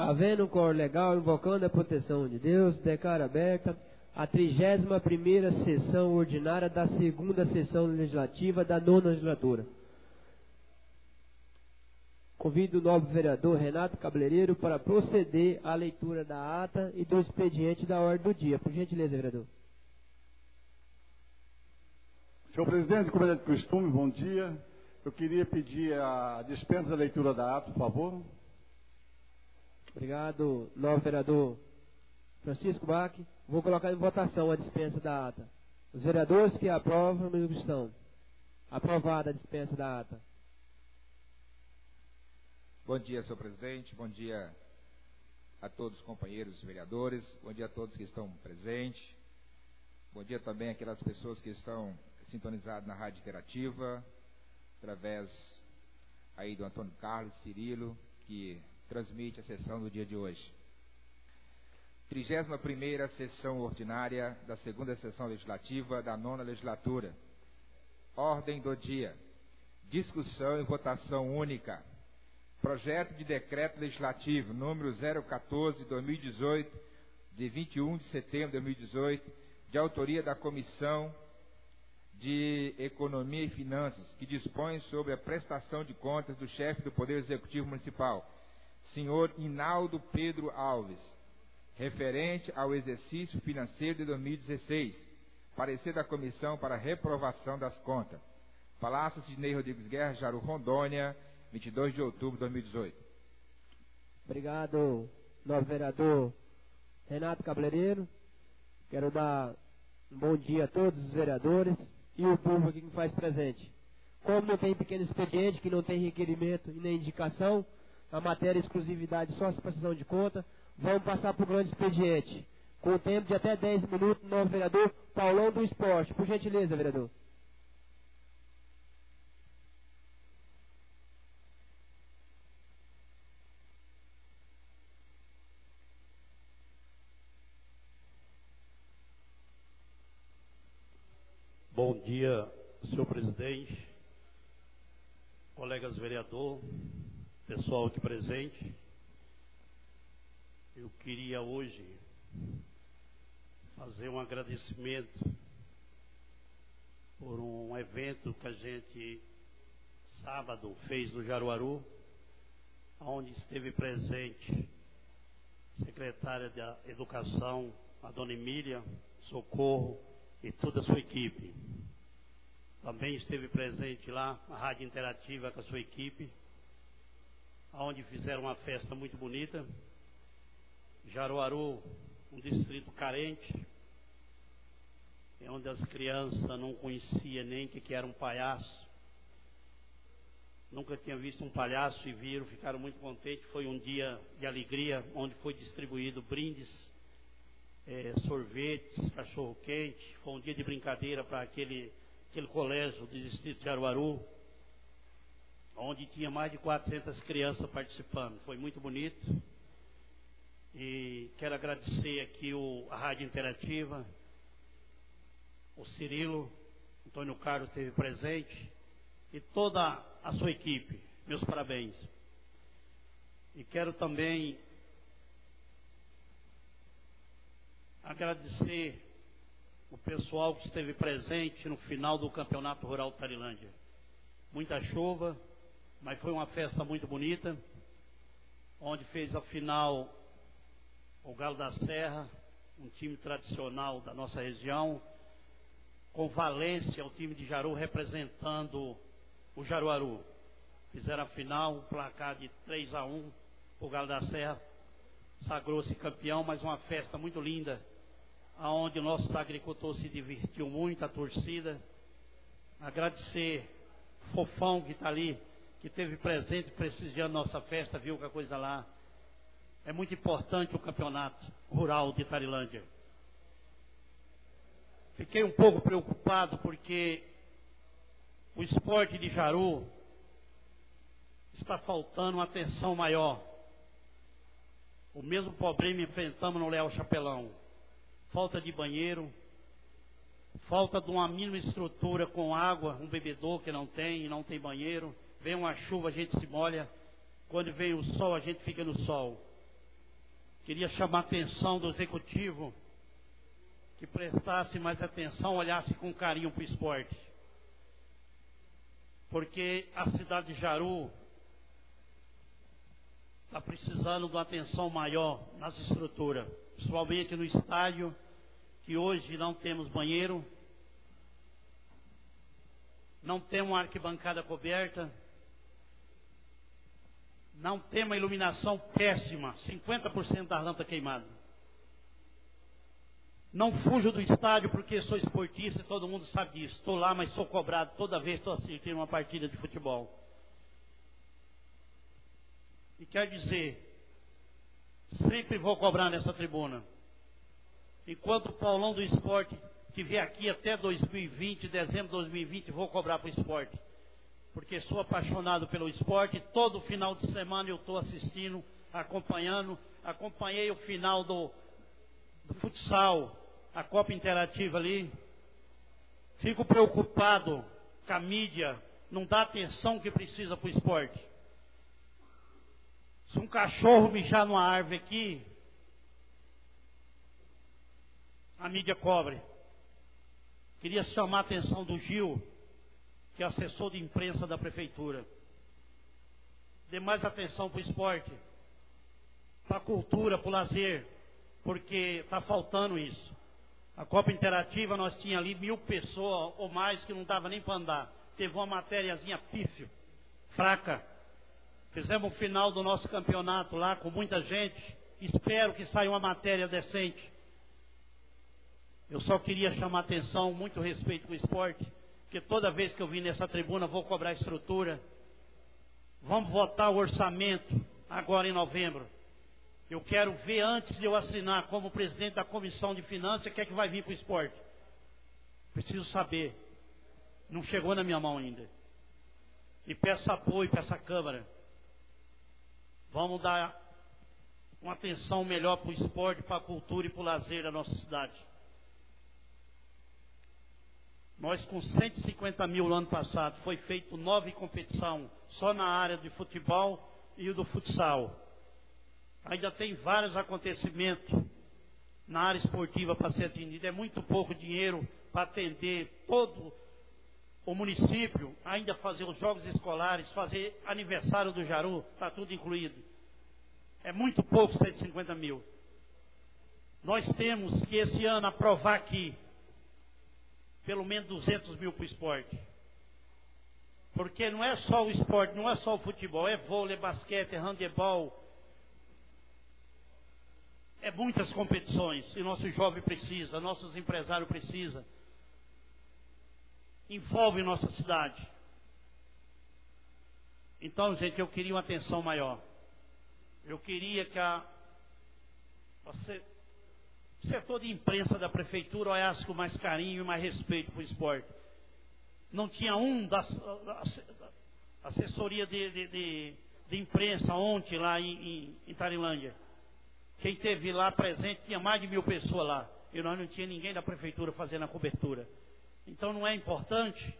Havendo um coro legal, invocando a proteção de Deus, declaro aberta a 31ª sessão ordinária da 2ª sessão legislativa da 9ª legislatura. Convido o nobre vereador Renato Cabeleireiro para proceder à leitura da ata e do expediente da ordem do dia. Por gentileza, vereador. Senhor presidente, como é de costume, bom dia. Eu queria pedir a dispensa da leitura da ata, por favor. Obrigado, nobre vereador Francisco Bach. Vou colocar em votação a dispensa da ata. Os vereadores que aprovam estão. Aprovada a dispensa da ata. Bom dia, senhor presidente. Bom dia a todos os companheiros vereadores. Bom dia a todos que estão presentes. Bom dia também àquelas pessoas que estão sintonizadas na rádio interativa, através aí do Antônio Carlos Cirilo, que transmite a sessão do dia de hoje. 31ª sessão ordinária da 2ª sessão legislativa da 9ª legislatura. Ordem do dia. Discussão e votação única. Projeto de decreto legislativo número 014/2018, de 21 de setembro de 2018, de autoria da Comissão de Economia e Finanças, que dispõe sobre a prestação de contas do chefe do Poder Executivo Municipal, senhor Hinaldo Pedro Alves, referente ao exercício financeiro de 2016. Parecer da Comissão para reprovação das contas. Palácio Sidnei Rodrigues Guerra, Jaru, Rondônia, 22 de outubro de 2018. Obrigado, nobre vereador Renato Cabeleireiro. Quero dar um bom dia a todos os vereadores e o público aqui que faz presente. Como não tem pequeno expediente, que não tem requerimento e nem indicação, a matéria exclusividade só a prestação de conta, vamos passar para o grande expediente, com o tempo de até 10 minutos, novo vereador Paulão do Esporte. Por gentileza, vereador. Bom dia, senhor presidente, colegas vereador, pessoal aqui presente. Eu queria hoje fazer um agradecimento por um evento que a gente, sábado, fez no Jaruaru, onde esteve presente a secretária da Educação, a dona Emília Socorro, e toda a sua equipe. Também esteve presente lá a Rádio Interativa com a sua equipe, onde fizeram uma festa muito bonita. Jaruaru, um distrito carente, onde as crianças não conheciam nem o que era um palhaço. Nunca tinham visto um palhaço e viram, ficaram muito contentes. Foi um dia de alegria, onde foi distribuído brindes, sorvetes, cachorro-quente. Foi um dia de brincadeira para aquele colégio do distrito de Jaruaru, onde tinha mais de 400 crianças participando. Foi muito bonito. E quero agradecer aqui a Rádio Interativa, o Cirilo, Antônio Carlos esteve presente, e toda a sua equipe. Meus parabéns. E quero também agradecer o pessoal que esteve presente no final do Campeonato Rural de Tarilândia. Muita chuva, mas foi uma festa muito bonita, onde fez a final o Galo da Serra, um time tradicional da nossa região, com Valência, o time de Jaru, representando o Jaruaru. Fizeram a final, um placar de 3-1, o Galo da Serra sagrou-se campeão, mas uma festa muito linda, onde nossos agricultores se divertiu muito, a torcida. Agradecer Fofão, que está ali, que esteve presente, prestigiando nossa festa, viu que a coisa lá é muito importante, o campeonato rural de Tarilândia. Fiquei um pouco preocupado porque o esporte de Jaru está faltando uma atenção maior. O mesmo problema enfrentamos no Leal Chapelão. Falta de banheiro, falta de uma mínima estrutura com água, um bebedouro que não tem banheiro. Vem uma chuva, a gente se molha. Quando vem o sol, a gente fica no sol. Queria chamar a atenção do executivo que prestasse mais atenção, olhasse com carinho para o esporte. Porque a cidade de Jaru está precisando de uma atenção maior nas estruturas, principalmente no estádio, que hoje não temos banheiro, não temos uma arquibancada coberta, não temos uma iluminação péssima, 50% da lâmpada queimada. Não fujo do estádio porque sou esportista e todo mundo sabe disso. Estou lá, mas sou cobrado toda vez que estou assistindo uma partida de futebol. E quer dizer, sempre vou cobrar nessa tribuna. Enquanto o Paulão do Esporte, que vier aqui até 2020, dezembro de 2020, vou cobrar para o esporte. Porque sou apaixonado pelo esporte. Todo final de semana eu estou assistindo, acompanhando. Acompanhei o final do futsal, a Copa Interativa ali. Fico preocupado com a mídia, não dá atenção que precisa para o esporte. Se um cachorro mijar numa árvore aqui, a mídia cobre. Queria chamar a atenção do Gil, que é assessor de imprensa da prefeitura. Dê mais atenção para o esporte, para a cultura, para o lazer, porque está faltando isso. A Copa Interativa, nós tínhamos ali 1000 pessoas ou mais que não dava nem para andar. Teve uma matériazinha pífio, fraca. Fizemos o final do nosso campeonato lá com muita gente. Espero que saia uma matéria decente. Eu só queria chamar a atenção, muito respeito com o esporte, porque toda vez que eu vim nessa tribuna vou cobrar estrutura. Vamos votar o orçamento agora em novembro. Eu quero ver antes de eu assinar como presidente da Comissão de Finanças o que é que vai vir para o esporte. Preciso saber. Não chegou na minha mão ainda. E peço apoio para essa Câmara. Vamos dar uma atenção melhor para o esporte, para a cultura e para o lazer da nossa cidade. Nós com 150 mil no ano passado, foi feito 9 competições, só na área de futebol e do futsal. Ainda tem vários acontecimentos na área esportiva para ser atendido. É muito pouco dinheiro para atender todo o município, ainda fazer os jogos escolares, fazer aniversário do Jaru, está tudo incluído. É muito pouco 150 mil. Nós temos que esse ano aprovar aqui pelo menos 200 mil para o esporte. Porque não é só o esporte, não é só o futebol, é vôlei, é basquete, é handebol. É muitas competições e nosso jovem precisa, nossos empresários precisam. Envolve nossa cidade. Então, gente, eu queria uma atenção maior. Eu queria que o setor de imprensa da prefeitura olhasse com mais carinho e mais respeito para o esporte. Não tinha um da assessoria de imprensa ontem lá em Tarilândia. Quem esteve lá presente tinha mais de 1000 pessoas lá. E nós não tinha ninguém da prefeitura fazendo a cobertura. Então não é importante.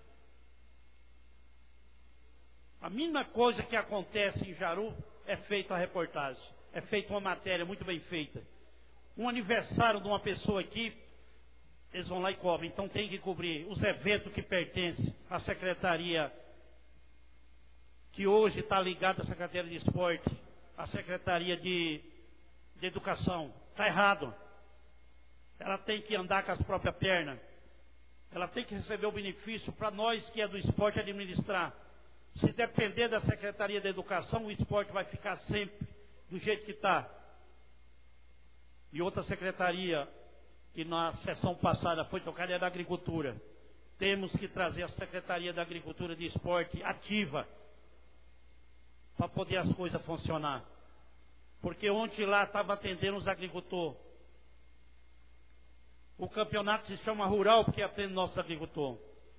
A mínima coisa que acontece em Jaru é feita a reportagem. É feita uma matéria muito bem feita. Um aniversário de uma pessoa aqui, eles vão lá e cobrem. Então tem que cobrir os eventos que pertencem à secretaria, que hoje está ligada à Secretaria de Esporte, à Secretaria de Educação. Está errado. Ela tem que andar com as próprias pernas. Ela tem que receber o benefício para nós que é do esporte administrar. Se depender da Secretaria da Educação, o esporte vai ficar sempre do jeito que está. E outra secretaria, que na sessão passada foi tocada, é da Agricultura. Temos que trazer a Secretaria da Agricultura de Esporte ativa, para poder as coisas funcionar. Porque ontem lá estava atendendo os agricultores. O campeonato se chama Rural porque atende nossos agricultores.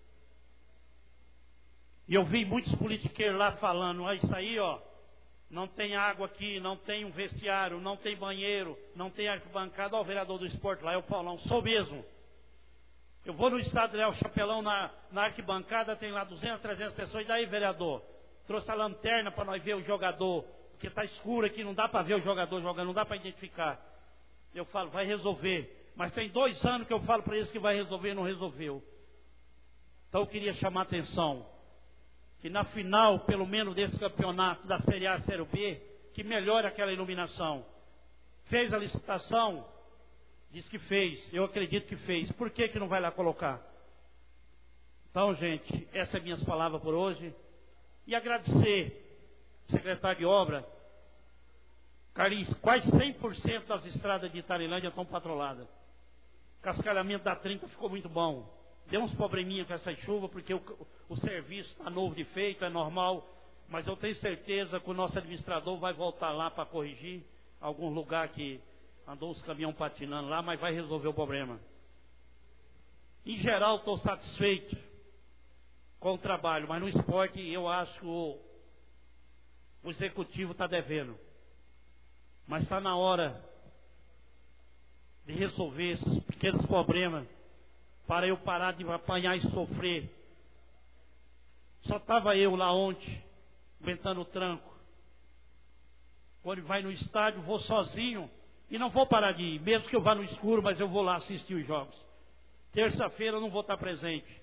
E eu vi muitos politiqueiros lá falando, isso aí, ó, não tem água aqui, não tem um vestiário, não tem banheiro, não tem arquibancada. Ó, o vereador do esporte lá é o Paulão, sou mesmo. Eu vou no estádio Léo Chapelão, na arquibancada, tem lá 200, 300 pessoas. E daí, vereador? Trouxe a lanterna para nós ver o jogador. porque está escuro aqui, não dá para ver o jogador jogando, não dá para identificar. Eu falo, vai resolver. Mas tem 2 anos que eu falo para eles que vai resolver e não resolveu. Então eu queria chamar a atenção que na final, pelo menos desse campeonato da Série A e Série B, que melhore aquela iluminação. Fez a licitação? Diz que fez, eu acredito que fez. Por que não vai lá colocar? Então, gente, essas são minhas palavras por hoje. E agradecer ao secretário de obra. Carlinhos, quase 100% das estradas de Itarilândia estão patroladas. Cascalhamento da 30 ficou muito bom. Deu uns probleminha com essa chuva, porque o serviço está novo de feito, é normal. Mas eu tenho certeza que o nosso administrador vai voltar lá para corrigir algum lugar que andou os caminhões patinando lá, mas vai resolver o problema. Em geral, estou satisfeito com o trabalho, mas no esporte eu acho que o executivo está devendo. Mas está na hora de resolver esses pequenos problemas para eu parar de apanhar e sofrer. Só estava eu lá ontem, aguentando o tranco. Quando vai no estádio, vou sozinho e não vou parar de ir, mesmo que eu vá no escuro, mas eu vou lá assistir os jogos. Terça-feira eu não vou estar presente.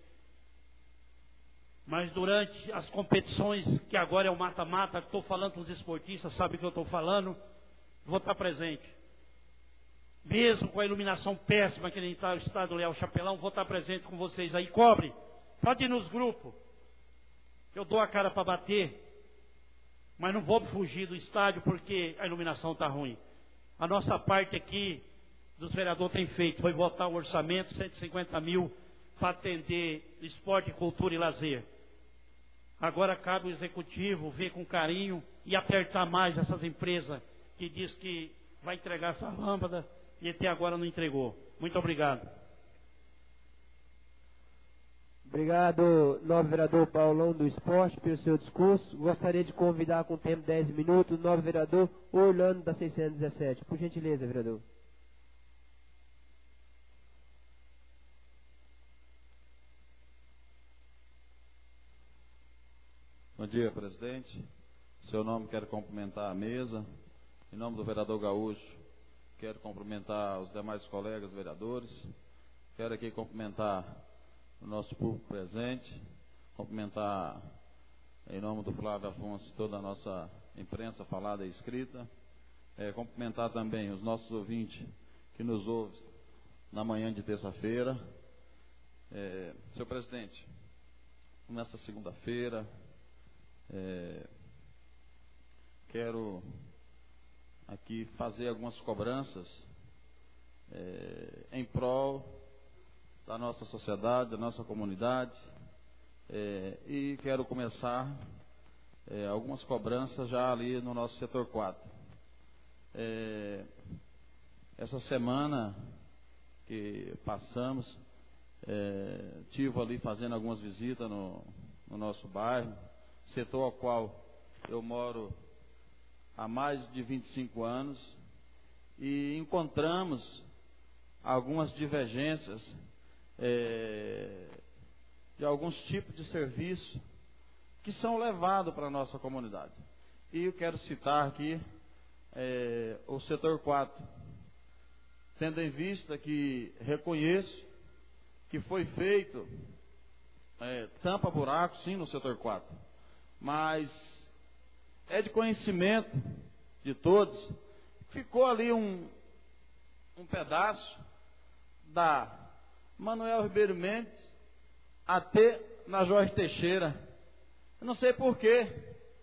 Mas durante as competições, que agora é o mata-mata, estou falando com os esportistas, sabem o que eu estou falando, vou estar presente. Mesmo com a iluminação péssima que nem está o Estado Leal Chapelão, vou estar presente com vocês aí. Cobre, pode ir nos grupos. Eu dou a cara para bater, mas não vou fugir do estádio porque a iluminação está ruim. A nossa parte aqui, dos vereadores tem feito, foi votar o orçamento, 150 mil, para atender esporte, cultura e lazer. Agora cabe o executivo ver com carinho e apertar mais essas empresas que diz que vai entregar essa lâmpada e até agora não entregou. Muito obrigado. Obrigado, novo vereador Paulão do Esporte, pelo seu discurso. Gostaria de convidar com o tempo de 10 minutos o novo vereador Orlando da 617. Por gentileza, vereador. Bom dia, presidente. Em seu nome, quero cumprimentar a mesa. Em nome do vereador Gaúcho, quero cumprimentar os demais colegas vereadores. Quero aqui cumprimentar o nosso público presente, cumprimentar em nome do Flávio Afonso toda a nossa imprensa falada e escrita, cumprimentar também os nossos ouvintes que nos ouvem na manhã de terça-feira. Senhor presidente, nesta segunda-feira, quero aqui fazer algumas cobranças em prol da nossa sociedade, da nossa comunidade, e quero começar algumas cobranças já ali no nosso setor 4. Essa semana que passamos, tive ali fazendo algumas visitas no nosso bairro, setor ao qual eu moro há mais de 25 anos, e encontramos algumas divergências de alguns tipos de serviço que são levados para a nossa comunidade. E eu quero citar aqui o setor 4, tendo em vista que reconheço que foi feito tampa-buraco, sim, no setor 4, mas é de conhecimento de todos, ficou ali um pedaço da Manuel Ribeiro Mendes até na Jorge Teixeira. Eu não sei porquê.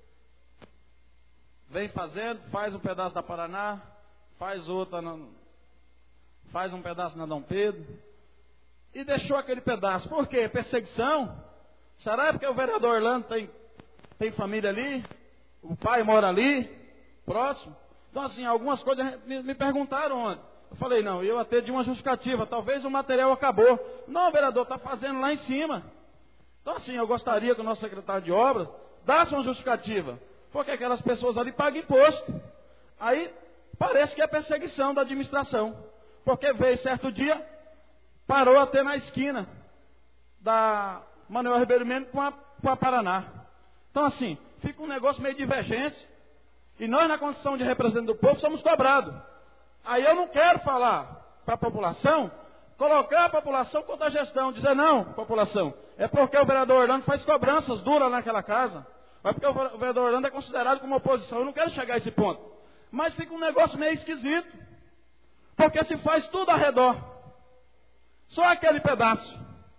Vem fazendo, faz um pedaço da Paraná, faz outra, faz um pedaço na Dom Pedro, e deixou aquele pedaço. Por quê? Perseguição? Será porque o vereador Orlando tem família ali? O pai mora ali, próximo? Então, assim, algumas coisas me perguntaram ontem. Eu falei, não, eu até de uma justificativa, talvez o material acabou. Não, vereador, está fazendo lá em cima. Então, assim, eu gostaria que o nosso secretário de obras desse uma justificativa, porque aquelas pessoas ali pagam imposto. Aí, parece que é perseguição da administração, porque veio certo dia, parou até na esquina da Manuel Ribeiro Mendes com a Paraná. Então, assim, fica um negócio meio divergência. E nós, na condição de representante do povo, somos cobrados. Aí eu não quero falar para a população, colocar a população contra a gestão, dizer não, população, é porque o vereador Orlando faz cobranças duras naquela casa, é porque o vereador Orlando é considerado como oposição. Eu não quero chegar a esse ponto. Mas fica um negócio meio esquisito, porque se faz tudo ao redor, só aquele pedaço.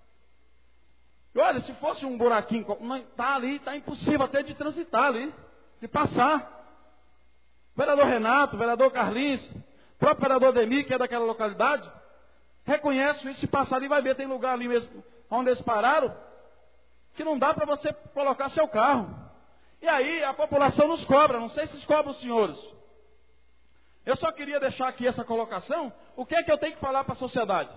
E olha, se fosse um buraquinho, está ali, está impossível até de transitar ali, de passar. O vereador Renato, o vereador Carlinhos, o próprio vereador Demir, que é daquela localidade, reconhece isso. Se passar ali, vai ver, tem lugar ali mesmo, onde eles pararam, que não dá para você colocar seu carro. E aí a população nos cobra, não sei se cobram os senhores. Eu só queria deixar aqui essa colocação. O que é que eu tenho que falar para a sociedade?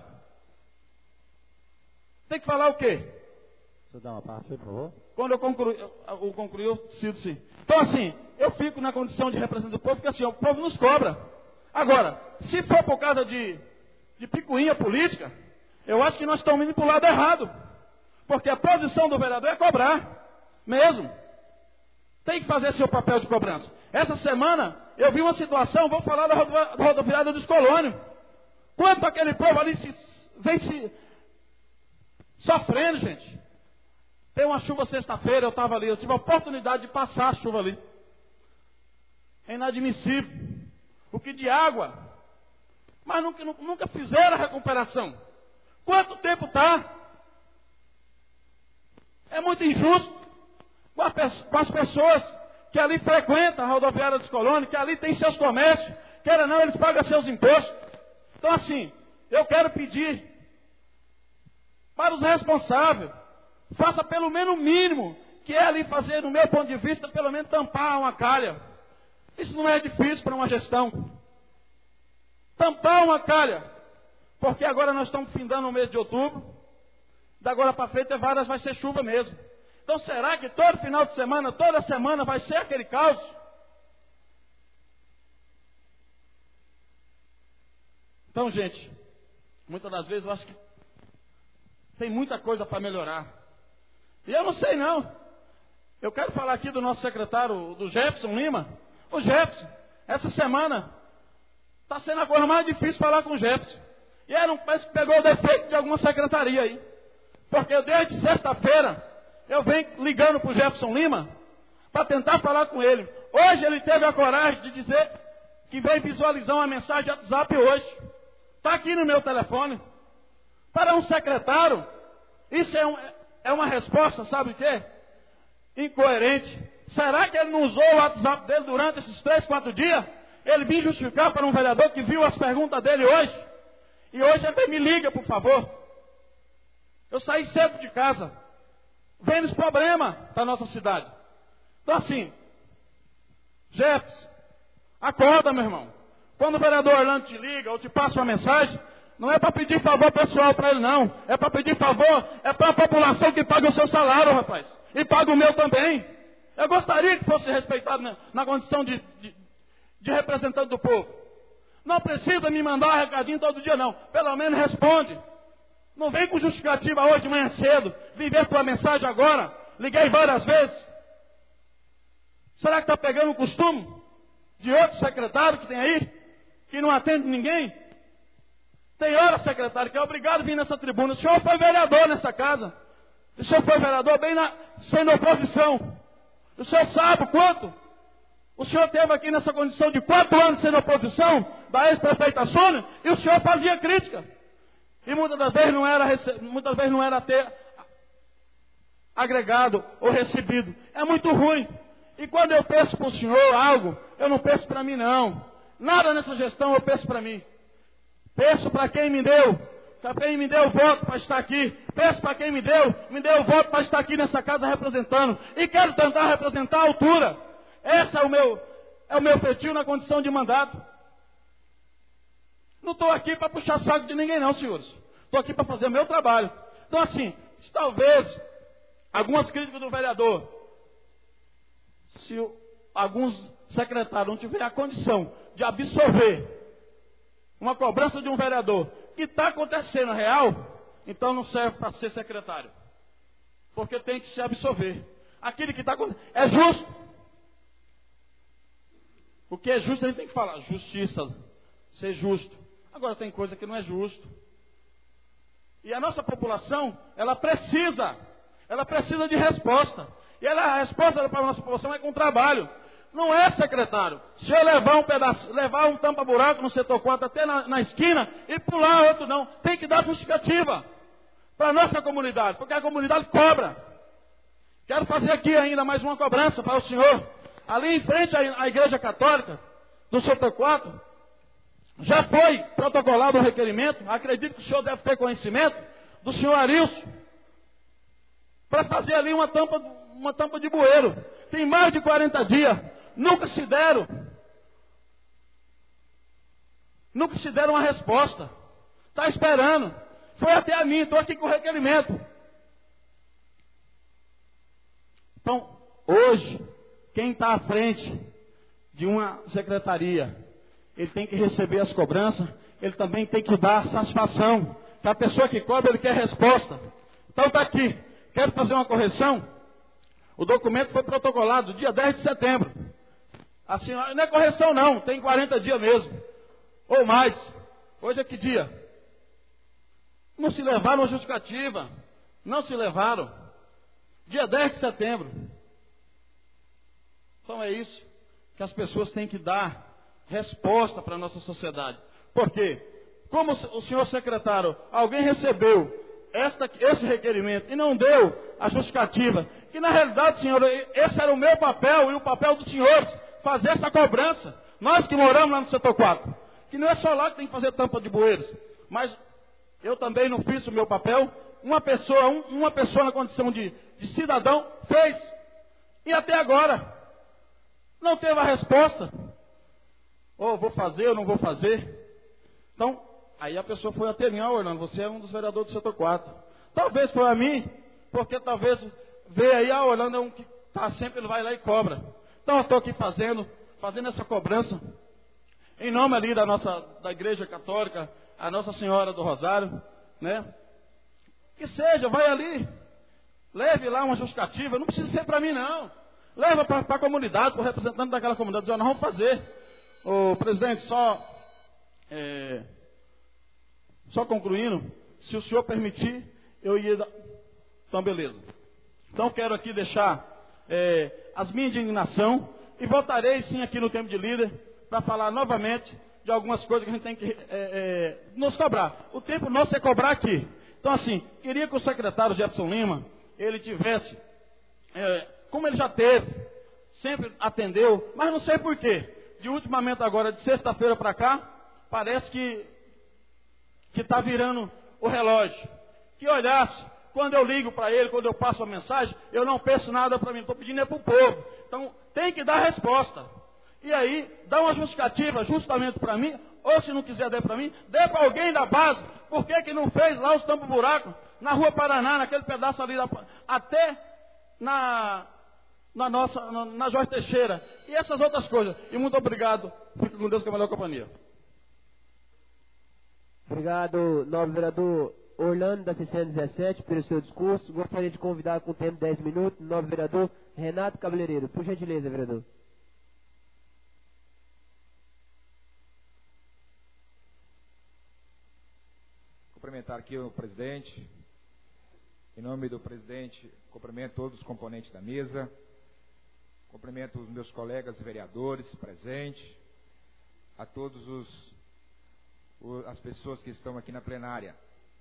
Tem que falar o quê? Você dá uma parte, por favor. Quando eu concluí, eu decido sim. Então assim, eu fico na condição de representante do povo, porque assim, o povo nos cobra. Agora, se for por causa de picuinha política, eu acho que nós estamos indo para o lado errado. Porque a posição do vereador é cobrar, mesmo. Tem que fazer seu papel de cobrança. Essa semana, eu vi uma situação, vou falar da rodoviária dos Colônios. Quanto aquele povo ali vem se sofrendo, gente. Tem uma chuva sexta-feira, eu estava ali, eu tive a oportunidade de passar a chuva ali. É inadmissível. O que de água, mas nunca fizeram a recuperação. Quanto tempo está? É muito injusto com as pessoas que ali frequentam a rodoviária dos Colônios, que ali tem seus comércios, queira ou não, eles pagam seus impostos. Então assim, eu quero pedir para os responsáveis, faça pelo menos o mínimo, que é ali fazer, no meu ponto de vista, pelo menos tampar uma calha. Isso não é difícil para uma gestão. Tampar uma calha. Porque agora nós estamos findando o mês de outubro. Da agora para frente vai ser chuva mesmo. Então será que todo final de semana, toda semana vai ser aquele caos? Então, gente, muitas das vezes eu acho que tem muita coisa para melhorar. E eu não sei não. Eu quero falar aqui do nosso secretário, do Jefferson Lima. O Jefferson, essa semana, está sendo a coisa mais difícil falar com o Jefferson. E ele parece que pegou o defeito de alguma secretaria aí. Porque desde sexta-feira, eu venho ligando para o Jefferson Lima, para tentar falar com ele. Hoje ele teve a coragem de dizer que veio visualizar uma mensagem de WhatsApp hoje. Está aqui no meu telefone. Para um secretário, isso é uma resposta, sabe o quê? Incoerente. Será que ele não usou o WhatsApp dele durante esses 3, 4 dias? Ele vinha justificar para um vereador que viu as perguntas dele hoje. E hoje ele me liga, por favor. Eu saí cedo de casa, vendo os problemas da nossa cidade. Então assim, Jefferson, acorda, meu irmão. Quando o vereador Orlando te liga ou te passa uma mensagem, não é para pedir favor pessoal para ele, não. É para pedir favor, é para a população que paga o seu salário, rapaz. E paga o meu também. Eu gostaria que fosse respeitado na condição de representante do povo. Não precisa me mandar um recadinho todo dia, não. Pelo menos responde. Não vem com justificativa hoje de manhã cedo. Vim ver tua mensagem agora. Liguei várias vezes. Será que está pegando o costume de outro secretário que tem aí? Que não atende ninguém? Tem hora, secretário, que é obrigado a vir nessa tribuna. O senhor foi vereador nessa casa. O senhor foi vereador sendo oposição. O senhor sabe o quanto? O senhor esteve aqui nessa condição de 4 anos sendo oposição da ex-prefeita Sônia, e o senhor fazia crítica. E muitas vezes não era ter agregado ou recebido. É muito ruim. E quando eu peço para o senhor algo, eu não peço para mim não. Nada nessa gestão eu peço para mim. Peço para quem me deu. Para quem me deu o voto para estar aqui. Peço para quem me deu o voto para estar aqui nessa casa representando. E quero tentar representar a altura. Esse é o meu feitio na condição de mandato. Não estou aqui para puxar saco de ninguém não, senhores. Estou aqui para fazer o meu trabalho. Então assim, talvez algumas críticas do vereador, se alguns secretários não tiverem a condição de absorver uma cobrança de um vereador que está acontecendo real, então não serve para ser secretário. Porque tem que se absorver. Aquilo que está acontecendo é justo. O que é justo a gente tem que falar, justiça, ser justo. Agora tem coisa que não é justo. E a nossa população, ela precisa de resposta. E a resposta para a nossa população é com trabalho. Não é, secretário, se eu levar um tampa-buraco no setor 4 até na esquina e pular outro não. Tem que dar justificativa para a nossa comunidade, porque a comunidade cobra. Quero fazer aqui ainda mais uma cobrança para o senhor. Ali em frente à Igreja Católica, do setor 4, já foi protocolado o requerimento, acredito que o senhor deve ter conhecimento, do senhor Arilson, para fazer ali uma tampa de bueiro. Tem mais de 40 dias, nunca se deram uma resposta. Está esperando. Foi até a mim, estou aqui com o requerimento. Então, hoje, quem está à frente de uma secretaria, ele tem que receber as cobranças, ele também tem que dar satisfação. Que a pessoa que cobra, ele quer resposta. Então está aqui, quero fazer uma correção. O documento foi protocolado dia 10 de setembro. Assim, não é correção não, tem 40 dias mesmo. Ou mais. Hoje é que dia? Não se levaram a justificativa. Não se levaram. Dia 10 de setembro. Então é isso que as pessoas têm que dar resposta para a nossa sociedade. Por quê? Como o senhor secretário, alguém recebeu esse requerimento e não deu a justificativa, que na realidade, senhor, esse era o meu papel e o papel dos senhores, fazer essa cobrança. Nós que moramos lá no setor 4, que não é só lá que tem que fazer tampa de bueiros, mas eu também não fiz o meu papel. Uma pessoa na condição de cidadão fez, e até agora não teve a resposta. Ou vou fazer ou não vou fazer. Então, aí a pessoa foi até mim, Orlando, você é um dos vereadores do setor 4. Talvez foi a mim, porque talvez veio aí, Orlando é um que tá sempre, ele vai lá e cobra. Então eu estou aqui fazendo essa cobrança, em nome ali da Igreja Católica, a Nossa Senhora do Rosário, né? Que seja, vai ali, leve lá uma justificativa, não precisa ser para mim não. Leva para a comunidade, para o representante daquela comunidade, diz, nós vamos fazer. Ô presidente, só concluindo, se o senhor permitir, eu ia dar. Então, beleza. Então, quero aqui deixar as minhas indignação e voltarei sim aqui no tempo de líder para falar novamente de algumas coisas que a gente tem que nos cobrar. O tempo nosso é cobrar aqui. Então, assim, queria que o secretário Jefferson Lima, ele tivesse, como ele já teve, sempre atendeu, mas não sei por quê. De ultimamente agora, de sexta-feira para cá, parece que está virando o relógio. Que olhasse, quando eu ligo para ele, quando eu passo a mensagem, eu não penso nada para mim, estou pedindo para o povo. Então, tem que dar resposta. E aí, dá uma justificativa justamente para mim, ou se não quiser dar para mim, dê para alguém da base. Por que não fez lá os tampa-buraco na Rua Paraná, naquele pedaço ali, até na Jorge Teixeira, e essas outras coisas. E muito obrigado. Fique com Deus, que é a melhor companhia. Obrigado, nobre vereador Orlando, da 617, pelo seu discurso. Gostaria de convidar com o tempo de 10 minutos, o nobre vereador Renato Cabeleireiro. Por gentileza, vereador. Cumprimentar aqui o presidente. Em nome do presidente, cumprimento todos os componentes da mesa. Cumprimento os meus colegas vereadores presentes, a todos as pessoas que estão aqui na plenária.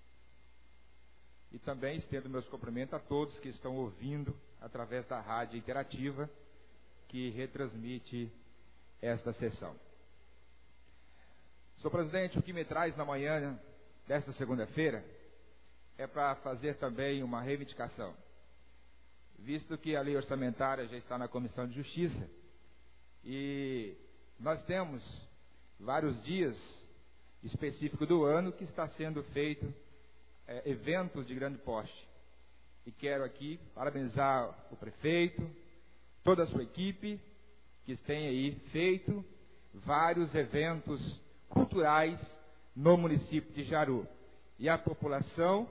E também estendo meus cumprimentos a todos que estão ouvindo através da rádio interativa que retransmite esta sessão. Senhor presidente, o que me traz na manhã desta segunda-feira é para fazer também uma reivindicação. Visto que a lei orçamentária já está na Comissão de Justiça e nós temos vários dias específicos do ano que está sendo feito eventos de grande porte. E quero aqui parabenizar o prefeito, toda a sua equipe, que tem aí feito vários eventos culturais no município de Jaru. E a população,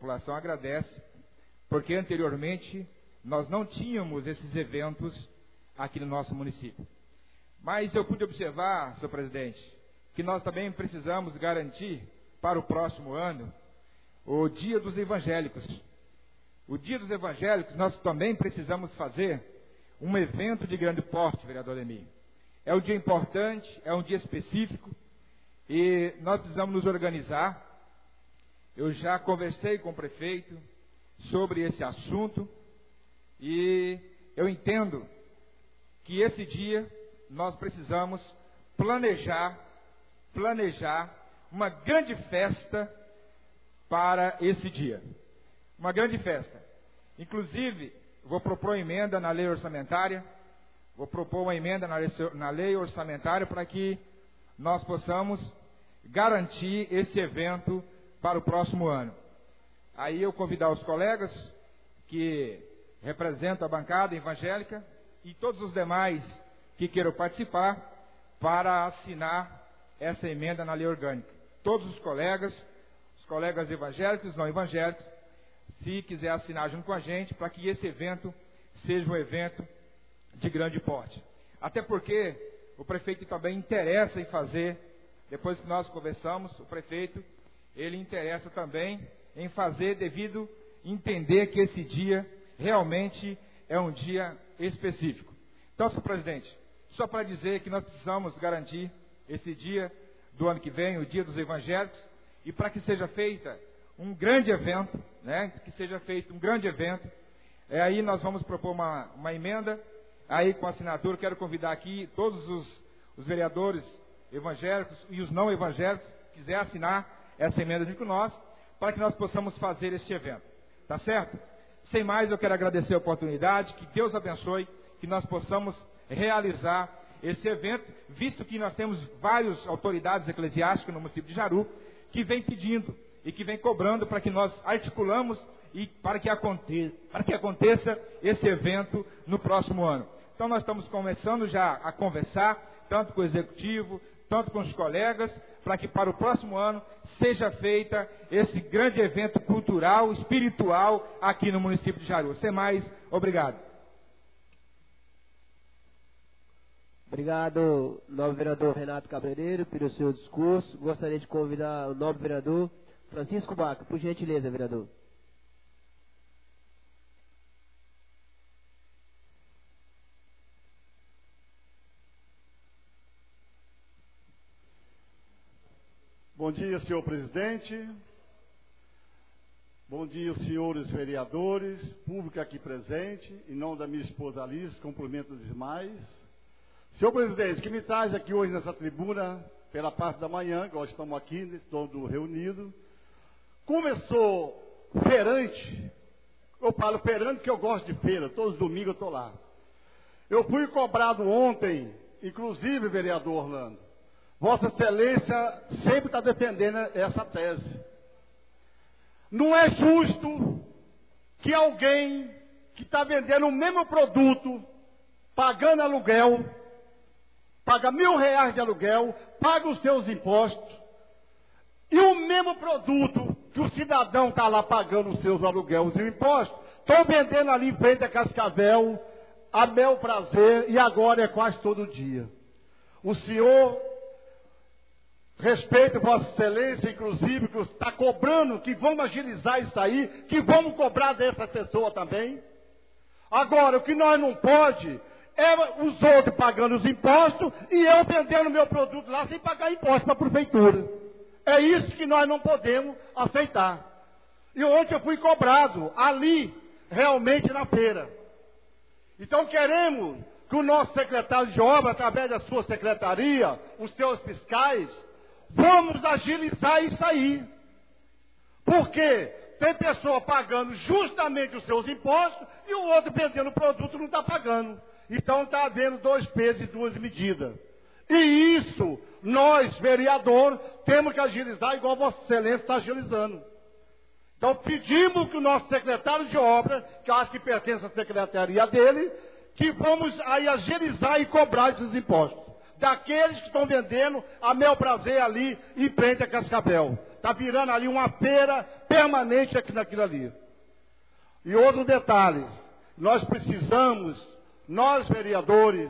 agradece, porque anteriormente nós não tínhamos esses eventos aqui no nosso município. Mas eu pude observar, senhor presidente, que nós também precisamos garantir para o próximo ano o Dia dos Evangélicos. O Dia dos Evangélicos nós também precisamos fazer um evento de grande porte, vereador Ademir. É um dia importante, é um dia específico e nós precisamos nos organizar. Eu já conversei com o prefeito sobre esse assunto e eu entendo que esse dia nós precisamos planejar uma grande festa para esse dia. Uma grande festa. Inclusive, vou propor emenda na lei orçamentária, na lei orçamentária para que nós possamos garantir esse evento para o próximo ano. Aí eu convidar os colegas que representam a bancada evangélica e todos os demais que queiram participar para assinar essa emenda na lei orgânica. Todos os colegas evangélicos, não evangélicos, se quiser assinar junto com a gente, para que esse evento seja um evento de grande porte. Até porque o prefeito também interessa em fazer, depois que nós conversamos, o prefeito, ele interessa também em fazer devido entender que esse dia realmente é um dia específico. Então, senhor presidente, só para dizer que nós precisamos garantir esse dia do ano que vem, o Dia dos Evangélicos, e para que seja feita um grande evento, aí nós vamos propor uma emenda, aí com assinatura, quero convidar aqui todos os vereadores evangélicos e os não evangélicos, que quiser assinar essa emenda junto com nós, para que nós possamos fazer este evento, tá certo? Sem mais, eu quero agradecer a oportunidade, que Deus abençoe, que nós possamos realizar esse evento, visto que nós temos várias autoridades eclesiásticas no município de Jaru, que vem pedindo e que vem cobrando para que nós articulamos e para que aconteça esse evento no próximo ano. Então nós estamos começando já a conversar, tanto com o executivo, tanto com os colegas, para que para o próximo ano seja feita esse grande evento cultural, espiritual aqui no município de Jaru. Sem mais, obrigado. Obrigado, nobre vereador Renato Cabeleireiro, pelo seu discurso. Gostaria de convidar o nobre vereador Francisco Baca, por gentileza, vereador. Bom dia, senhor presidente. Bom dia, senhores vereadores, público aqui presente. Em nome da minha esposa Alice, cumprimento os demais. Senhor presidente, que me traz aqui hoje nessa tribuna, pela parte da manhã, que nós estamos aqui, todos reunidos. Começou feirante, eu falo feirante porque eu gosto de feira, todos os domingos eu estou lá. Eu fui cobrado ontem, inclusive, vereador Orlando, Vossa Excelência sempre está defendendo essa tese. Não é justo que alguém que está vendendo o mesmo produto, pagando aluguel, paga R$1.000 de aluguel, paga os seus impostos, e o mesmo produto que o cidadão está lá pagando os seus aluguéis e impostos, estão vendendo ali em frente a Cascavel, a Bel Prazer, e agora é quase todo dia. O senhor respeita Vossa Excelência, inclusive, que está cobrando, que vamos agilizar isso aí, que vamos cobrar dessa pessoa também. Agora, o que nós não pode é os outros pagando os impostos e eu vendendo meu produto lá sem pagar imposto para a prefeitura. É isso que nós não podemos aceitar. E ontem eu fui cobrado ali, realmente na feira. Então queremos que o nosso secretário de obra, através da sua secretaria, os seus fiscais, vamos agilizar isso aí. Porque tem pessoa pagando justamente os seus impostos e o outro vendendo o produto não está pagando. Então está havendo 2 pesos e 2 medidas. E isso, nós, vereadores, temos que agilizar igual Vossa Excelência está agilizando. Então pedimos que o nosso secretário de obra, que eu acho que pertence à secretaria dele, que vamos aí agilizar e cobrar esses impostos. Daqueles que estão vendendo a Bel Prazer ali em frente a Cascavel. Está virando ali uma feira permanente aqui naquilo ali. E outro detalhe, nós precisamos, nós vereadores,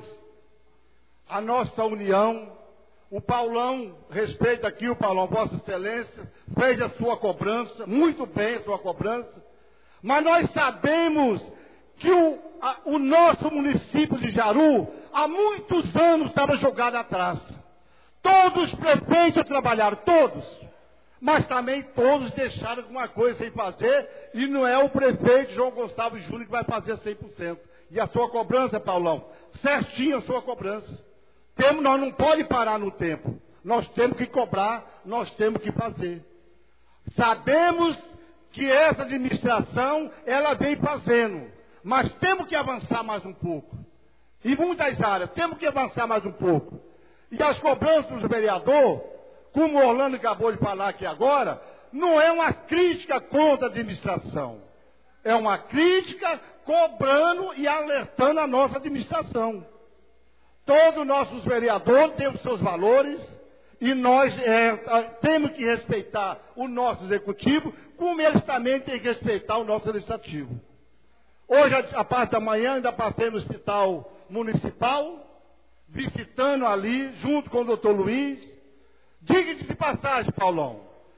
a nossa união, o Paulão, respeito aqui o Paulão, Vossa Excelência, fez a sua cobrança, muito bem a sua cobrança, mas nós sabemos que o nosso município de Jaru, há muitos anos estava jogado atrás. Todos os prefeitos trabalharam, todos, mas também todos deixaram alguma coisa sem fazer, e não é o prefeito João Gustavo Júnior que vai fazer 100%. E a sua cobrança, Paulão, certinho a sua cobrança. Nós não pode parar no tempo. Nós temos que cobrar, nós temos que fazer. Sabemos que essa administração, ela vem fazendo, mas temos que avançar mais um pouco. Em muitas áreas, temos que avançar mais um pouco. E as cobranças do vereador, como o Orlando acabou de falar aqui agora, não é uma crítica contra a administração. É uma crítica cobrando e alertando a nossa administração. Todos os nossos vereadores têm os seus valores e nós temos que respeitar o nosso executivo, como eles também têm que respeitar o nosso legislativo. Hoje, a parte da manhã, ainda passei no hospital municipal, visitando ali, junto com o doutor Luiz. Diga-te de passagem, Paulão,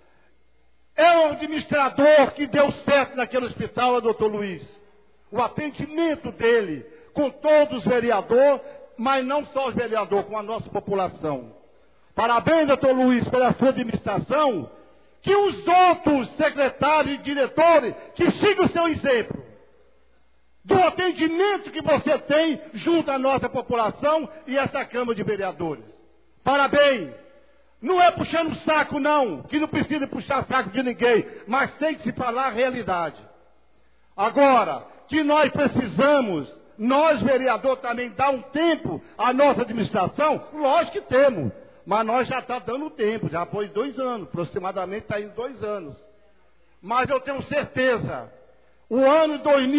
é o administrador que deu certo naquele hospital, é o doutor Luiz. O atendimento dele com todos os vereadores, mas não só os vereadores, com a nossa população. Parabéns, doutor Luiz, pela sua administração, que os outros secretários e diretores que sigam o seu exemplo, do atendimento que você tem junto à nossa população e essa Câmara de Vereadores. Parabéns! Não é puxando saco, não, que não precisa puxar saco de ninguém, mas tem que se falar a realidade. Agora, que nós precisamos, nós vereadores também, dar um tempo à nossa administração, lógico que temos, mas nós já está dando tempo, já foi 2 anos, aproximadamente está indo 2 anos. Mas eu tenho certeza, o ano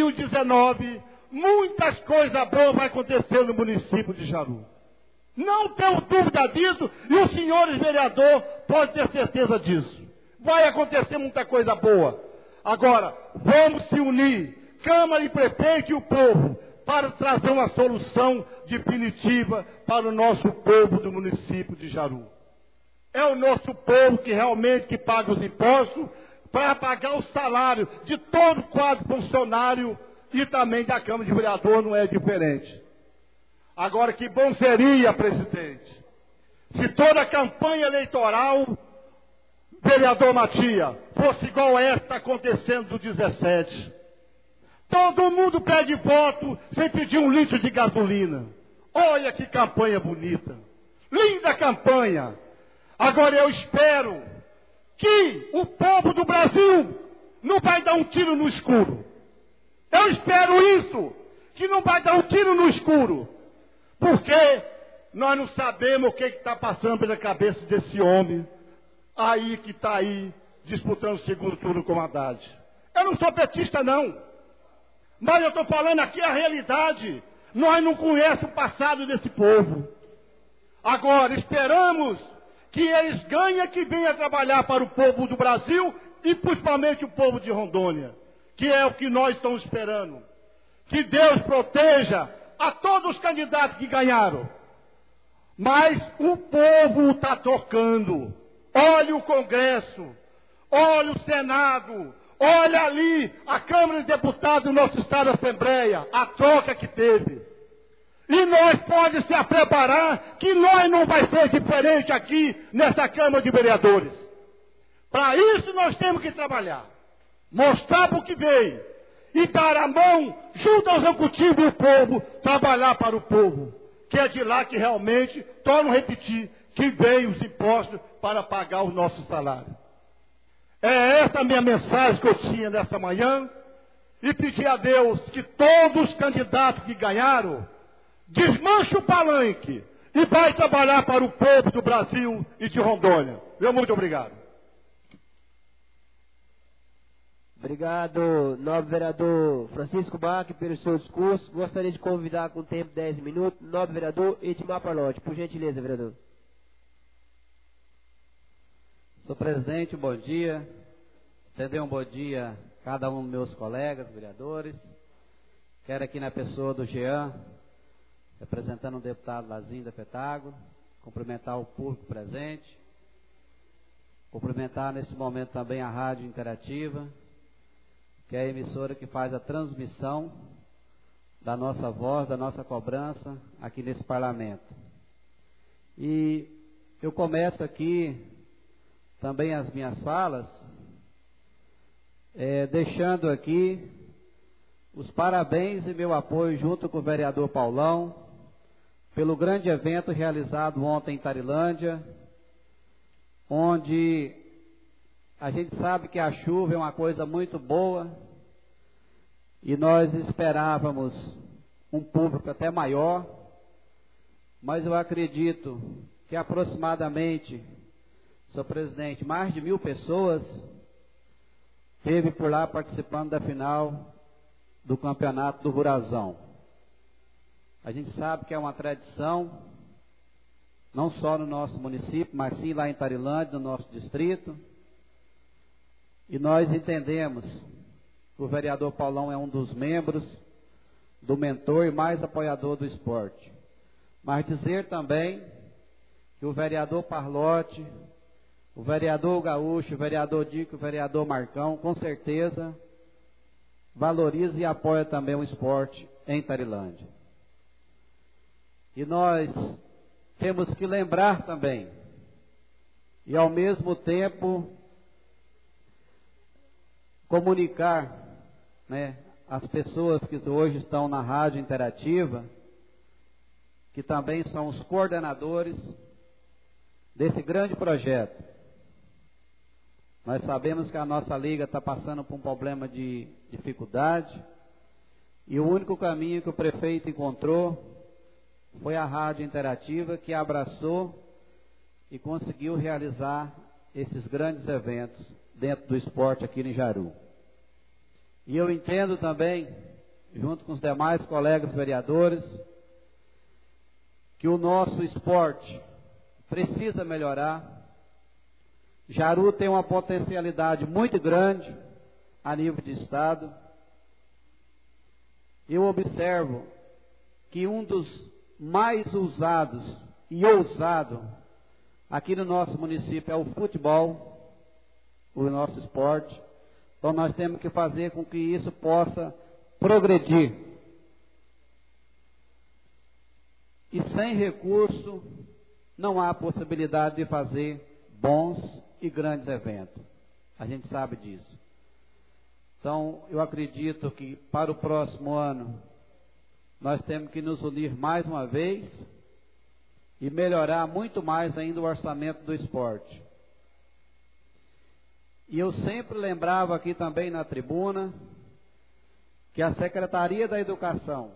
2019, muitas coisas boas vão acontecer no município de Jaru. Não tenho dúvida disso, e os senhores vereadores podem ter certeza disso. Vai acontecer muita coisa boa. Agora, vamos se unir, Câmara e Prefeito e o povo, para trazer uma solução definitiva para o nosso povo do município de Jaru. É o nosso povo que realmente que paga os impostos, para pagar o salário de todo quadro funcionário e também da Câmara de Vereador, não é diferente. Agora, que bom seria, presidente, se toda a campanha eleitoral, vereador Matias, fosse igual essa que está acontecendo do 17. Todo mundo pede voto sem pedir 1 litro de gasolina. Olha que campanha bonita. Linda campanha. Agora eu espero que o povo do Brasil não vai dar um tiro no escuro. Eu espero isso, que não vai dar um tiro no escuro. Porque nós não sabemos o que está passando pela cabeça desse homem aí que está aí disputando o segundo turno com Haddad. Eu não sou petista, não. Mas eu estou falando aqui a realidade. Nós não conhecemos o passado desse povo. Agora, esperamos que eles ganhem, que venham trabalhar para o povo do Brasil e principalmente o povo de Rondônia, que é o que nós estamos esperando. Que Deus proteja a todos os candidatos que ganharam. Mas o povo está trocando. Olha o Congresso, olha o Senado, olha ali a Câmara de Deputados do nosso Estado, a Assembleia, a troca que teve. E nós podemos se preparar que nós não vai ser diferente aqui nessa Câmara de Vereadores. Para isso nós temos que trabalhar, mostrar para o que veio. E dar a mão junto ao executivo e o povo, trabalhar para o povo. Que é de lá que realmente, torno a repetir, que veio os impostos para pagar o nosso salário. É essa a minha mensagem que eu tinha nessa manhã. E pedir a Deus que todos os candidatos que ganharam, desmanche o palanque e vai trabalhar para o povo do Brasil e de Rondônia. Meu muito obrigado. Obrigado, nobre vereador Francisco Bach, pelo seu discurso. Gostaria de convidar com tempo 10 minutos, nobre vereador Edmar Parlotti. Por gentileza, vereador. Senhor presidente, bom dia. Estender um bom dia a cada um dos meus colegas, vereadores. Quero aqui na pessoa do Jean, representando o deputado Lazinda Petágora, cumprimentar o público presente, cumprimentar nesse momento também a Rádio Interativa, que é a emissora que faz a transmissão da nossa voz, da nossa cobrança aqui nesse parlamento. E eu começo aqui também as minhas falas, deixando aqui os parabéns e meu apoio junto com o vereador Paulão, pelo grande evento realizado ontem em Tarilândia, onde a gente sabe que a chuva é uma coisa muito boa, e nós esperávamos um público até maior, mas eu acredito que aproximadamente, senhor presidente, mais de 1.000 pessoas esteve por lá participando da final do campeonato do Rurazão. A gente sabe que é uma tradição, não só no nosso município, mas sim lá em Tarilândia, no nosso distrito. E nós entendemos que o vereador Paulão é um dos membros do mentor e mais apoiador do esporte. Mas dizer também que o vereador Parlote, o vereador Gaúcho, o vereador Dico, o vereador Marcão, com certeza valoriza e apoia também o esporte em Tarilândia. E nós temos que lembrar também, e ao mesmo tempo comunicar, as pessoas que hoje estão na Rádio Interativa, que também são os coordenadores desse grande projeto. Nós sabemos que a nossa liga está passando por um problema de dificuldade, e o único caminho que o prefeito encontrou foi a Rádio Interativa, que abraçou e conseguiu realizar esses grandes eventos dentro do esporte aqui em Jaru. E eu entendo também, junto com os demais colegas vereadores, que o nosso esporte precisa melhorar. Jaru tem uma potencialidade muito grande a nível de estado. Eu observo que um dos mais usados e ousado aqui no nosso município é o futebol, o nosso esporte. Então nós temos que fazer com que isso possa progredir. E sem recurso não há possibilidade de fazer bons e grandes eventos. A gente sabe disso. Então eu acredito que para o próximo ano nós temos que nos unir mais uma vez e melhorar muito mais ainda o orçamento do esporte. E eu sempre lembrava aqui também na tribuna que a Secretaria da Educação,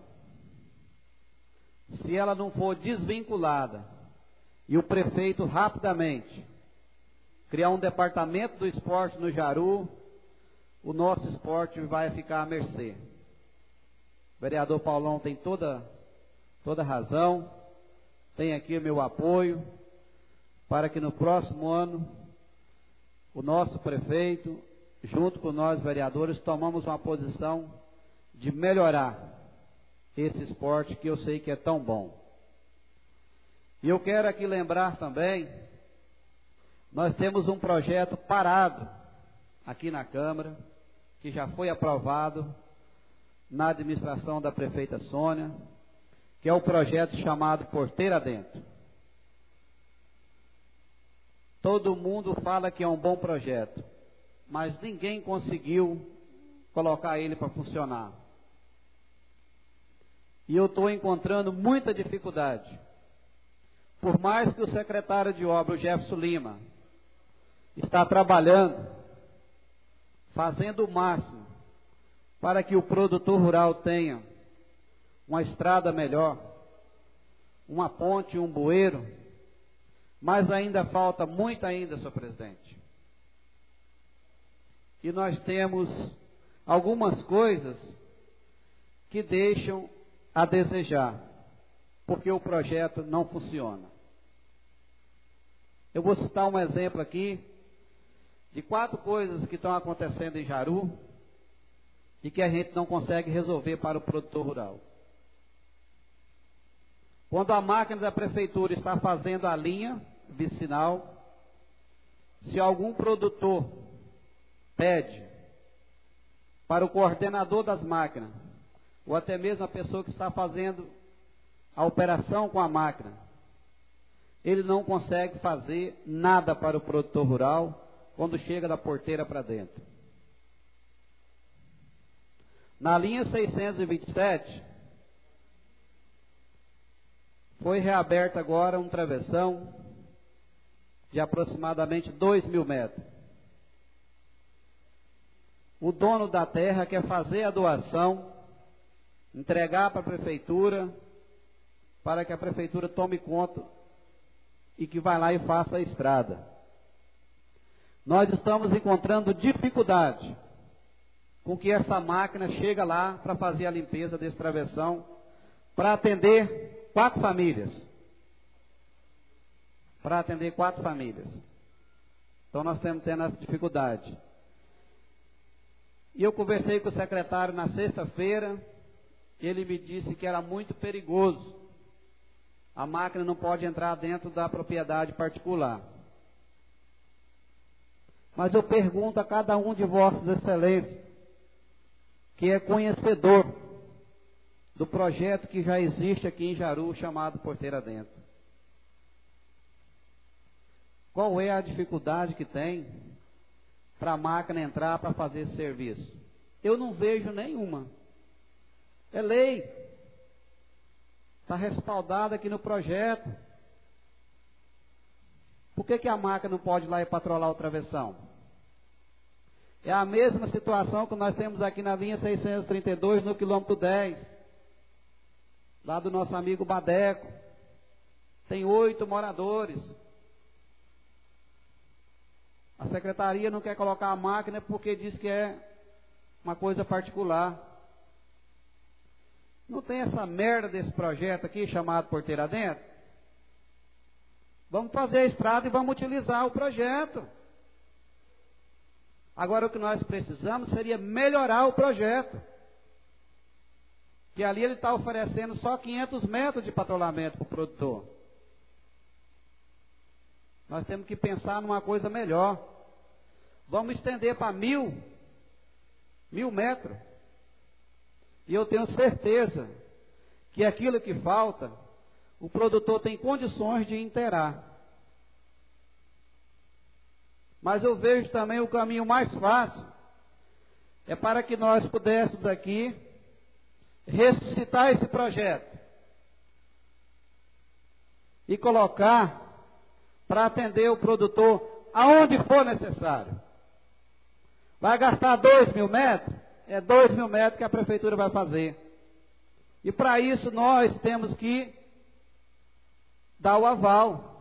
se ela não for desvinculada e o prefeito rapidamente criar um departamento do esporte no Jaru, o nosso esporte vai ficar à mercê. O vereador Paulão tem toda razão, tem aqui o meu apoio, para que no próximo ano o nosso prefeito, junto com nós vereadores, tomamos uma posição de melhorar esse esporte que eu sei que é tão bom. E eu quero aqui lembrar também, nós temos um projeto parado aqui na Câmara, que já foi aprovado na administração da prefeita Sônia, que é o projeto chamado Porteira Dentro. Todo mundo fala que é um bom projeto, mas ninguém conseguiu colocar ele para funcionar. E eu estou encontrando muita dificuldade. Por mais que o secretário de obra, o Jefferson Lima, está trabalhando, fazendo o máximo para que o produtor rural tenha uma estrada melhor, uma ponte, um bueiro, mas ainda falta muito ainda, senhor presidente. E nós temos algumas coisas que deixam a desejar, porque o projeto não funciona. Eu vou citar um exemplo aqui de 4 coisas que estão acontecendo em Jaru e que a gente não consegue resolver para o produtor rural. Quando a máquina da prefeitura está fazendo a linha vicinal, se algum produtor pede para o coordenador das máquinas, ou até mesmo a pessoa que está fazendo a operação com a máquina, ele não consegue fazer nada para o produtor rural quando chega da porteira para dentro. Na linha 627, foi reaberto agora um travessão de aproximadamente 2.000 metros. O dono da terra quer fazer a doação, entregar para a prefeitura, para que a prefeitura tome conta e que vá lá e faça a estrada. Nós estamos encontrando dificuldade com que essa máquina chega lá para fazer a limpeza desse travessão, para atender 4 famílias. Então nós estamos tendo essa dificuldade. E eu conversei com o secretário na sexta-feira, e ele me disse que era muito perigoso. A máquina não pode entrar dentro da propriedade particular. Mas eu pergunto a cada um de vossas excelências, que é conhecedor do projeto que já existe aqui em Jaru, chamado Porteira Dentro. Qual é a dificuldade que tem para a máquina entrar para fazer esse serviço? Eu não vejo nenhuma. É lei. Está respaldada aqui no projeto. Por que a máquina não pode ir lá e patrolar o travessão? É a mesma situação que nós temos aqui na linha 632, no quilômetro 10. Lá do nosso amigo Badeco. Tem 8 moradores. A secretaria não quer colocar a máquina porque diz que é uma coisa particular. Não tem essa merda desse projeto aqui chamado Porteira Dentro? Vamos fazer a estrada e vamos utilizar o projeto. Agora o que nós precisamos seria melhorar o projeto. Que ali ele está oferecendo só 500 metros de patrulhamento para o produtor. Nós temos que pensar numa coisa melhor. Vamos estender para 1.000 metros. E eu tenho certeza que aquilo que falta, o produtor tem condições de inteirar. Mas eu vejo também o caminho mais fácil, é para que nós pudéssemos aqui ressuscitar esse projeto e colocar para atender o produtor aonde for necessário. Vai gastar 2.000 metros? É 2.000 metros que a prefeitura vai fazer. E para isso nós temos que dar o aval.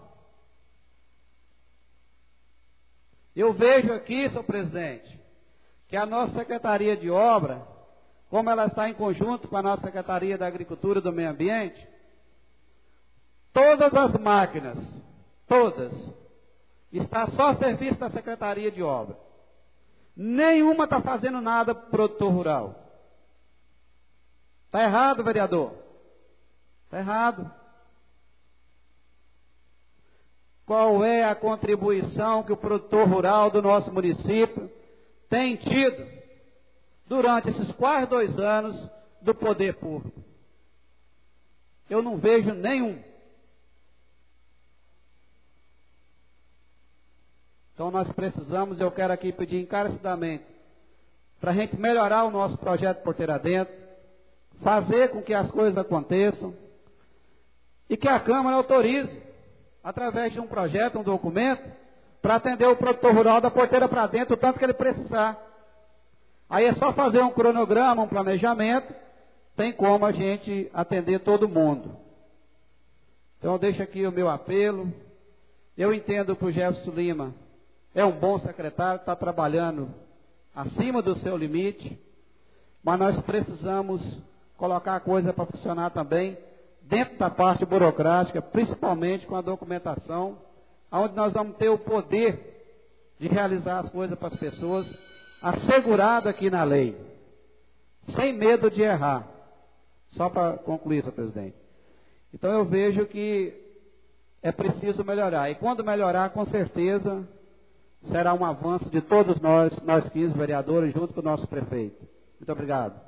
Eu vejo aqui, senhor presidente, que a nossa Secretaria de Obra, como ela está em conjunto com a nossa Secretaria da Agricultura e do Meio Ambiente, todas as máquinas, todas, está só a serviço da Secretaria de Obra. Nenhuma está fazendo nada para o produtor rural. Está errado, vereador? Está errado. Qual é a contribuição que o produtor rural do nosso município tem tido durante esses quase 2 anos do poder público? Eu não vejo nenhum. Então nós precisamos, eu quero aqui pedir encarecidamente, para a gente melhorar o nosso projeto Porteira Dentro, fazer com que as coisas aconteçam, e que a Câmara autorize, através de um projeto, um documento, para atender o produtor rural da porteira para dentro, o tanto que ele precisar. Aí é só fazer um cronograma, um planejamento, tem como a gente atender todo mundo. Então eu deixo aqui o meu apelo. Eu entendo que o Jefferson Lima é um bom secretário, está trabalhando acima do seu limite, mas nós precisamos colocar a coisa para funcionar também, dentro da parte burocrática, principalmente com a documentação, onde nós vamos ter o poder de realizar as coisas para as pessoas, assegurado aqui na lei, sem medo de errar. Só para concluir, senhor presidente. Então eu vejo que é preciso melhorar. E quando melhorar, com certeza, será um avanço de todos nós 15 vereadores, junto com o nosso prefeito. Muito obrigado.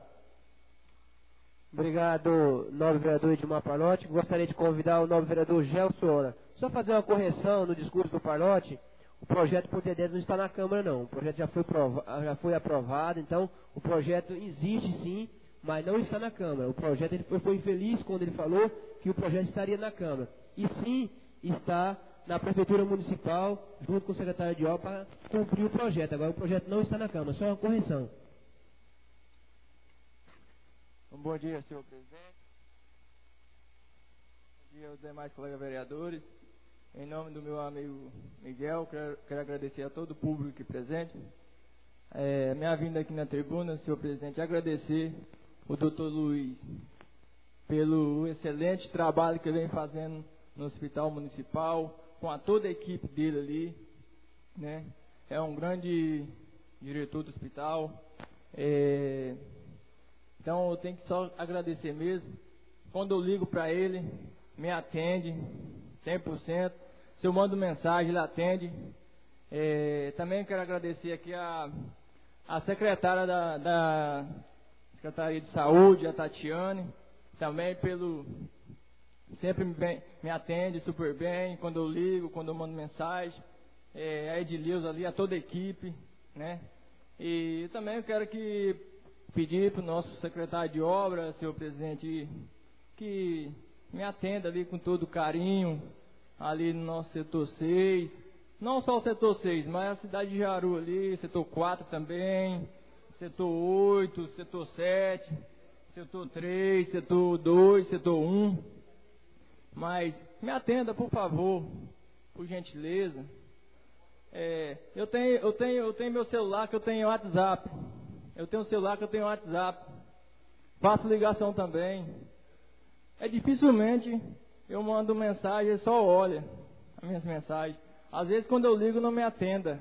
Obrigado, nobre vereador Edmar Parlotti. Gostaria de convidar o nobre vereador Gelson Ora. Só fazer uma correção no discurso do Parlotti. O projeto por T10 não está na Câmara, não. O projeto já foi aprovado, então o projeto existe sim, mas não está na Câmara. O projeto, ele foi infeliz quando ele falou que o projeto estaria na Câmara. E sim, está na Prefeitura Municipal, junto com o secretário de obra, para cumprir o projeto. Agora o projeto não está na Câmara, só uma correção. Bom dia, senhor presidente. Bom dia aos demais colegas vereadores. Em nome do meu amigo Miguel, quero agradecer a todo o público aqui presente. Minha vinda aqui na tribuna, senhor presidente, agradecer o doutor Luiz pelo excelente trabalho que ele vem fazendo no Hospital Municipal, com toda a equipe dele ali, né? É um grande diretor do hospital. Então eu tenho que só agradecer mesmo. Quando eu ligo para ele, me atende 100%. Se eu mando mensagem, ele atende. Também quero agradecer aqui a secretária da Secretaria de Saúde, a Tatiane, também sempre me atende super bem, quando eu ligo, quando eu mando mensagem. A Edileuza ali, a toda a equipe, né? E também eu quero pedir para o nosso secretário de obra, senhor presidente, que me atenda ali com todo carinho, ali no nosso setor 6, não só o setor 6, mas a cidade de Jaru ali, setor 4 também, setor 8, setor 7, setor 3, setor 2, setor 1, mas me atenda, por favor, por gentileza. Eu tenho meu celular que eu tenho WhatsApp, faço ligação também. Dificilmente eu mando mensagem, ele só olha as minhas mensagens. Às vezes quando eu ligo não me atenda.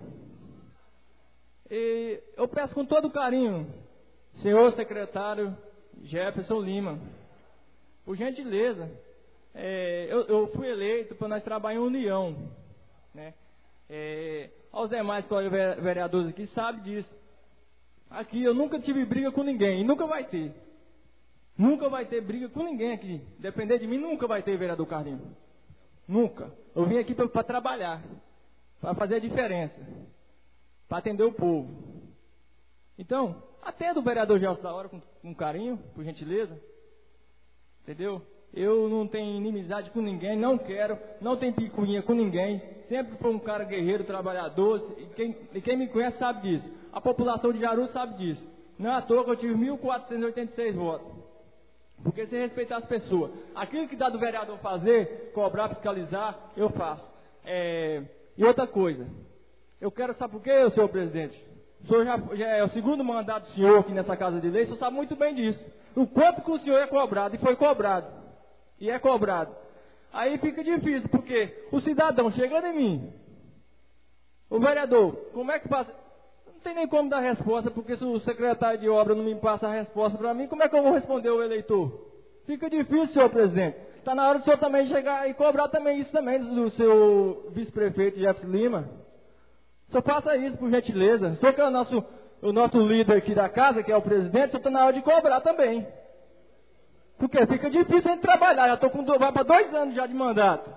E eu peço com todo carinho, senhor secretário Jefferson Lima, por gentileza, eu fui eleito para nós trabalhar em união, né? Aos demais colegas vereadores aqui sabem disso. Aqui eu nunca tive briga com ninguém e nunca vai ter. Nunca vai ter briga com ninguém aqui. Depender de mim, nunca vai ter, vereador Carlinhos. Nunca. Eu vim aqui para trabalhar, para fazer a diferença, para atender o povo. Então, atenda o vereador Gelson da Hora com carinho, por gentileza. Entendeu? Eu não tenho inimizade com ninguém, não quero, não tenho picuinha com ninguém. Sempre fui um cara guerreiro, trabalhador, e quem me conhece sabe disso. A população de Jaru sabe disso. Não é à toa que eu tive 1.486 votos. Porque se respeitar as pessoas, aquilo que dá do vereador fazer, cobrar, fiscalizar, eu faço. E outra coisa, eu quero, sabe por quê, senhor presidente? O senhor já é o segundo mandato do senhor aqui nessa Casa de Lei, o senhor sabe muito bem disso. O quanto que o senhor é cobrado, e foi cobrado, e é cobrado. Aí fica difícil, porque o cidadão chegando em mim, o vereador, como é que passa? Não tem nem como dar resposta, porque se o secretário de obra não me passa a resposta para mim, como é que eu vou responder o eleitor? Fica difícil, senhor presidente. Está na hora do senhor também chegar e cobrar também isso também do seu vice-prefeito Jefferson Lima. O senhor faça isso, por gentileza. O senhor que é o nosso líder aqui da casa, que é o presidente, o senhor está na hora de cobrar também. Porque fica difícil a gente trabalhar. Já estou vai para 2 anos já de mandato.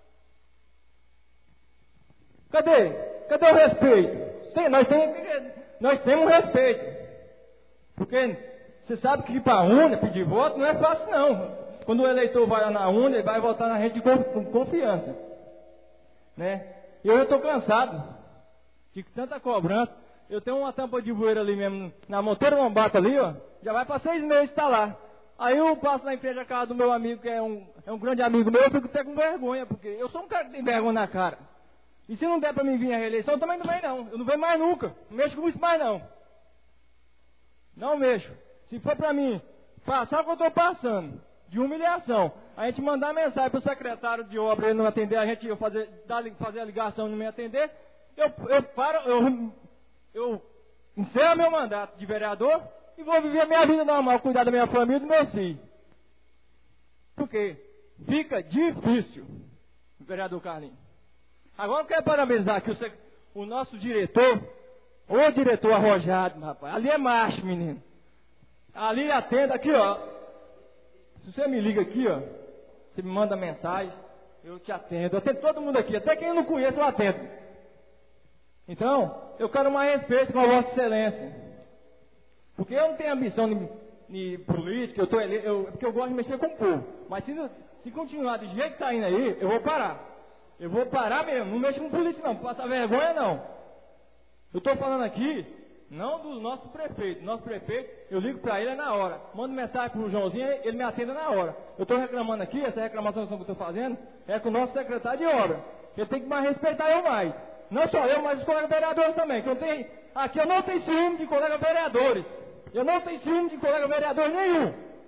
Cadê o respeito? Nós temos respeito. Porque você sabe que ir para a urna pedir voto não é fácil não. Quando o eleitor vai lá na urna, ele vai votar na gente com confiança, né? E eu já estou cansado de tanta cobrança. Eu tenho uma tampa de bueiro ali mesmo, na Monteiro Lobato ali, ó. Já vai para 6 meses estar lá. Aí eu passo na frente da casa do meu amigo, que é um grande amigo meu, eu fico até com vergonha, porque eu sou um cara que tem vergonha na cara. E se não der para mim vir a reeleição, eu também não venho não. Eu não venho mais nunca. Não mexo com isso mais não. Não mexo. Se for para mim passar o que eu estou passando, de humilhação, a gente mandar mensagem para o secretário de obra, ele não atender, a gente fazer a ligação e não me atender, eu encerro meu mandato de vereador e vou viver a minha vida normal, cuidar da minha família e do meu filho. Por quê? fica difícil, vereador Carlinhos. Agora eu quero parabenizar aqui o nosso diretor, o diretor arrojado, rapaz. Ali é macho, menino. Ali atenda aqui, ó. Se você me liga aqui, ó, você me manda mensagem, eu te atendo. Eu atendo todo mundo aqui, até quem eu não conheço eu atendo. Então, eu quero mais respeito com a Vossa Excelência. Porque eu não tenho ambição de política, porque eu gosto de mexer com o povo. Mas se continuar do jeito que está indo aí, eu vou parar. Eu vou parar mesmo, não mexo com política não, passar vergonha não. Eu estou falando aqui, não do nosso prefeito. Nosso prefeito, eu ligo para ele na hora. Mando mensagem para o Joãozinho, ele me atende na hora. Eu estou reclamando aqui, essa reclamação que eu estou fazendo, é com o nosso secretário de obra. Ele tem que mais respeitar eu mais. Não só eu, mas os colegas vereadores também. Que aqui eu não tenho ciúme de colegas vereadores. Eu não tenho ciúme de colega vereador nenhum.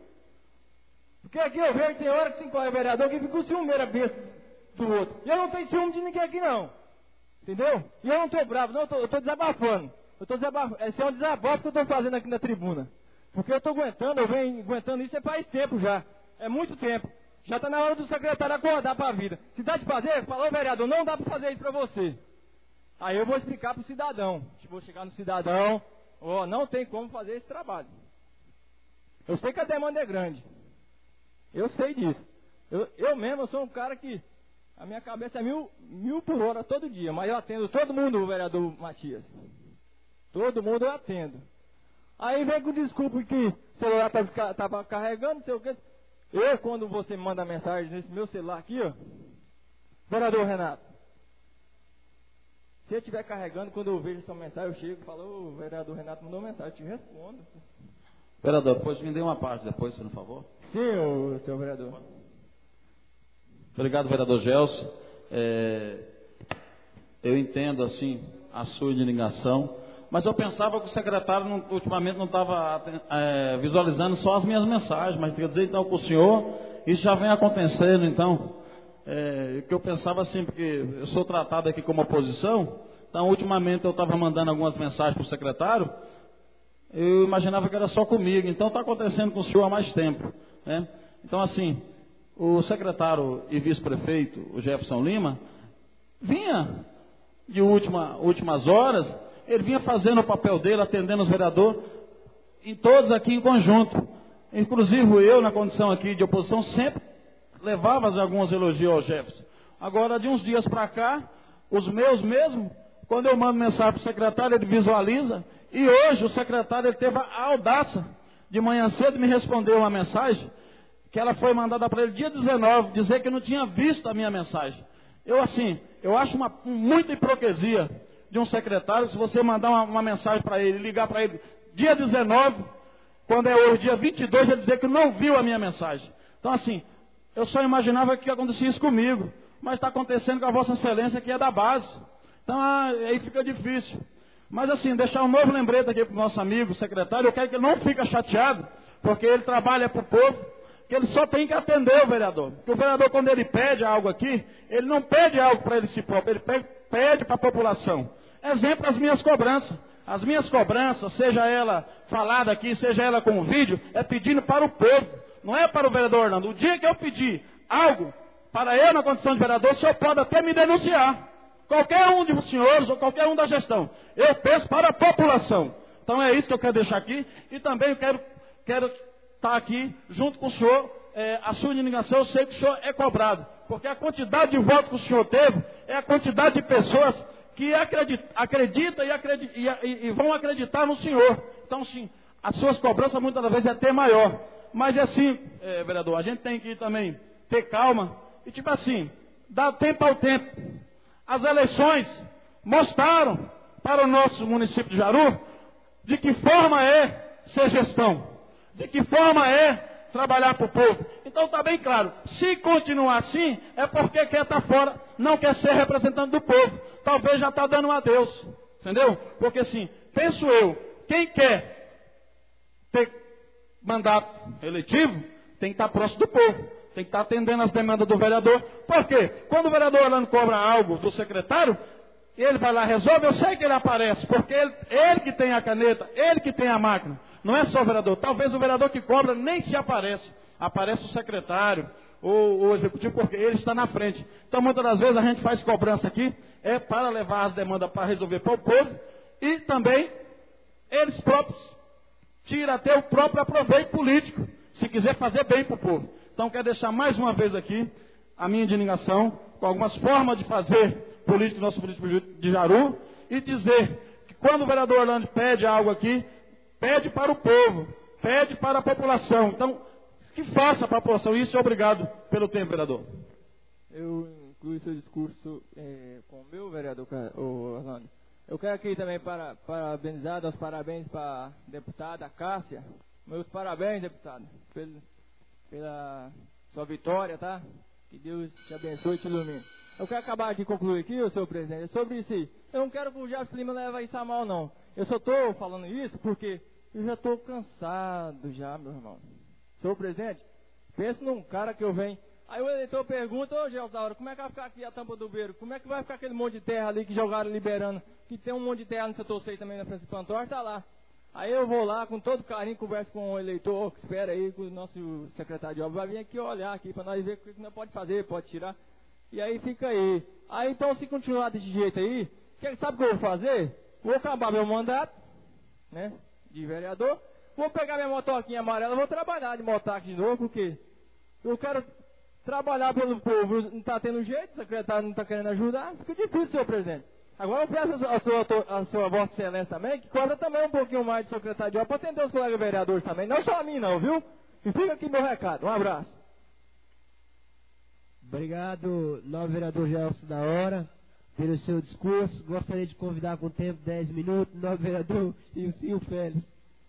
Porque aqui eu vejo que tem hora que tem colega vereador que fica com ciúmeira besta do outro. E eu não tenho ciúme de ninguém aqui não. Entendeu? E eu não estou bravo, não, eu estou desabafando. Esse é um desabafo que eu estou fazendo aqui na tribuna. Porque eu estou aguentando, eu venho aguentando isso faz tempo já. É muito tempo. Já está na hora do secretário acordar para a vida. Se dá de fazer, falou vereador, não dá para fazer isso para você. Aí eu vou explicar para o cidadão. Vou chegar no cidadão, não tem como fazer esse trabalho. Eu sei que a demanda é grande. Eu sei disso. Eu mesmo sou um cara que a minha cabeça é mil por hora todo dia. Mas eu atendo todo mundo, o vereador Matias. Todo mundo eu atendo. Aí vem com desculpa que o celular estava carregando, não sei o quê. Quando você me manda mensagem nesse meu celular aqui, ó, vereador Renato, se eu estiver carregando, quando eu vejo sua mensagem, eu chego e falo, o vereador Renato mandou mensagem, eu te respondo. Vereador, depois me dê uma parte depois, por favor. Sim, senhor vereador. Obrigado, vereador Gelson. Eu entendo, assim, a sua indignação, mas eu pensava que o secretário ultimamente não estava visualizando só as minhas mensagens, mas quer dizer, então, com o senhor, isso já vem acontecendo, então... que eu pensava assim, porque eu sou tratado aqui como oposição, então ultimamente eu estava mandando algumas mensagens para o secretário, eu imaginava que era só comigo, então está acontecendo com o senhor há mais tempo, né? Então assim, o secretário e vice-prefeito, o Jefferson Lima, vinha de últimas horas, ele vinha fazendo o papel dele, atendendo os vereadores, e todos aqui em conjunto, inclusive eu na condição aqui de oposição, sempre levava alguns elogios ao Jefferson. Agora, de uns dias para cá, os meus mesmo, quando eu mando mensagem para o secretário, ele visualiza. E hoje o secretário ele teve a audácia de manhã cedo me responder uma mensagem que ela foi mandada para ele dia 19, dizer que não tinha visto a minha mensagem. Eu acho muita hipocrisia de um secretário, se você mandar uma mensagem para ele, ligar para ele dia 19, quando é hoje dia 22, ele dizer que não viu a minha mensagem. Então assim, eu só imaginava que acontecia isso comigo, mas está acontecendo com a Vossa Excelência, que é da base. Então, aí fica difícil. Mas assim, deixar um novo lembrete aqui para o nosso amigo, secretário, eu quero que ele não fique chateado, porque ele trabalha para o povo, que ele só tem que atender o vereador. Porque o vereador, quando ele pede algo aqui, ele não pede algo para ele si próprio, ele pede para a população. Exemplo, as minhas cobranças. As minhas cobranças, seja ela falada aqui, seja ela com vídeo, é pedindo para o povo. Não é para o vereador Orlando. O dia que eu pedir algo para eu na condição de vereador, o senhor pode até me denunciar. Qualquer um dos senhores ou qualquer um da gestão. Eu peço para a população. Então é isso que eu quero deixar aqui. E também eu quero estar aqui junto com o senhor. A sua indignação, eu sei que o senhor é cobrado. Porque a quantidade de votos que o senhor teve é a quantidade de pessoas que acreditam e vão acreditar no senhor. Então, sim, as suas cobranças muitas das vezes é até maior. Mas é assim, vereador, a gente tem que também ter calma e tipo assim, dar tempo ao tempo. As eleições mostraram para o nosso município de Jaru de que forma é ser gestão, de que forma é trabalhar para o povo. Então está bem claro, se continuar assim, é porque quer estar fora, não quer ser representante do povo. Talvez já está dando um adeus, entendeu? Porque assim, penso eu, quem quer ter mandato eletivo, tem que estar próximo do povo, tem que estar atendendo as demandas do vereador. Por quê? Quando o vereador Orlando cobra algo do secretário, ele vai lá e resolve, eu sei que ele aparece, porque ele que tem a caneta, ele que tem a máquina. Não é só o vereador. Talvez o vereador que cobra nem se aparece. Aparece o secretário, o executivo, porque ele está na frente. Então, muitas das vezes a gente faz cobrança aqui, para levar as demandas para resolver para o povo, e também eles próprios tiram até o próprio aproveito político, se quiser fazer bem para o povo. Então, quero deixar mais uma vez aqui a minha indignação com algumas formas de fazer política, nosso político de Jaru, e dizer que quando o vereador Orlando pede algo aqui, pede para o povo, pede para a população. Então, que faça para a população isso, e obrigado pelo tempo, vereador. Eu incluo seu discurso com o meu vereador Orlando. Eu quero aqui também parabenizar, dar os parabéns para a deputada Cássia. Meus parabéns, deputada, pela sua vitória, tá? Que Deus te abençoe e te ilumine. Eu quero acabar de concluir aqui, senhor presidente, é sobre isso aí. Eu não quero que o Jefferson Lima leve isso a mal, não. Eu só estou falando isso porque eu já estou cansado já, meu irmão. Senhor presidente, pensa num cara que eu venho. Aí o eleitor pergunta, ô Gelson da hora, como é que vai ficar aqui a tampa do beiro? Como é que vai ficar aquele monte de terra ali que jogaram liberando? Que tem um monte de terra no setor 6 também na Francisco Pantoja, tá lá. Aí eu vou lá com todo carinho, converso com o eleitor, que espera aí, com o nosso secretário de obras, vai vir aqui olhar aqui para nós ver o que nós pode fazer, pode tirar. E aí fica aí. Aí então, se continuar desse jeito aí, sabe o que eu vou fazer? Vou acabar meu mandato, né, de vereador, vou pegar minha motoquinha amarela, vou trabalhar de motoque de novo, porque eu quero trabalhar pelo povo, não está tendo jeito, o secretário não está querendo ajudar, fica difícil, senhor presidente. Agora eu peço a sua Vossa Excelência também, que cobra também um pouquinho mais de secretário de obra, para atender os colegas vereadores também, não só a mim não, viu? E fica aqui meu recado, um abraço. Obrigado, novo vereador Gelson da hora, pelo seu discurso. Gostaria de convidar com o tempo 10 minutos, novo vereador e o Félix.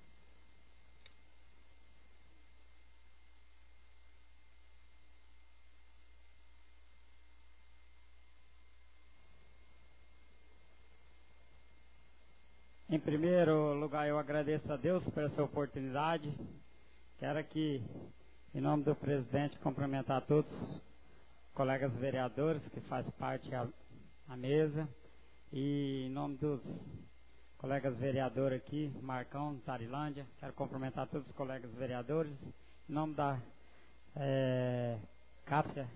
Em primeiro lugar, eu agradeço a Deus por essa oportunidade. Quero aqui, em nome do presidente, cumprimentar todos os colegas vereadores que fazem parte da mesa. E em nome dos colegas vereadores aqui, Marcão, Tarilândia, quero cumprimentar todos os colegas vereadores. Em nome da Cássia,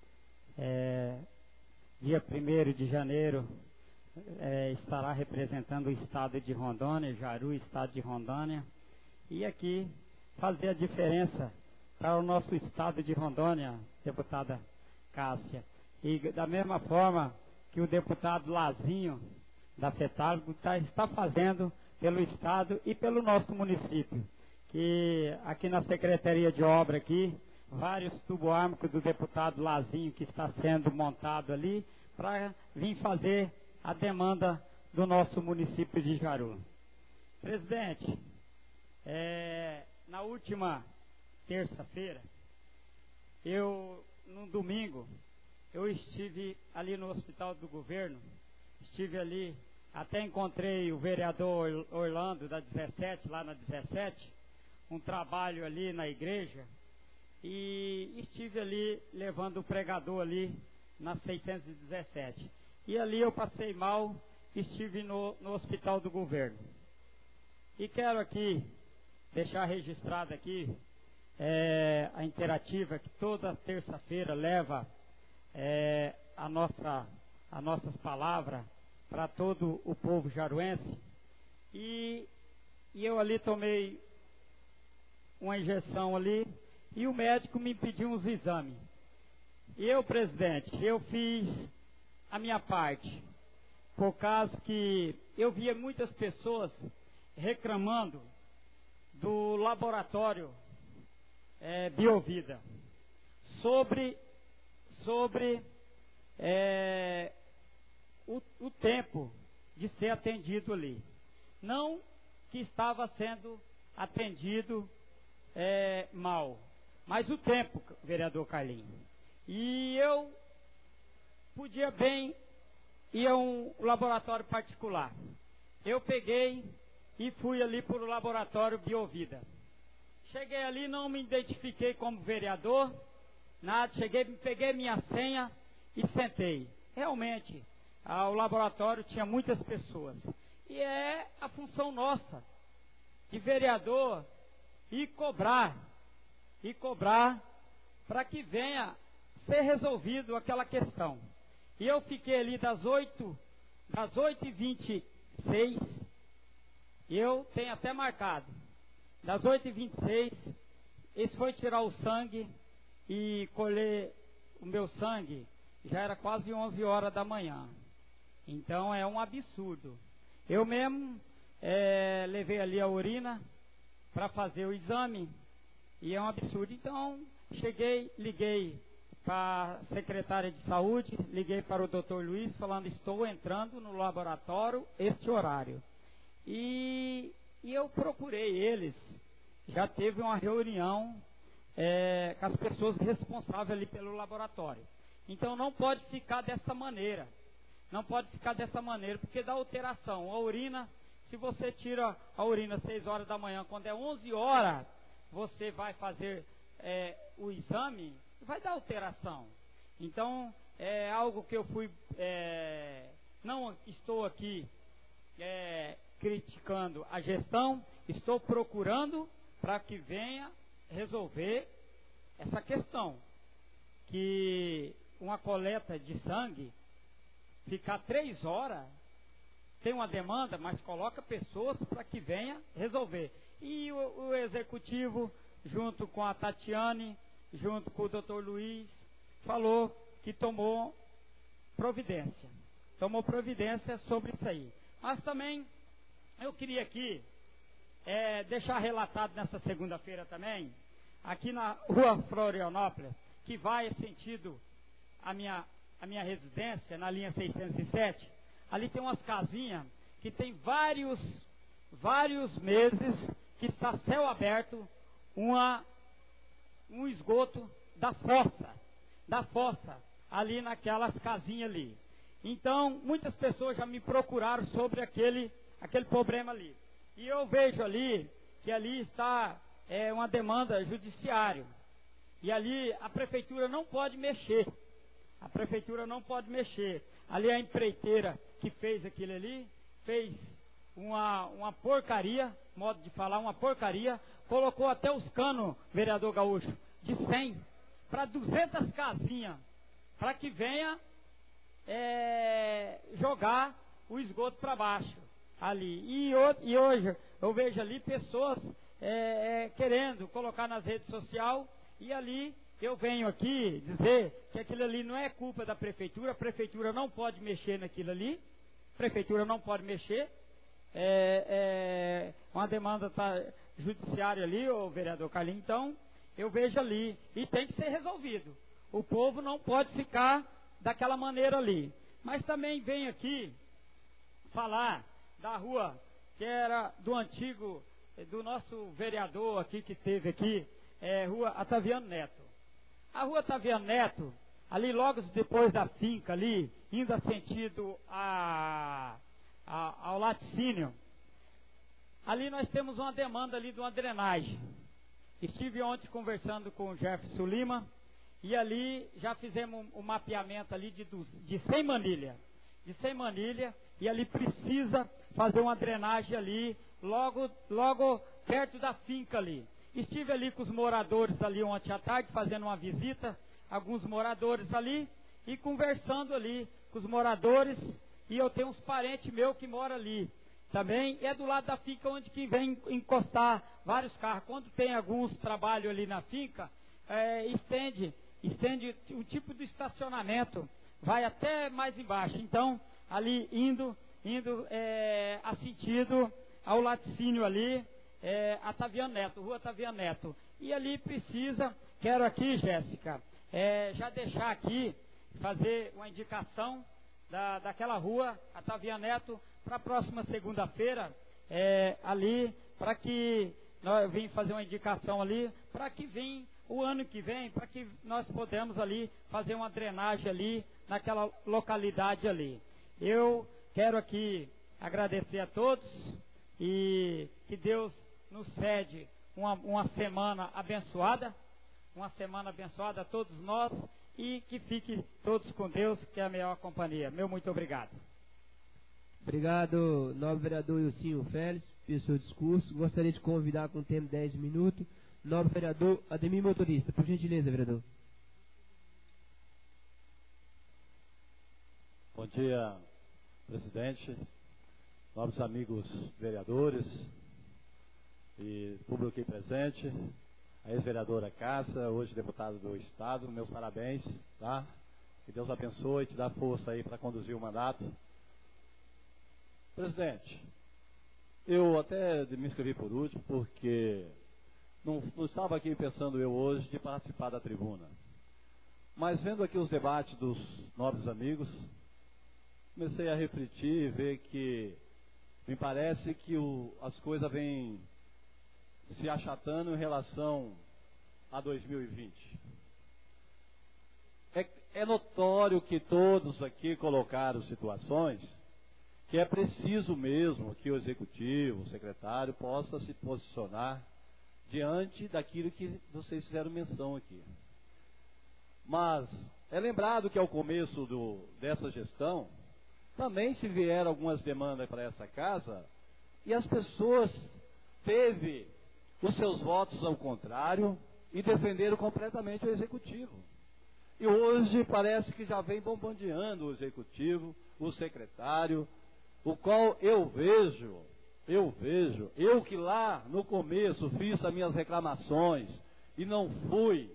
dia 1º de janeiro, estará representando o estado de Rondônia, Jaru, estado de Rondônia, e aqui fazer a diferença para o nosso estado de Rondônia, deputada Cássia. E da mesma forma que o deputado Lazinho, da FETALGO, está fazendo pelo estado e pelo nosso município, que aqui na Secretaria de Obra aqui, vários tubo-ármicos do deputado Lazinho que está sendo montado ali, para vir fazer a demanda do nosso município de Jaru. Presidente, na última terça-feira, no domingo, eu estive ali no Hospital do Governo, estive ali, até encontrei o vereador Orlando da 17, lá na 17, um trabalho ali na igreja, e estive ali levando o pregador ali na 617. E ali eu passei mal, estive no Hospital do Governo. E quero aqui, deixar registrado aqui, a interativa que toda terça-feira leva as nossas palavras para todo o povo jaruense. E eu ali tomei uma injeção ali, e o médico me pediu uns exames. E eu, presidente, eu fiz a minha parte, por causa que eu via muitas pessoas reclamando do laboratório Biovida sobre o tempo de ser atendido ali. Não que estava sendo atendido mal, mas o tempo, vereador Carlinhos. E eu podia bem ir a um laboratório particular. Eu peguei e fui ali para o laboratório Biovida. Cheguei ali, não me identifiquei como vereador, nada, peguei minha senha e sentei. Realmente, o laboratório tinha muitas pessoas. E é a função nossa, de vereador, ir cobrar para que venha ser resolvido aquela questão. E eu fiquei ali das 8h26, eu tenho até marcado, das 8h26, esse foi tirar o sangue e colher o meu sangue, já era quase 11 horas da manhã. Então é um absurdo. Eu mesmo levei ali a urina para fazer o exame e é um absurdo. Então cheguei, liguei para a secretária de saúde, liguei para o Dr. Luiz falando: estou entrando no laboratório este horário. E eu procurei eles, já teve uma reunião com as pessoas responsáveis ali pelo laboratório. Então não pode ficar dessa maneira. Não pode ficar dessa maneira, porque dá alteração. A urina, se você tira a urina às 6 horas da manhã, quando é 11 horas, você vai fazer o exame, vai dar alteração. Então, é algo que eu fui... não estou aqui criticando a gestão, estou procurando para que venha resolver essa questão. Que uma coleta de sangue, ficar 3 horas, tem uma demanda, mas coloca pessoas para que venha resolver. E o executivo, junto com a Tatiane, junto com o Dr. Luiz, falou que tomou providência sobre isso aí. Mas também eu queria aqui deixar relatado nessa segunda-feira também, aqui na rua Florianópolis, que vai sentido a minha residência, na linha 607, ali tem umas casinhas que tem vários meses que está céu aberto, um esgoto da fossa, ali naquelas casinhas ali. Então, muitas pessoas já me procuraram sobre aquele problema ali. E eu vejo ali, que ali está uma demanda judiciária. E ali a prefeitura não pode mexer. Ali a empreiteira que fez aquilo ali, fez uma porcaria, modo de falar, uma porcaria, colocou até os canos, vereador Gaúcho, de 100 para 200 casinhas, para que venha jogar o esgoto para baixo ali. E hoje eu vejo ali pessoas querendo colocar nas redes sociais, e ali eu venho aqui dizer que aquilo ali não é culpa da prefeitura, a prefeitura não pode mexer naquilo ali, uma demanda judiciária ali, ô vereador Carlinhos. Então eu vejo ali, e tem que ser resolvido. O povo não pode ficar daquela maneira ali. Mas também venho aqui falar da rua que era do antigo, do nosso vereador aqui que esteve aqui, rua Ataviano Neto. A rua Ataviano Neto, ali logo depois da finca ali, indo sentido ao laticínio, ali nós temos uma demanda ali de uma drenagem. Estive ontem conversando com o Jefferson Lima, e ali já fizemos um mapeamento ali de 100 manilhas. E ali precisa fazer uma drenagem ali, logo perto da finca ali. Estive ali com os moradores ali ontem à tarde, fazendo uma visita, alguns moradores ali, e conversando ali com os moradores, e eu tenho uns parentes meus que moram ali. Também é do lado da finca onde que vem encostar vários carros. Quando tem alguns trabalhos ali na finca, estende o tipo de estacionamento, vai até mais embaixo. Então, ali indo a sentido ao laticínio ali, rua Ataviano Neto. E ali quero aqui, Jéssica, já deixar aqui, fazer uma indicação daquela rua Ataviano Neto para a próxima segunda-feira, ali, para que nós vim fazer uma indicação ali, para que venha o ano que vem, para que nós podemos ali fazer uma drenagem ali, naquela localidade ali. Eu quero aqui agradecer a todos, e que Deus nos cede uma semana abençoada a todos nós, e que fiquem todos com Deus, que é a melhor companhia. Meu muito obrigado. Obrigado, nobre vereador Ilcinho Félix, pelo seu discurso. Gostaria de convidar com o tempo 10 minutos, nobre vereador Ademir Motorista. Por gentileza, vereador. Bom dia, presidente, nobres amigos vereadores e público aqui presente, a ex-vereadora Cássia, hoje deputada do Estado, meus parabéns, tá? Que Deus abençoe e te dá força aí para conduzir o mandato. Presidente, eu até me inscrevi por último, porque não estava aqui pensando eu hoje de participar da tribuna. Mas vendo aqui os debates dos nobres amigos, comecei a refletir e ver que me parece que as coisas vêm se achatando em relação a 2020. É notório que todos aqui colocaram situações que é preciso mesmo que o executivo, o secretário, possa se posicionar diante daquilo que vocês fizeram menção aqui. Mas é lembrado que ao começo dessa gestão, também se vieram algumas demandas para essa casa, e as pessoas teve os seus votos ao contrário e defenderam completamente o executivo. E hoje parece que já vem bombardeando o executivo, o secretário, o qual eu que lá no começo fiz as minhas reclamações e não fui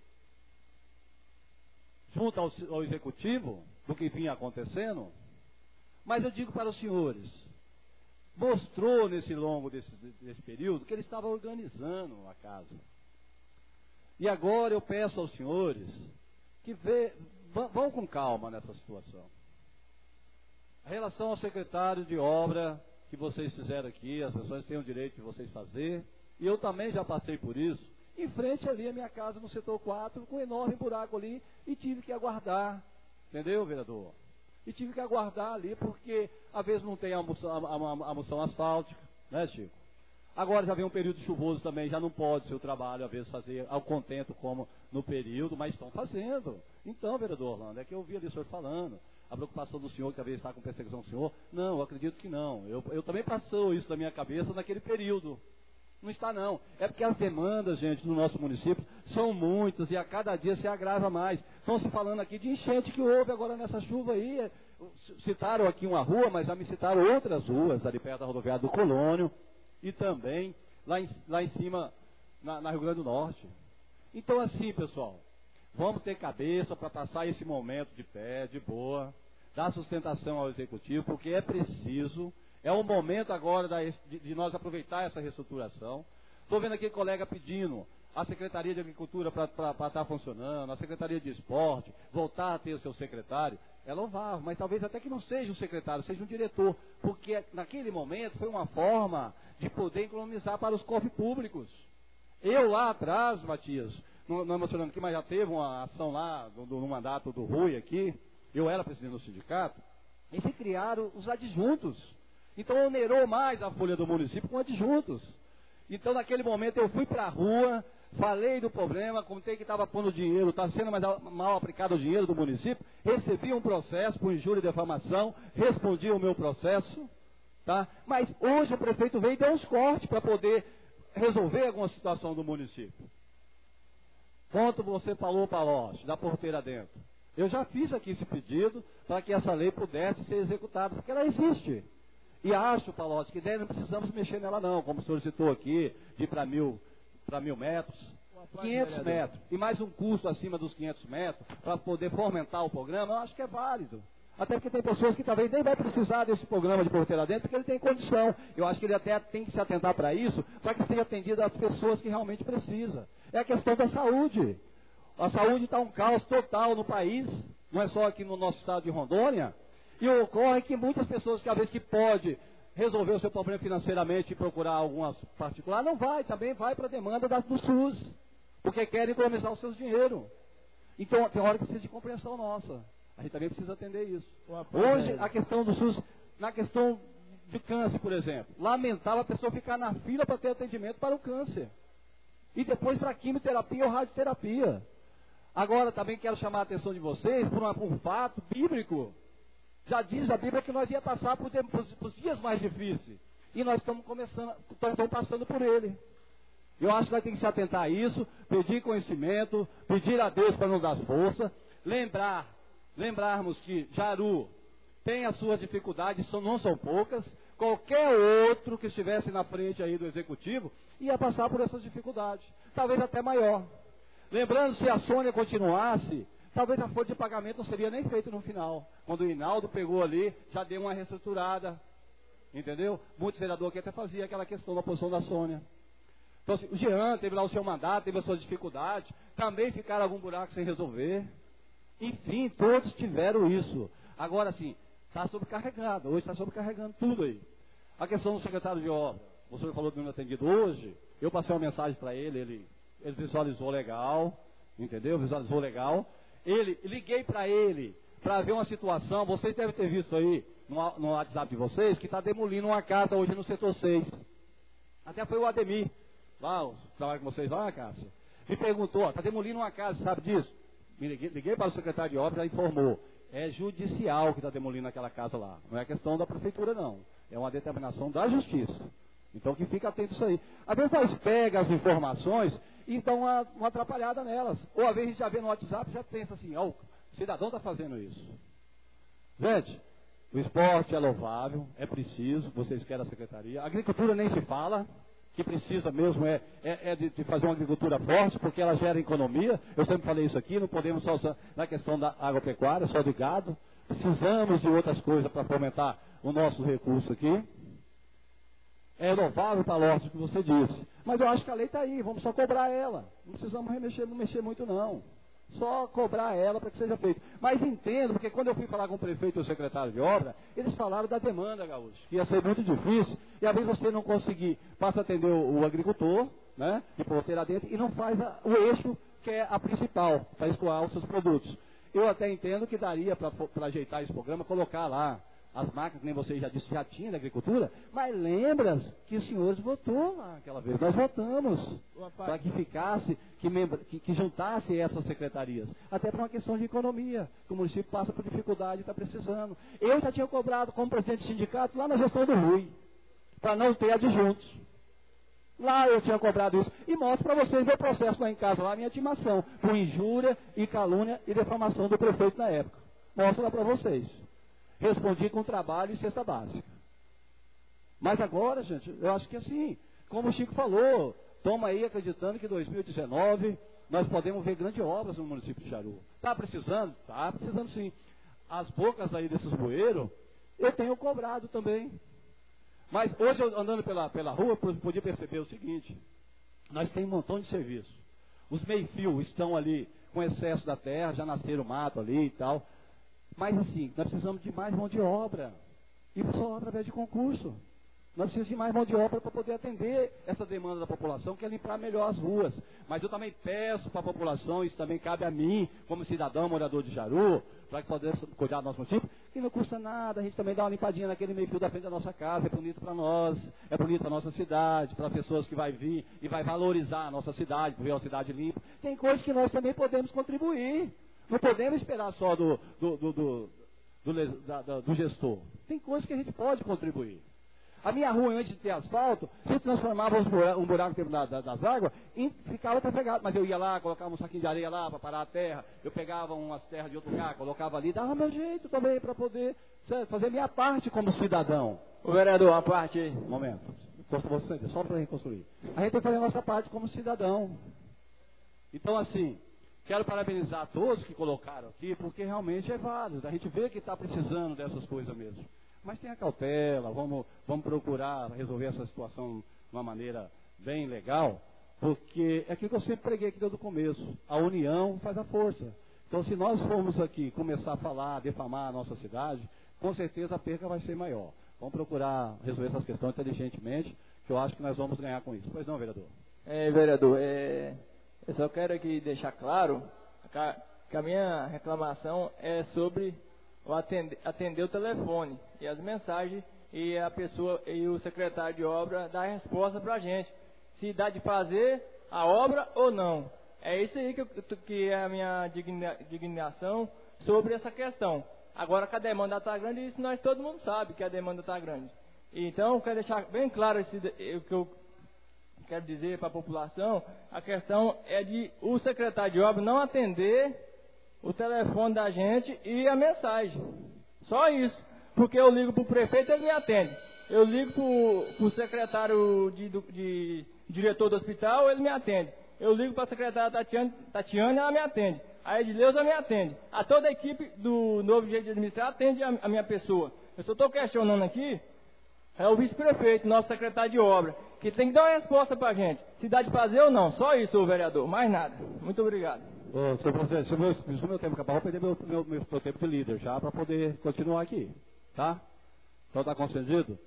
junto ao executivo do que vinha acontecendo, mas eu digo para os senhores, mostrou nesse longo desse período que ele estava organizando a casa. E agora eu peço aos senhores que vão com calma nessa situação. A relação ao secretário de obra que vocês fizeram aqui, as pessoas têm o direito de vocês fazer, e eu também já passei por isso, em frente ali à minha casa no setor 4, com um enorme buraco ali, e tive que aguardar, entendeu, vereador? E tive que aguardar ali, porque às vezes não tem a moção asfáltica, né, Chico? Agora já vem um período chuvoso também, já não pode seu trabalho, às vezes, fazer ao contento como no período, mas estão fazendo. Então, vereador Orlando, é que eu ouvi ali o senhor falando, a preocupação do senhor que talvez está com perseguição do senhor. Não, eu acredito que não. Eu também passou isso da minha cabeça naquele período. Não está não. É porque as demandas, gente, no nosso município são muitas e a cada dia se agrava mais. Estão se falando aqui de enchente que houve agora nessa chuva aí. Citaram aqui uma rua, mas já me citaram outras ruas ali perto da rodoviária do Colônio e também lá em cima na Rio Grande do Norte. Então assim, pessoal, vamos ter cabeça para passar esse momento de pé, de boa, dar sustentação ao executivo, porque é preciso. É o momento agora de nós aproveitar essa reestruturação. Estou vendo aqui colega pedindo a Secretaria de Agricultura para estar funcionando, a Secretaria de Esporte, voltar a ter o seu secretário. É louvável, mas talvez até que não seja um secretário, seja um diretor, porque naquele momento foi uma forma de poder economizar para os cofres públicos. Eu lá atrás, Matias, não emocionando aqui, mas já teve uma ação lá no mandato do Rui aqui, eu era presidente do sindicato, e se criaram os adjuntos. Então onerou mais a folha do município com adjuntos. Então naquele momento eu fui para a rua, falei do problema, contei que estava pondo dinheiro, estava sendo mal aplicado o dinheiro do município, recebi um processo por injúria e defamação, respondi o meu processo, tá? Mas hoje o prefeito veio e deu uns cortes para poder resolver alguma situação do município. Quanto você falou, Paloche, da porteira dentro. Eu já fiz aqui esse pedido para que essa lei pudesse ser executada, porque ela existe. E acho, Palote, que não precisamos mexer nela não, como o senhor citou aqui, de ir para 1.000 metros, 500 metros, e mais um custo acima dos 500 metros, para poder fomentar o programa, eu acho que é válido. Até porque tem pessoas que talvez nem vai precisar desse programa de porteira dentro, porque ele tem condição. Eu acho que ele até tem que se atentar para isso, para que seja atendido às pessoas que realmente precisam. É a questão da saúde. A saúde está um caos total no país, não é só aqui no nosso estado de Rondônia. E ocorre que muitas pessoas, que às vezes que pode resolver o seu problema financeiramente e procurar algumas particular, não vai, também vai para a demanda do SUS, porque querem economizar os seus dinheiros. Então tem hora que precisa de compreensão nossa. A gente também precisa atender isso. Hoje, a questão do SUS, na questão de câncer, por exemplo, lamentável a pessoa ficar na fila para ter atendimento para o câncer. E depois para a quimioterapia ou radioterapia. Agora também quero chamar a atenção de vocês por um fato bíblico. Já diz a Bíblia que nós ia passar por dias mais difíceis. E nós estamos passando por ele. Eu acho que nós temos que se atentar a isso, pedir conhecimento, pedir a Deus para nos dar força, lembrarmos que Jaru tem as suas dificuldades, não são poucas. Qualquer outro que estivesse na frente aí do executivo ia passar por essas dificuldades, talvez até maior. Lembrando, se a Sônia continuasse, talvez a folha de pagamento não seria nem feita no final. Quando o Hinaldo pegou ali, já deu uma reestruturada, entendeu? Muitos vereadores aqui até faziam aquela questão da posição da Sônia. Então, assim, o Jean teve lá o seu mandato, teve as suas dificuldades, também ficaram algum buraco sem resolver. Enfim, todos tiveram isso. Agora, assim, está sobrecarregado, hoje está sobrecarregando tudo aí. A questão do secretário de obra, o senhor falou que não atendido hoje, eu passei uma mensagem para ele visualizou legal, entendeu? Visualizou legal. Liguei para ele, para ver uma situação, vocês devem ter visto aí, no WhatsApp de vocês, que está demolindo uma casa hoje no setor 6. Até foi o Ademir, lá, trabalha com vocês lá, Cássia, me perguntou, está demolindo uma casa, sabe disso? Liguei para o secretário de obra, já informou. É judicial que está demolindo aquela casa lá. Não é questão da prefeitura, não. É uma determinação da justiça. Então que fica atento a isso aí. Às vezes nós pegamos as informações e dão uma atrapalhada nelas. Ou às vezes a gente já vê no WhatsApp e já pensa assim, o cidadão está fazendo isso. Gente, o esporte é louvável, é preciso, vocês querem a secretaria. A agricultura nem se fala. Que precisa mesmo de fazer uma agricultura forte, porque ela gera economia. Eu sempre falei isso aqui, não podemos só usar na questão da agropecuária, só do gado. Precisamos de outras coisas para fomentar o nosso recurso aqui. É louvável para a lógica que você disse. Mas eu acho que a lei está aí, vamos só cobrar ela. Não precisamos não mexer muito não. Só cobrar ela para que seja feito. Mas entendo, porque quando eu fui falar com o prefeito e o secretário de obra, eles falaram da demanda, Gaúcho, que ia ser muito difícil, e às vezes você não conseguir, passa a atender o agricultor, né, de porteira dentro, e não faz o eixo que é a principal, para escoar os seus produtos. Eu até entendo que daria para ajeitar esse programa, colocar lá as máquinas, que nem você já disse, já tinha da agricultura, mas lembra que os senhores votou lá aquela vez. Nós votamos para que ficasse, que juntasse essas secretarias. Até por uma questão de economia, que o município passa por dificuldade e está precisando. Eu já tinha cobrado como presidente do sindicato lá na gestão do Rui, para não ter adjuntos. Lá eu tinha cobrado isso. E mostro para vocês meu processo lá em casa, lá a minha intimação, por injúria e calúnia e defamação do prefeito na época. Mostro lá para vocês. Respondi com trabalho e cesta básica. Mas agora, gente, eu acho que assim, como o Chico falou, estamos aí acreditando que em 2019 nós podemos ver grandes obras no município de Jaru. Está precisando? Está precisando sim. As bocas aí desses bueiros, eu tenho cobrado também. Mas hoje, eu andando pela rua, eu podia perceber o seguinte, nós temos um montão de serviço. Os meio-fio estão ali com excesso da terra, já nasceram mato ali e tal. Mas assim, nós precisamos de mais mão de obra. E só através de concurso. Nós precisamos de mais mão de obra para poder atender essa demanda da população, que é limpar melhor as ruas. Mas eu também peço para a população, isso também cabe a mim, como cidadão, morador de Jaru, para que possa cuidar do nosso município, que não custa nada, a gente também dá uma limpadinha naquele meio-fio da frente da nossa casa, é bonito para nós, é bonito para a nossa cidade, para pessoas que vai vir e vai valorizar a nossa cidade, ver uma cidade limpa. Tem coisas que nós também podemos contribuir. Não podemos esperar só do gestor. Tem coisas que a gente pode contribuir. A minha rua, antes de ter asfalto, se transformava um buraco dentro das águas e ficava trafegado. Mas eu ia lá, colocava um saquinho de areia lá para parar a terra. Eu pegava umas terras de outro lugar, colocava ali, dava meu jeito também para poder fazer minha parte como cidadão. O vereador, uma parte aí. Um momento. Só para reconstruir. A gente tem que fazer a nossa parte como cidadão. Então, assim, quero parabenizar a todos que colocaram aqui, porque realmente é válido. A gente vê que está precisando dessas coisas mesmo. Mas tenha cautela, vamos procurar resolver essa situação de uma maneira bem legal, porque é aquilo que eu sempre preguei aqui desde o começo. A união faz a força. Então, se nós formos aqui começar a falar, defamar a nossa cidade, com certeza a perca vai ser maior. Vamos procurar resolver essas questões inteligentemente, que eu acho que nós vamos ganhar com isso. Pois não, vereador? Vereador, eu só quero aqui deixar claro que a minha reclamação é sobre atender o telefone e as mensagens e a pessoa e o secretário de obra dar a resposta para a gente, se dá de fazer a obra ou não. É isso aí que é a minha dignação sobre essa questão. Agora que a demanda está grande, isso nós todo mundo sabe que a demanda está grande. Então, eu quero deixar bem claro o que eu quero dizer para a população. A questão é de o secretário de obra não atender o telefone da gente e a mensagem. Só isso. Porque eu ligo para o prefeito e ele me atende. Eu ligo para o secretário de diretor do hospital, ele me atende. Eu ligo para a secretária Tatiana, ela me atende. A Edileuza me atende. A toda a equipe do Novo Jeito de Administrar atende a minha pessoa. Eu só estou questionando aqui, é o vice-prefeito, nosso secretário de obra, que tem que dar uma resposta para a gente. Se dá de fazer ou não. Só isso, ô vereador. Mais nada. Muito obrigado. Senhor presidente, se o meu tempo acabar, eu vou perder meu tempo de líder já para poder continuar aqui. Tá? Então está concedido?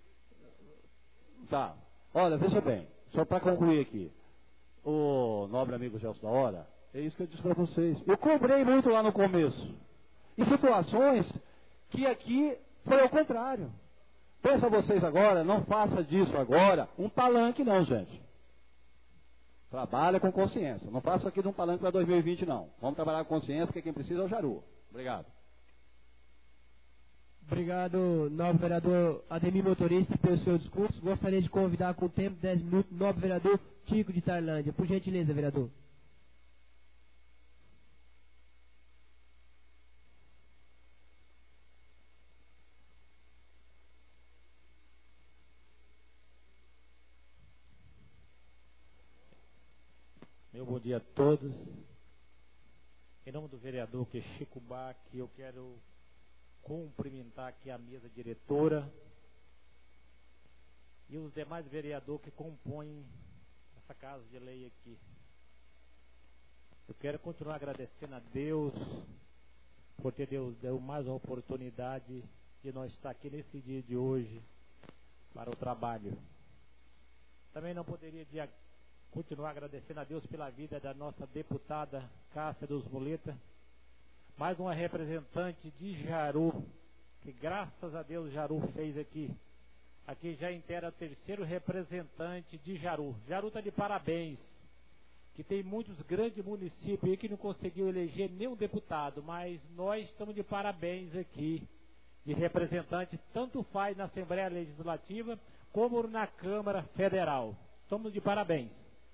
Tá. Olha, veja bem, só para concluir aqui. O nobre amigo Gelson da Hora, é isso que eu disse para vocês. Eu cobrei muito lá no começo. Em situações que aqui foi ao contrário. Pensa vocês agora, não faça disso agora um palanque não, gente. Trabalha com consciência. Não faça aqui de um palanque para 2020 não. Vamos trabalhar com consciência, porque quem precisa é o Jaru. Obrigado. Obrigado, nobre vereador Ademir Motorista, pelo seu discurso. Gostaria de convidar com o tempo 10 minutos o nobre vereador Tico de Tarlândia. Por gentileza, vereador. Meu bom dia a todos. Em nome do vereador que é Chico Bach, eu quero cumprimentar aqui a mesa diretora e os demais vereadores que compõem essa casa de lei aqui. Eu quero continuar agradecendo a Deus por ter dado mais uma oportunidade de nós estar aqui nesse dia de hoje para o trabalho. Também não poderia continuar agradecendo a Deus pela vida da nossa deputada Cássia dos Muleta, mais uma representante de Jaru, que graças a Deus Jaru fez aqui. Aqui já inteira o terceiro representante de Jaru. Jaru está de parabéns, que tem muitos grandes municípios aí que não conseguiu eleger nenhum deputado, mas nós estamos de parabéns aqui, de representante, tanto faz na Assembleia Legislativa como na Câmara Federal. Estamos de parabéns.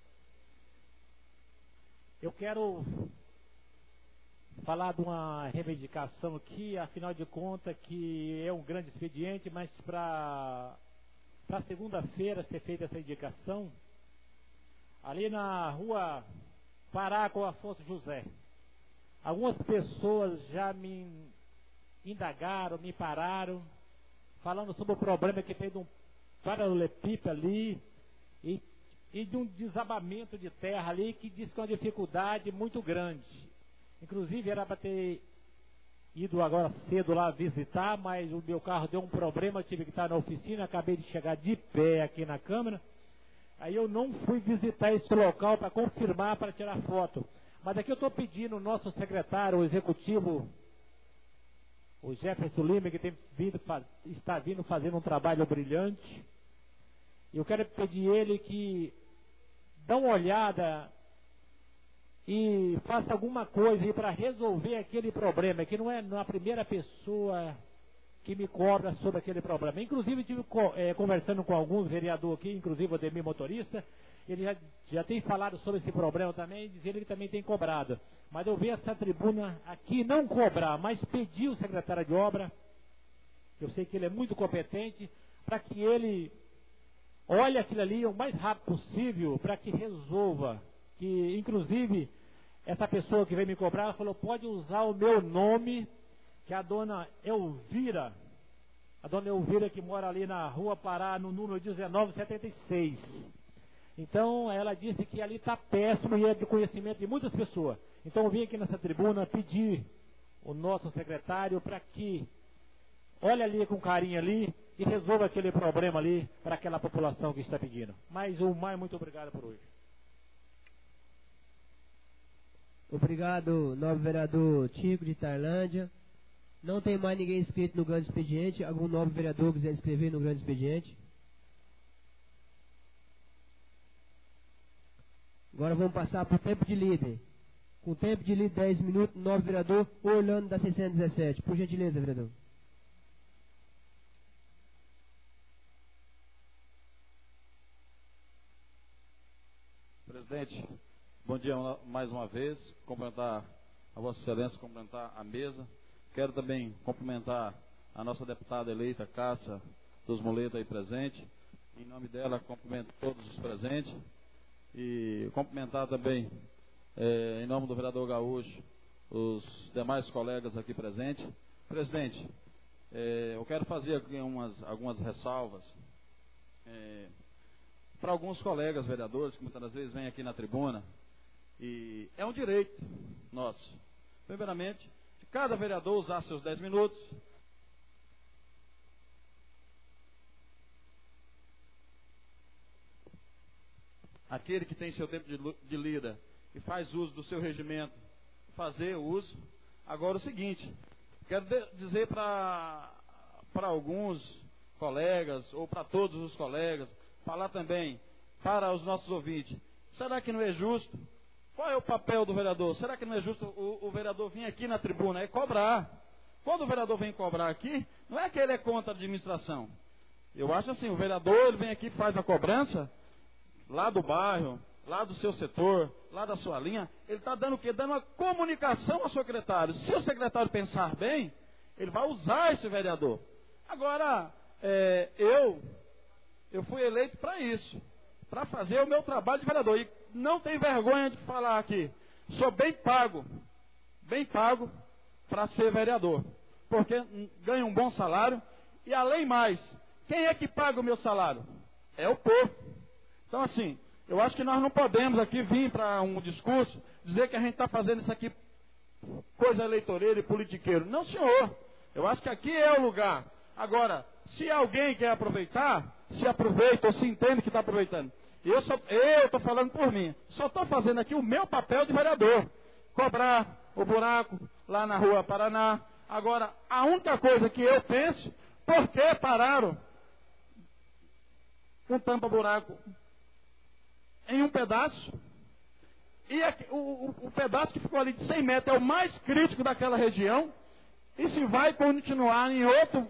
Eu quero falar de uma reivindicação aqui, afinal de contas, que é um grande expediente, mas para segunda-feira ser feita essa indicação, ali na rua Pará com Afonso José. Algumas pessoas já me indagaram, me pararam, falando sobre o problema que tem de um paralelepípedo ali e de um desabamento de terra ali, que diz que é uma dificuldade muito grande. Inclusive era para ter ido agora cedo lá visitar, mas o meu carro deu um problema, eu tive que estar na oficina, acabei de chegar de pé aqui na Câmara, aí eu não fui visitar esse local para confirmar, para tirar foto. Mas aqui eu estou pedindo o nosso secretário, o executivo, o Jefferson Lima, que está vindo fazendo um trabalho brilhante. Eu quero pedir ele que dá uma olhada e faça alguma coisa aí para resolver aquele problema, que não é a primeira pessoa que me cobra sobre aquele problema. Inclusive, estive conversando com alguns vereadores aqui, inclusive o Ademir Motorista, ele já tem falado sobre esse problema também, dizendo que também tem cobrado. Mas eu vi essa tribuna aqui não cobrar, mas pedir o secretário de obra, eu sei que ele é muito competente, para que ele olhe aquilo ali o mais rápido possível, para que resolva. Que, inclusive, essa pessoa que veio me cobrar, ela falou, pode usar o meu nome, que é a dona Elvira, que mora ali na rua Pará, no número 1976. Então, ela disse que ali está péssimo e é de conhecimento de muitas pessoas. Então, eu vim aqui nessa tribuna pedir o nosso secretário para que olhe ali com carinho ali e resolva aquele problema ali para aquela população que está pedindo. Mais muito obrigado por hoje. Obrigado, nobre vereador Tico de Tarlândia. Não tem mais ninguém inscrito no grande expediente. Algum nobre vereador quiser inscrever no grande expediente? Agora vamos passar para o tempo de líder. Com o tempo de líder 10 minutos, nobre vereador Orlando da 617. Por gentileza, vereador. Presidente, bom dia mais uma vez, cumprimentar a Vossa Excelência, cumprimentar a mesa. Quero também cumprimentar a nossa deputada eleita, Cássia dos Moletas, aí presente. Em nome dela, cumprimento todos os presentes. E cumprimentar também, em nome do vereador Gaúcho, os demais colegas aqui presentes. Presidente, eu quero fazer aqui algumas ressalvas para alguns colegas vereadores que muitas vezes vêm aqui na tribuna. E é um direito nosso, primeiramente, de cada vereador usar seus 10 minutos. Aquele que tem seu tempo de lida e faz uso do seu regimento, fazer uso. Agora o seguinte, quero dizer para alguns colegas, ou para todos os colegas, falar também para os nossos ouvintes, será que não é justo? Qual é o papel do vereador? Será que não é justo o vereador vir aqui na tribuna e cobrar? Quando o vereador vem cobrar aqui, não é que ele é contra a administração. Eu acho assim, o vereador ele vem aqui e faz a cobrança, lá do bairro, lá do seu setor, lá da sua linha, ele está dando o quê? Dando uma comunicação ao secretário. Se o secretário pensar bem, ele vai usar esse vereador. Agora, eu fui eleito para isso, para fazer o meu trabalho de vereador. E não tenho vergonha de falar aqui. Sou bem pago para ser vereador, porque ganho um bom salário. E além mais, quem é que paga o meu salário? É o povo. Então, assim, eu acho que nós não podemos aqui vir para um discurso, dizer que a gente está fazendo isso aqui coisa eleitoreira e politiqueiro. Não, senhor. Eu acho que aqui é o lugar. Agora, se alguém quer aproveitar, se aproveita ou se entende que está aproveitando. Eu estou falando por mim. Só estou fazendo aqui o meu papel de vereador. Cobrar o buraco lá na Rua Paraná. Agora, a única coisa que eu penso, por que pararam um tampa-buraco em um pedaço, e o pedaço que ficou ali de 100 metros é o mais crítico daquela região, e se vai continuar em outro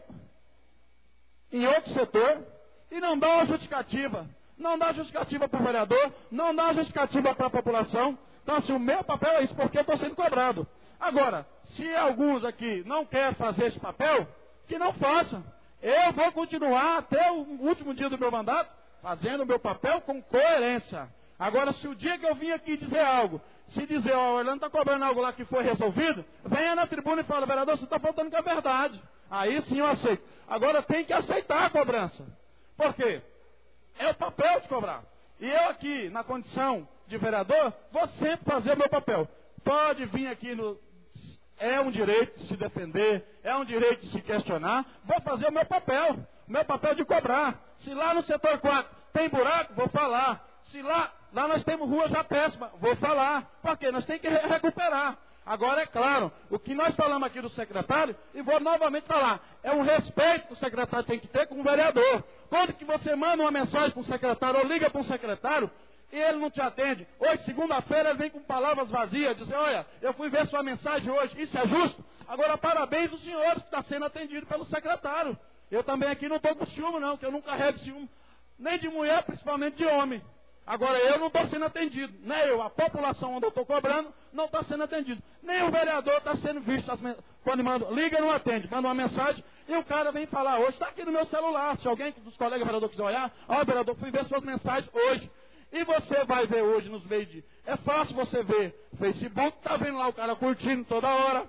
setor, e não dá uma justificativa. Não dá justificativa para o vereador, não dá justificativa para a população. Então, assim, o meu papel é isso, porque eu estou sendo cobrado. Agora, se alguns aqui não querem fazer esse papel, que não façam. Eu vou continuar até o último dia do meu mandato, fazendo o meu papel com coerência. Agora, se o dia que eu vim aqui dizer algo, se dizer, ó, o Orlando está cobrando algo lá que foi resolvido, venha na tribuna e fala, vereador, você está faltando com a verdade. Aí sim eu aceito. Agora tem que aceitar a cobrança. Por quê? É o papel de cobrar. E eu aqui, na condição de vereador, vou sempre fazer o meu papel. Pode vir aqui é um direito de se defender, é um direito de se questionar, vou fazer o meu papel de cobrar. Se lá no setor 4 tem buraco, vou falar. Se lá nós temos rua já péssima, vou falar. Porque nós temos que recuperar. Agora, é claro, o que nós falamos aqui do secretário, e vou novamente falar, é um respeito que o secretário tem que ter com o vereador. Quando que você manda uma mensagem para um secretário, ou liga para um secretário, e ele não te atende, hoje, segunda-feira, ele vem com palavras vazias, dizer, olha, eu fui ver sua mensagem hoje, isso é justo? Agora, parabéns aos senhores que está sendo atendido pelo secretário. Eu também aqui não estou com ciúme, não, que eu não carrego ciúme, nem de mulher, principalmente de homem. Agora, eu não estou sendo atendido, nem eu, a população onde eu estou cobrando, não está sendo atendido. Nem o vereador está sendo visto. Quando manda, liga, não atende, manda uma mensagem, e o cara vem falar hoje, está aqui no meu celular, se alguém dos colegas vereador quiser olhar, ó, vereador, fui ver suas mensagens hoje. E você vai ver hoje nos meios de... É fácil você ver Facebook, está vendo lá o cara curtindo toda hora.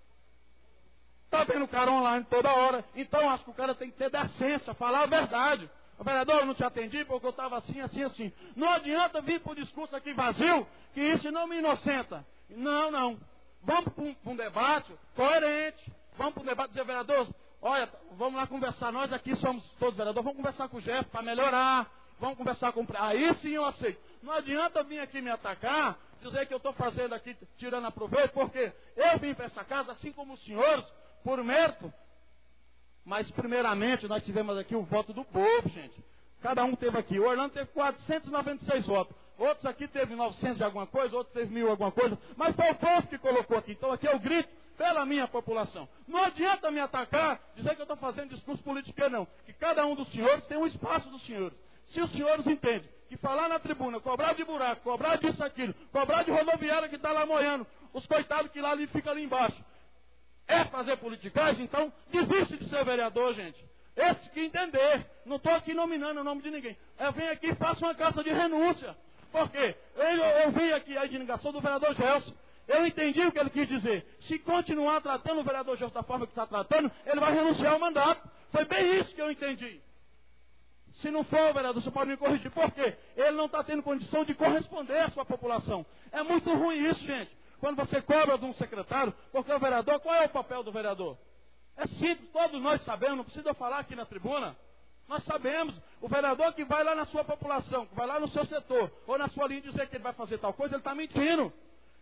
Está vendo o cara online toda hora. Então, acho que o cara tem que ter decência, falar a verdade. O vereador, eu não te atendi porque eu estava assim, assim, assim. Não adianta vir para o discurso aqui vazio, que isso não me inocenta. Não, não. Vamos para um debate coerente. Vamos para um debate dizer, vereador, olha, vamos lá conversar. Nós aqui somos todos vereadores, vamos conversar com o Jeff para melhorar. Vamos conversar com... Aí sim eu aceito. Não adianta vir aqui me atacar, dizer que eu estou fazendo aqui, tirando a proveito, porque eu vim para essa casa, assim como os senhores, por mérito. Mas, primeiramente, nós tivemos aqui o voto do povo, gente. Cada um teve aqui. O Orlando teve 496 votos. Outros aqui teve 900 de alguma coisa, outros teve 1000 alguma coisa. Mas foi o povo que colocou aqui. Então, aqui é o grito pela minha população. Não adianta me atacar, dizer que eu estou fazendo discurso político, não. Que cada um dos senhores tem um espaço dos senhores. Se os senhores entendem que falar na tribuna, cobrar de buraco, cobrar disso, aquilo, cobrar de rodoviária que está lá moiando, os coitados que lá ficam ali embaixo, é fazer politicagem, então desiste de ser vereador, gente. Esse que entender. Não estou aqui nominando o nome de ninguém. Eu venho aqui e faço uma carta de renúncia. Por quê? Eu vi aqui a indicação do vereador Gelson. Eu entendi o que ele quis dizer. Se continuar tratando o vereador Gelson da forma que está tratando, ele vai renunciar ao mandato. Foi bem isso que eu entendi. Se não for, vereador, você pode me corrigir. Por quê? Ele não está tendo condição de corresponder à sua população. É muito ruim isso, gente. Quando você cobra de um secretário, porque o vereador, qual é o papel do vereador? É simples, todos nós sabemos, não precisa eu falar aqui na tribuna. Nós sabemos, o vereador que vai lá na sua população, que vai lá no seu setor, ou na sua linha dizer que ele vai fazer tal coisa, ele está mentindo.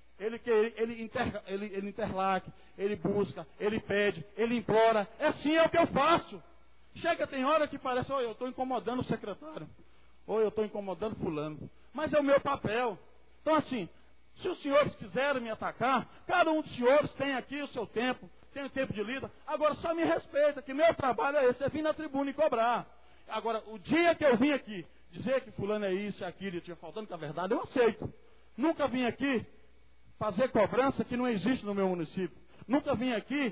Ele interlaque, ele busca, ele pede, ele implora. É assim, é o que eu faço. Chega, tem hora que parece, eu estou incomodando o secretário, ou eu estou incomodando fulano. Mas é o meu papel. Então assim, se os senhores quiserem me atacar, cada um dos senhores tem aqui o seu tempo, tem o tempo de lida. Agora só me respeita, que meu trabalho é esse, é vir na tribuna e cobrar. Agora, o dia que eu vim aqui dizer que fulano é isso, é aquilo, e tinha faltando com a verdade, eu aceito. Nunca vim aqui fazer cobrança que não existe no meu município. Nunca vim aqui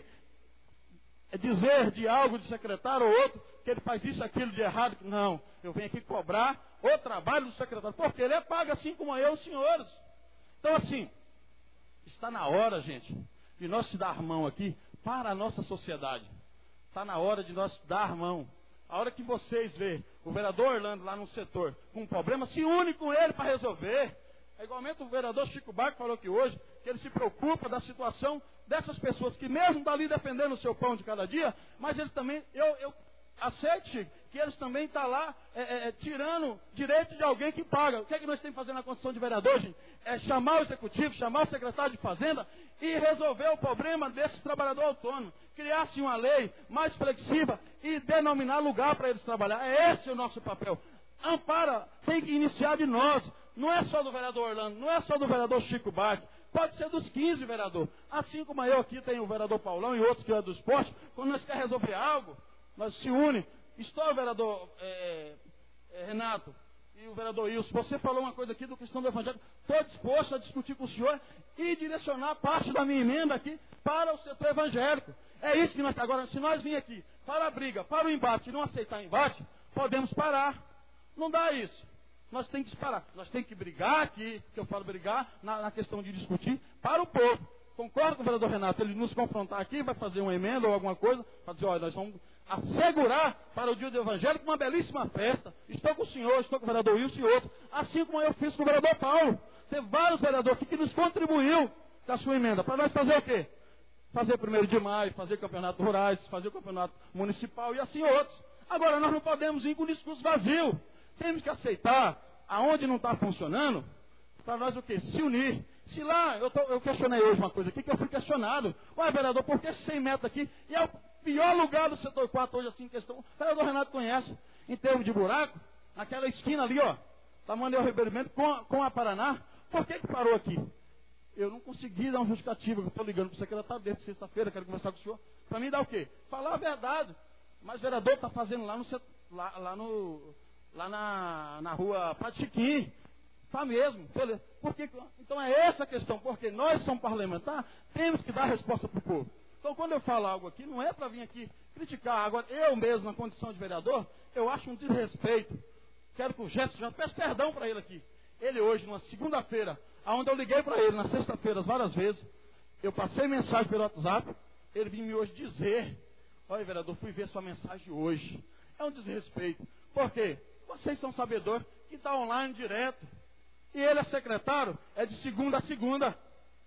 dizer de algo de secretário ou outro que ele faz isso, aquilo de errado. Não, eu venho aqui cobrar o trabalho do secretário, porque ele é pago assim como eu, os senhores. Então assim, está na hora, gente, de nós se dar mão aqui para a nossa sociedade. Está na hora de nós dar mão. A hora que vocês vê o vereador Orlando lá no setor com um problema, se une com ele para resolver. É igualmente o vereador Chico Barco falou aqui hoje, que ele se preocupa da situação dessas pessoas que mesmo estão ali defendendo o seu pão de cada dia, mas eles também, eu aceite que eles também estão lá tirando direito de alguém que paga. O que é que nós temos que fazer na condição de vereador, gente? É chamar o executivo, chamar o secretário de Fazenda e resolver o problema desse trabalhador autônomo. Criar-se uma lei mais flexível e denominar lugar para eles trabalhar. É esse o nosso papel. Ampara, tem que iniciar de nós. Não é só do vereador Orlando, não é só do vereador Chico Barco. Pode ser dos 15 vereadores. Assim como eu aqui tenho o vereador Paulão e outros que é do esporte, quando nós queremos resolver algo, nós se unem. Estou o vereador Renato e o vereador Wilson. Você falou uma coisa aqui do questão do evangelho. Estou disposto a discutir com o senhor e direcionar parte da minha emenda aqui para o setor evangélico. É isso que nós agora, se nós vir aqui para a briga, para o embate e não aceitar embate, podemos parar. Não dá isso. Nós temos que parar. Nós temos que brigar aqui, que eu falo brigar, na questão de discutir para o povo. Concordo com o vereador Renato, ele nos confrontar aqui, vai fazer uma emenda ou alguma coisa, para dizer, olha, nós vamos assegurar para o dia do evangelho uma belíssima festa. Estou com o senhor, estou com o vereador Wilson e outros, assim como eu fiz com o vereador Paulo. Teve vários vereadores aqui que nos contribuiu com a sua emenda. Para nós fazer o quê? Fazer 1º de maio, fazer campeonato rurais, fazer campeonato municipal e assim outros. Agora, nós não podemos ir com discurso vazio. Temos que aceitar aonde não está funcionando, para nós o quê? Se unir. Se lá, eu questionei hoje uma coisa aqui, que eu fui questionado. Ué, vereador, por que 100 metros aqui? E é o pior lugar do setor 4 hoje, assim, em questão. O vereador Renato conhece, em termos de buraco, naquela esquina ali, ó, da Manuel Ribeiro Mendes com a Paraná. Por que parou aqui? Eu não consegui dar uma justificativa, eu estou ligando para o secretário desde sexta-feira, quero conversar com o senhor. Para mim dar o quê? Falar a verdade. Mas o vereador está fazendo lá na rua Padre Chiquinho. Está mesmo. Porque, então é essa a questão. Porque nós somos parlamentares, temos que dar resposta para o povo. Então quando eu falo algo aqui, não é para vir aqui criticar. Agora, eu mesmo, na condição de vereador, eu acho um desrespeito. Quero que o Jefferson, já peço perdão para ele aqui. Ele hoje, numa segunda-feira, onde eu liguei para ele, na sexta-feira, várias vezes, eu passei mensagem pelo WhatsApp, ele vinha me hoje dizer, olha vereador, fui ver sua mensagem hoje. É um desrespeito. Por quê? Vocês são sabedores que está online direto. E ele é secretário, é de segunda a segunda.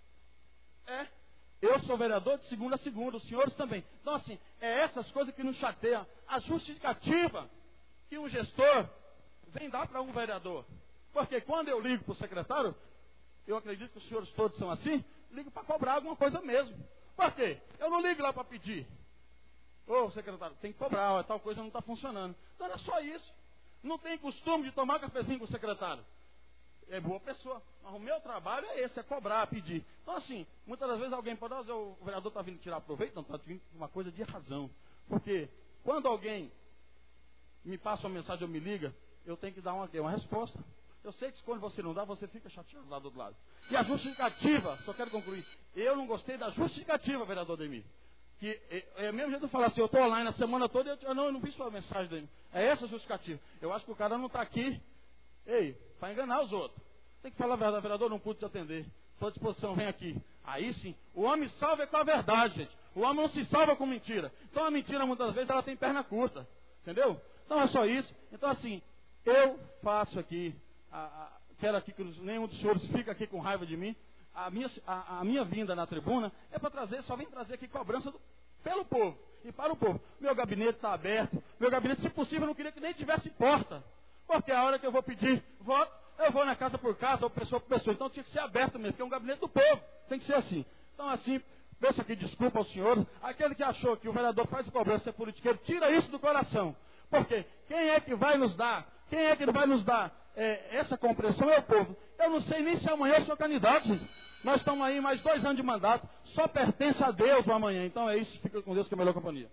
Eu sou vereador de segunda a segunda, os senhores também. Então, assim, é essas coisas que nos chateiam. A justificativa que um gestor vem dar para um vereador. Porque quando eu ligo para o secretário, eu acredito que os senhores todos são assim, ligo para cobrar alguma coisa mesmo. Por quê? Eu não ligo lá para pedir. Ô, secretário, tem que cobrar, ó, tal coisa não está funcionando. Então era só isso. Não tem costume de tomar cafezinho com o secretário. É boa pessoa. Mas o meu trabalho é esse, é cobrar, pedir. Então assim, muitas das vezes alguém pode dizer, o vereador está vindo tirar proveito, não, está vindo uma coisa de razão. Porque quando alguém me passa uma mensagem ou me liga, eu tenho que dar uma resposta. Eu sei que quando você não dá, você fica chateado lá do outro lado. E a justificativa, só quero concluir, eu não gostei da justificativa, vereador Demir. que é mesmo jeito de falar assim, eu estou online a semana toda e eu não vi sua mensagem dele. É essa a justificativa. Eu acho que o cara não está aqui, para enganar os outros. Tem que falar a verdade, vereador, não pude te atender. Estou à disposição, vem aqui. Aí sim, o homem salva é com a verdade, gente. O homem não se salva com mentira. Então a mentira, muitas vezes, ela tem perna curta. Entendeu? Então é só isso. Então assim, eu faço aqui, quero aqui que nenhum dos senhores fique aqui com raiva de mim. A minha vinda na tribuna é para trazer, só vem trazer aqui cobrança pelo povo e para o povo. Meu gabinete está aberto. Meu gabinete, se possível, eu não queria que nem tivesse porta. Porque a hora que eu vou pedir voto, eu vou na casa por casa, ou pessoa por pessoa. Então tinha que ser aberto mesmo, porque é um gabinete do povo. Tem que ser assim. Então assim, peço aqui desculpa aos senhores. Aquele que achou que o vereador faz cobrança é politiqueiro, tira isso do coração. Porque quem é que vai nos dar? Quem é que vai nos dar essa compreensão? É o povo. Eu não sei nem se amanhã eu sou candidato, gente. Nós estamos aí mais 2 anos de mandato. Só pertence a Deus o amanhã. Então é isso. Fica com Deus, que é a melhor companhia.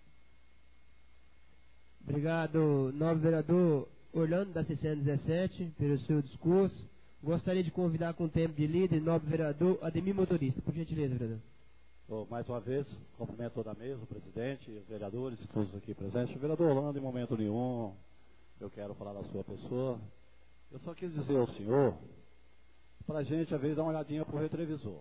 Obrigado, nobre vereador Orlando, da CCN 17, pelo seu discurso. Gostaria de convidar com o tempo de líder, nobre vereador Ademir Motorista. Por gentileza, vereador. Mais uma vez, cumprimento toda a mesa, o presidente, os vereadores, todos aqui presentes. O vereador Orlando, em momento nenhum, eu quero falar da sua pessoa. Eu só quis dizer ao senhor, para a gente, às vezes, dar uma olhadinha para o retrovisor.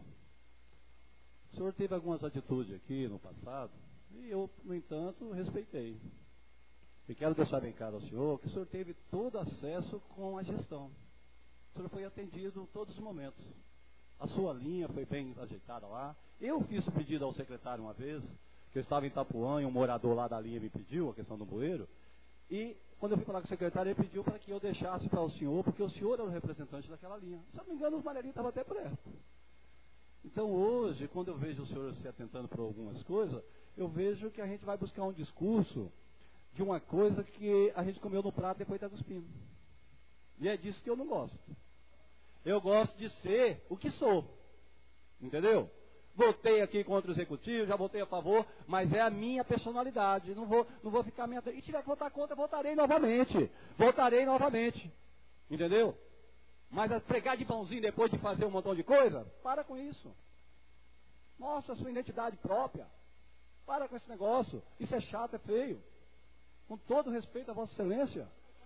O senhor teve algumas atitudes aqui no passado, e eu, no entanto, respeitei. E quero deixar bem claro ao senhor que o senhor teve todo acesso com a gestão. O senhor foi atendido em todos os momentos. A sua linha foi bem ajeitada lá. Eu fiz o pedido ao secretário uma vez, que eu estava em Itapuã e um morador lá da linha me pediu a questão do bueiro. E quando eu fui falar com o secretário, ele pediu para que eu deixasse para o senhor, porque o senhor era o representante daquela linha. Se eu não me engano, os amarelinhos estavam até perto. Então hoje, quando eu vejo o senhor se atentando por algumas coisas, eu vejo que a gente vai buscar um discurso de uma coisa que a gente comeu no prato e depois está cuspindo. E é disso que eu não gosto. Eu gosto de ser o que sou. Entendeu? Votei aqui contra o executivo, já votei a favor, mas é a minha personalidade. Não vou ficar minha. E tiver que votar contra, votarei novamente. Votarei novamente. Entendeu? Mas pregar de pãozinho depois de fazer um montão de coisa, para com isso. Mostra a sua identidade própria. Para com esse negócio. Isso é chato, é feio. Com todo respeito a Vossa Excelência.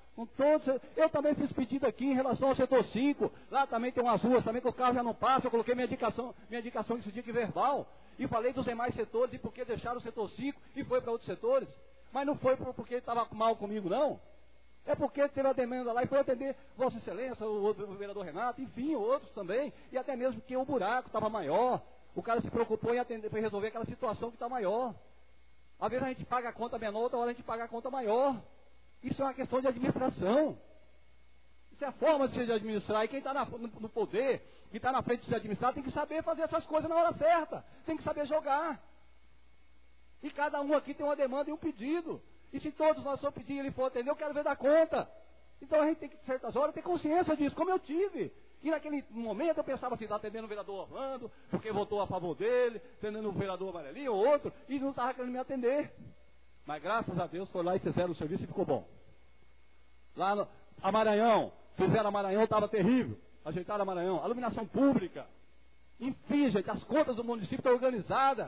Eu também fiz pedido aqui em relação ao setor 5. Lá também tem umas ruas também que os carros já não passam. Eu coloquei minha indicação esse dia que verbal. E falei dos demais setores e por que deixaram o setor 5 e foi para outros setores. Mas não foi porque ele estava mal comigo, não. É porque teve a demanda lá e foi atender Vossa Excelência, o vereador Renato, enfim, outros também. E até mesmo porque o buraco estava maior. O cara se preocupou em resolver aquela situação que está maior. Às vezes a gente paga a conta menor, outra hora a gente paga a conta maior. Isso é uma questão de administração. Isso é a forma de se administrar. E quem está no poder, que está na frente de se administrar, tem que saber fazer essas coisas na hora certa. Tem que saber jogar. E cada um aqui tem uma demanda e um pedido. E se todos nós só pedir e ele for atender, eu quero ver dar conta. Então a gente tem que, certas horas, ter consciência disso, como eu tive. E naquele momento eu pensava assim, está atendendo o vereador Orlando, porque votou a favor dele, atendendo o vereador Amarelinho ou outro, e não estava querendo me atender. Mas graças a Deus foi lá e fizeram o serviço e ficou bom. Lá no Maranhão, fizeram a Maranhão, estava terrível. Ajeitaram a Maranhão, a iluminação pública. Enfim, gente, as contas do município estão organizadas.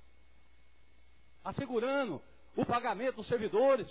Assegurando o pagamento dos servidores.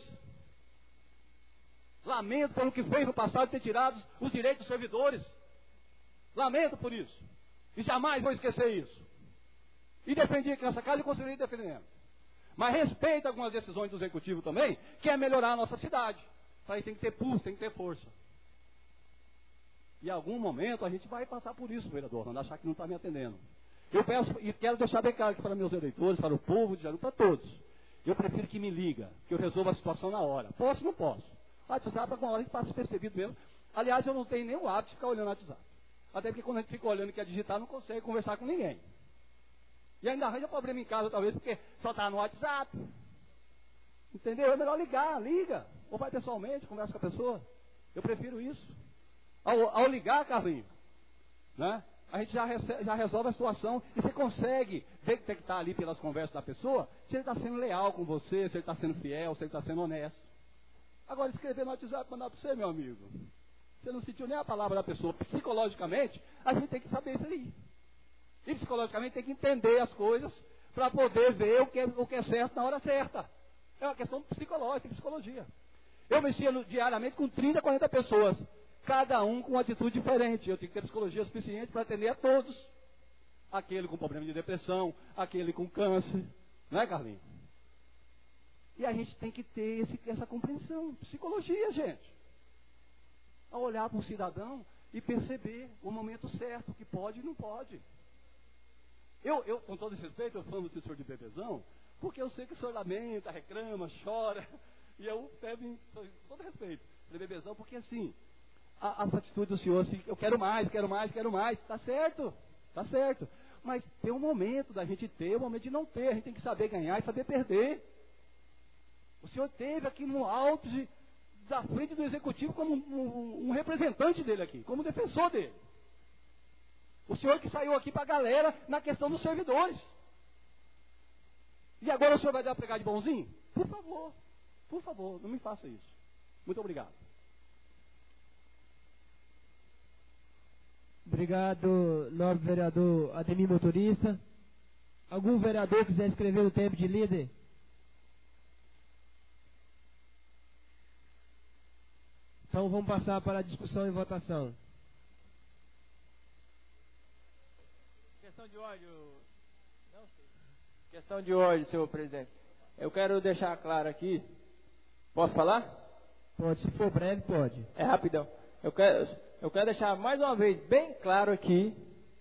Lamento pelo que fez no passado ter tirado os direitos dos servidores. Lamento por isso. E jamais vou esquecer isso. E defendi aqui nessa casa e continuei defendendo. Mas respeita algumas decisões do executivo também, que é melhorar a nossa cidade. Para isso tem que ter pulso, tem que ter força. E em algum momento a gente vai passar por isso, vereador, não achar que não está me atendendo. Eu peço e quero deixar bem claro aqui para meus eleitores, para o povo de Jaru, para todos. Eu prefiro que me liga, que eu resolva a situação na hora. Posso ou não posso? O WhatsApp, alguma hora a gente passa despercebido mesmo. Aliás, eu não tenho nenhum hábito de ficar olhando o WhatsApp. Até porque quando a gente fica olhando e quer digitar, não consegue conversar com ninguém. E ainda arranja problema em casa, talvez, porque só está no WhatsApp. Entendeu? É melhor ligar, liga. Ou vai pessoalmente, conversa com a pessoa. Eu prefiro isso. Ao ligar, Carlinhos, né, a gente já resolve a situação e você consegue detectar ali pelas conversas da pessoa se ele está sendo leal com você, se ele está sendo fiel, se ele está sendo honesto. Agora, escrever no WhatsApp e mandar para você, meu amigo. Você não sentiu nem a palavra da pessoa. Psicologicamente, a gente tem que saber isso aí. E psicologicamente tem que entender as coisas para poder ver o que é certo na hora certa. É uma questão psicológica, psicologia. Eu mexia diariamente com 30, 40 pessoas, cada um com uma atitude diferente. Eu tinha que ter psicologia suficiente para atender a todos. Aquele com problema de depressão, aquele com câncer, não é, Carlinhos? E a gente tem que ter essa compreensão, psicologia, gente. A olhar para o cidadão e perceber o momento certo, o que pode e não pode. Eu, com todo esse respeito, eu falo do senhor de bebezão, porque eu sei que o senhor lamenta, reclama, chora, e eu pego com todo respeito, de bebezão, porque assim, as atitudes do senhor, assim, eu quero mais, tá certo, mas tem um momento da gente ter, um momento de não ter, a gente tem que saber ganhar e saber perder. O senhor esteve aqui no auge da frente do executivo como um representante dele aqui, como defensor dele. O senhor que saiu aqui para a galera na questão dos servidores. E agora o senhor vai dar para pegar de bonzinho? Por favor, não me faça isso. Muito obrigado. Obrigado, nobre vereador Ademir Motorista. Algum vereador quiser escrever o tempo de líder? Então vamos passar para a discussão e votação. Questão de ordem, senhor presidente. Eu quero deixar claro aqui. Posso falar? Pode, se for breve, pode. É rapidão. Eu quero deixar mais uma vez bem claro aqui,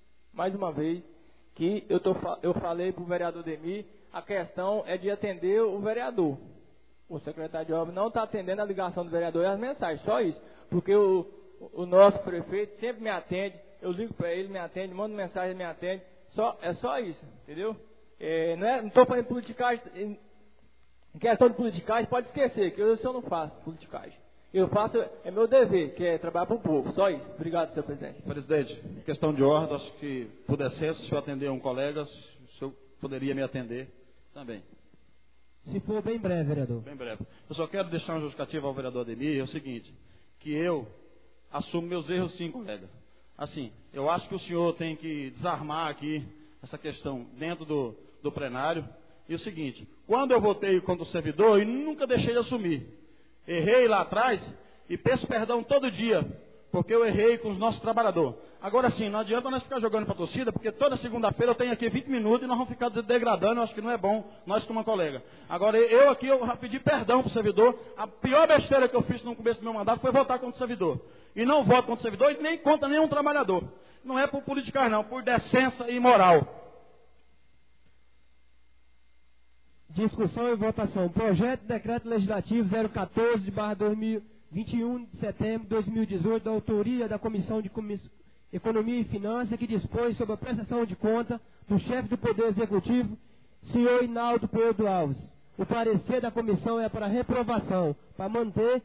que eu falei para o vereador Ademir, a questão é de atender o vereador. O secretário de obras não está atendendo a ligação do vereador e as mensagens, só isso. Porque o nosso prefeito sempre me atende, eu ligo para ele, me atende, mando mensagem, ele me atende. É só isso, entendeu? Não estou fazendo politicagem. Em questão de politicagem, pode esquecer, que eu não faço politicagem. Eu faço, é meu dever, que é trabalhar para o povo. Só isso. Obrigado, senhor presidente. Presidente, questão de ordem, acho que por decência, se eu atender um colega, o senhor poderia me atender também. Se for bem breve, vereador. Bem breve. Eu só quero deixar uma justificativa ao vereador Ademir, é o seguinte, que eu assumo meus erros sim, colega. Assim, eu acho que o senhor tem que desarmar aqui essa questão dentro do plenário. E o seguinte, quando eu votei contra o servidor, eu nunca deixei de assumir. Errei lá atrás e peço perdão todo dia, porque eu errei com os nossos trabalhadores. Agora sim, não adianta nós ficar jogando para a torcida, porque toda segunda-feira eu tenho aqui 20 minutos e nós vamos ficar degradando, eu acho que não é bom, nós como colega. Agora, eu pedi perdão para o servidor, a pior besteira que eu fiz no começo do meu mandato foi votar contra o servidor. E não voto contra o servidor e nem contra nenhum trabalhador. Não é por politicagem não, por decência e moral. Discussão e votação. Projeto de Decreto Legislativo 014/21 de setembro de 2018, da autoria da Comissão de Economia e Finanças, que dispõe sobre a prestação de conta do chefe do Poder Executivo, senhor Hinaldo Pedro Alves. O parecer da comissão é para reprovação, para manter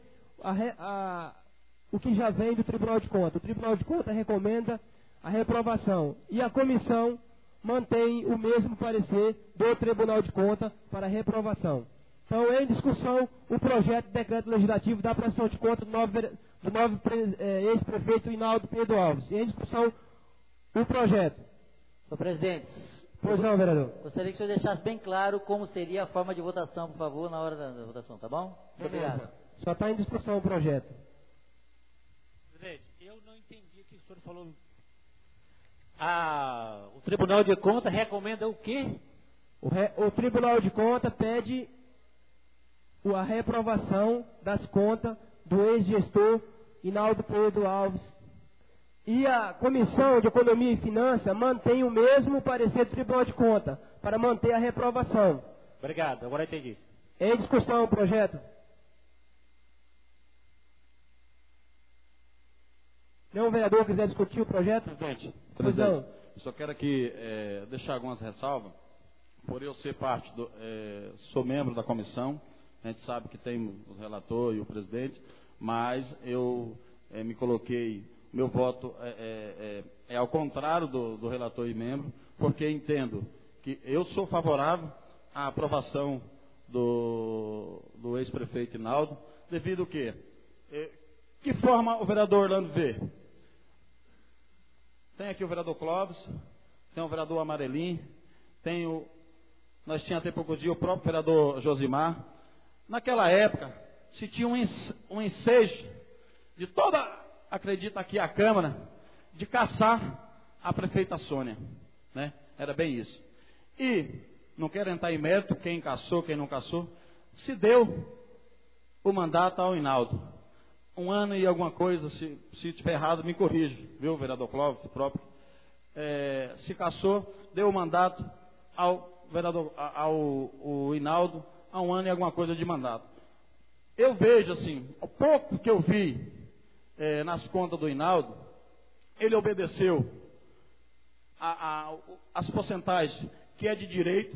o que já vem do Tribunal de Contas. O Tribunal de Contas recomenda a reprovação e a comissão mantém o mesmo parecer do Tribunal de Contas para reprovação. Então, em discussão, o projeto de decreto legislativo da prestação de contas do novo ex-prefeito Hinaldo Pedro Alves. Em discussão, o projeto. Senhor presidente. Pois não, vereador. Gostaria que o senhor deixasse bem claro como seria a forma de votação, por favor, na hora da votação, tá bom? Muito obrigado. Só está em discussão o projeto. Presidente, eu não entendi o que o senhor falou. O Tribunal de Contas recomenda o quê? O Tribunal de Contas pede a reprovação das contas do ex-gestor Hinaldo Pedro Alves. E a Comissão de Economia e Finanças mantém o mesmo parecer do Tribunal de Contas, para manter a reprovação. Obrigado, agora entendi. Em discussão o projeto. Nenhum vereador quiser discutir o projeto? Presidente, pois não. Só quero aqui deixar algumas ressalvas. Por eu ser sou membro da comissão, a gente sabe que tem o relator e o presidente, mas eu me coloquei, meu voto é ao contrário do relator e membro, porque entendo que eu sou favorável à aprovação do ex-prefeito Hinaldo, devido ao quê? Que forma o vereador Orlando vê? Tem aqui o vereador Clóvis, tem o vereador Amarelinho, tem o nós tínhamos até pouco dia o próprio vereador Josimar. Naquela época, se tinha um ensejo de toda, acredita aqui, a Câmara, de caçar a prefeita Sônia, né? Era bem isso. E, não quero entrar em mérito, quem caçou, quem não caçou, se deu o mandato ao Hinaldo. 1 ano e alguma coisa, se estiver errado, me corrige, viu, vereador Clóvis, próprio. Se caçou, deu o mandato ao vereador, ao Hinaldo, há 1 ano e alguma coisa de mandato. Eu vejo assim, o pouco que eu vi nas contas do Hinaldo, ele obedeceu as porcentagens que é de direito,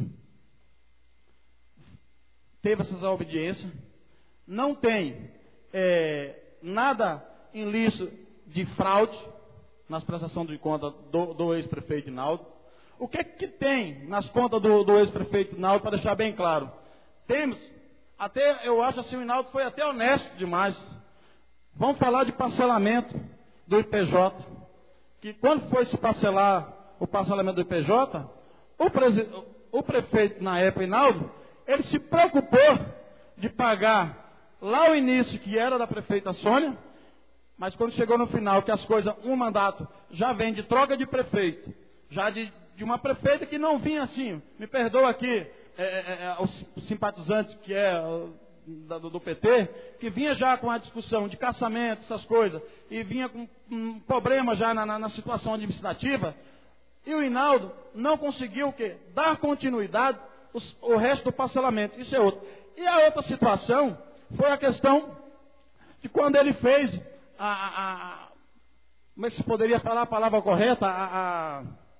teve essas obediências, não tem nada ilícito de fraude nas prestações de conta do ex-prefeito Hinaldo. O que tem nas contas do ex-prefeito Hinaldo, para deixar bem claro? Temos, até eu acho assim, o Hinaldo foi até honesto demais. Vamos falar de parcelamento do IPJ, que quando foi se parcelar o parcelamento do IPJ, o prefeito na época, Hinaldo, ele se preocupou de pagar lá o início, que era da prefeita Sônia, mas quando chegou no final, que as coisas, um mandato já vem de troca de prefeito, já de uma prefeita que não vinha assim, me perdoa aqui, os simpatizantes que do PT, que vinha já com a discussão de caçamento, essas coisas, e vinha com um problema já na situação administrativa, e o Hinaldo não conseguiu o quê? Dar continuidade o resto do parcelamento. Isso é outro. E a outra situação foi a questão de quando ele fez como é que se poderia falar a palavra correta?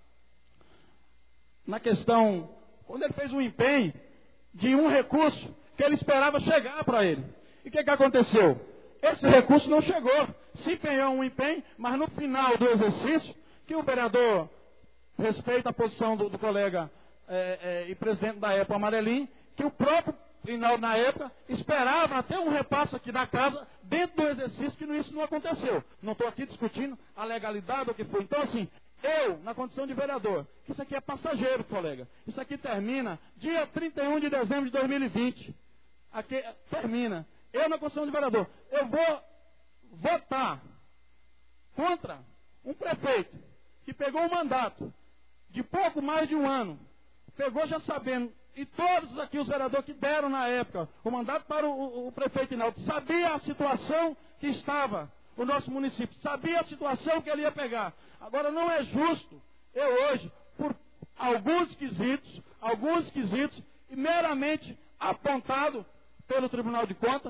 Na questão, quando ele fez um empenho de um recurso que ele esperava chegar para ele. E o que aconteceu? Esse recurso não chegou. Se empenhou um empenho, mas no final do exercício, que o vereador respeita a posição do colega e presidente da época, Amarelinho, que o próprio Hinaldo, na época, esperava até um repasse aqui da casa, dentro do exercício, que isso não aconteceu. Não estou aqui discutindo a legalidade, o que foi. Então, assim, eu, na condição de vereador, que isso aqui é passageiro, colega. Isso aqui termina dia 31 de dezembro de 2020. Aqui termina. Eu, na condição de vereador, eu vou votar contra um prefeito que pegou um mandato de pouco mais de 1 ano, pegou já sabendo, e todos aqui os vereadores que deram na época o mandato para o prefeito Hinaldo, sabia a situação que estava o nosso município, sabia a situação que ele ia pegar. Agora não é justo eu hoje, por alguns quesitos, e meramente apontado pelo Tribunal de Contas,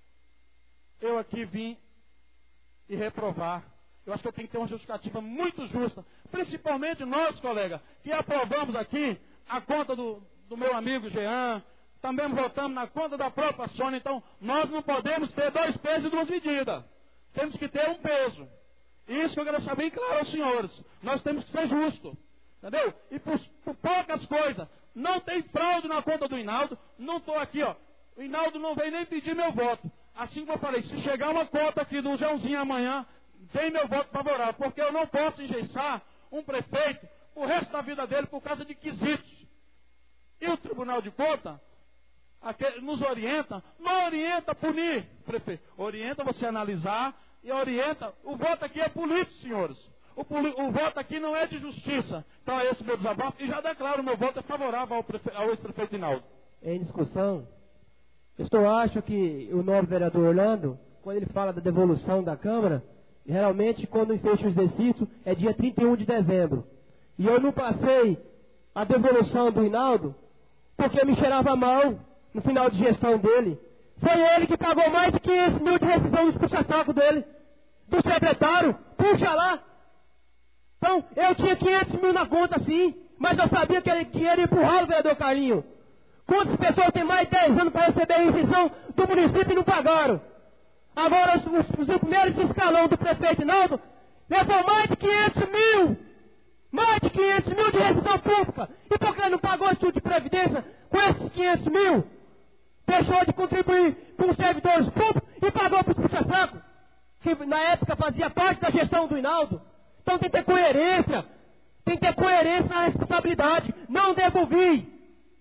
eu aqui vim e reprovar. Eu acho que eu tenho que ter uma justificativa muito justa, principalmente nós, colega, que aprovamos aqui a conta do meu amigo Jean, também votamos na conta da própria Sônia. Então, nós não podemos ter 2 pesos e 2 medidas. Temos que ter um peso. Isso que eu quero saber claro aos senhores. Nós temos que ser justos. Entendeu? E por poucas coisas. Não tem fraude na conta do Hinaldo. Não estou aqui, ó. O Hinaldo não veio nem pedir meu voto. Assim como eu falei, se chegar uma conta aqui do Joãozinho amanhã, tem meu voto favorável. Porque eu não posso engessar um prefeito o resto da vida dele por causa de quesitos. E o Tribunal de Contas nos orienta, não orienta a punir, prefeito. Orienta você a analisar e orienta. O voto aqui é político, senhores. O voto aqui não é de justiça. Então é esse meu desabafo. E já declaro, meu voto é favorável ao ex-prefeito Hinaldo. Em discussão, eu acho que o novo vereador Orlando, quando ele fala da devolução da Câmara, geralmente quando fecha o exercício é dia 31 de dezembro. E eu não passei a devolução do Hinaldo porque me cheirava mal no final de gestão dele. Foi ele que pagou mais de 500 mil de rescisão dos puxa-saco dele, do secretário, puxa lá. Então, eu tinha 500 mil na conta sim, mas eu sabia que ele ia empurrar o vereador Carlinho. Quantas pessoas têm mais de 10 anos para receber a rescisão do município e não pagaram? Agora, os primeiros escalão do prefeito Hinaldo levou mais de 500 mil. Mais de 500 mil de rescisão pública. E por que não pagou estudo de previdência com esses 500 mil? Deixou de contribuir com os servidores públicos e pagou para os puxa-saco, que na época fazia parte da gestão do Hinaldo. Então tem que ter coerência. Tem que ter coerência na responsabilidade. Não devolvi.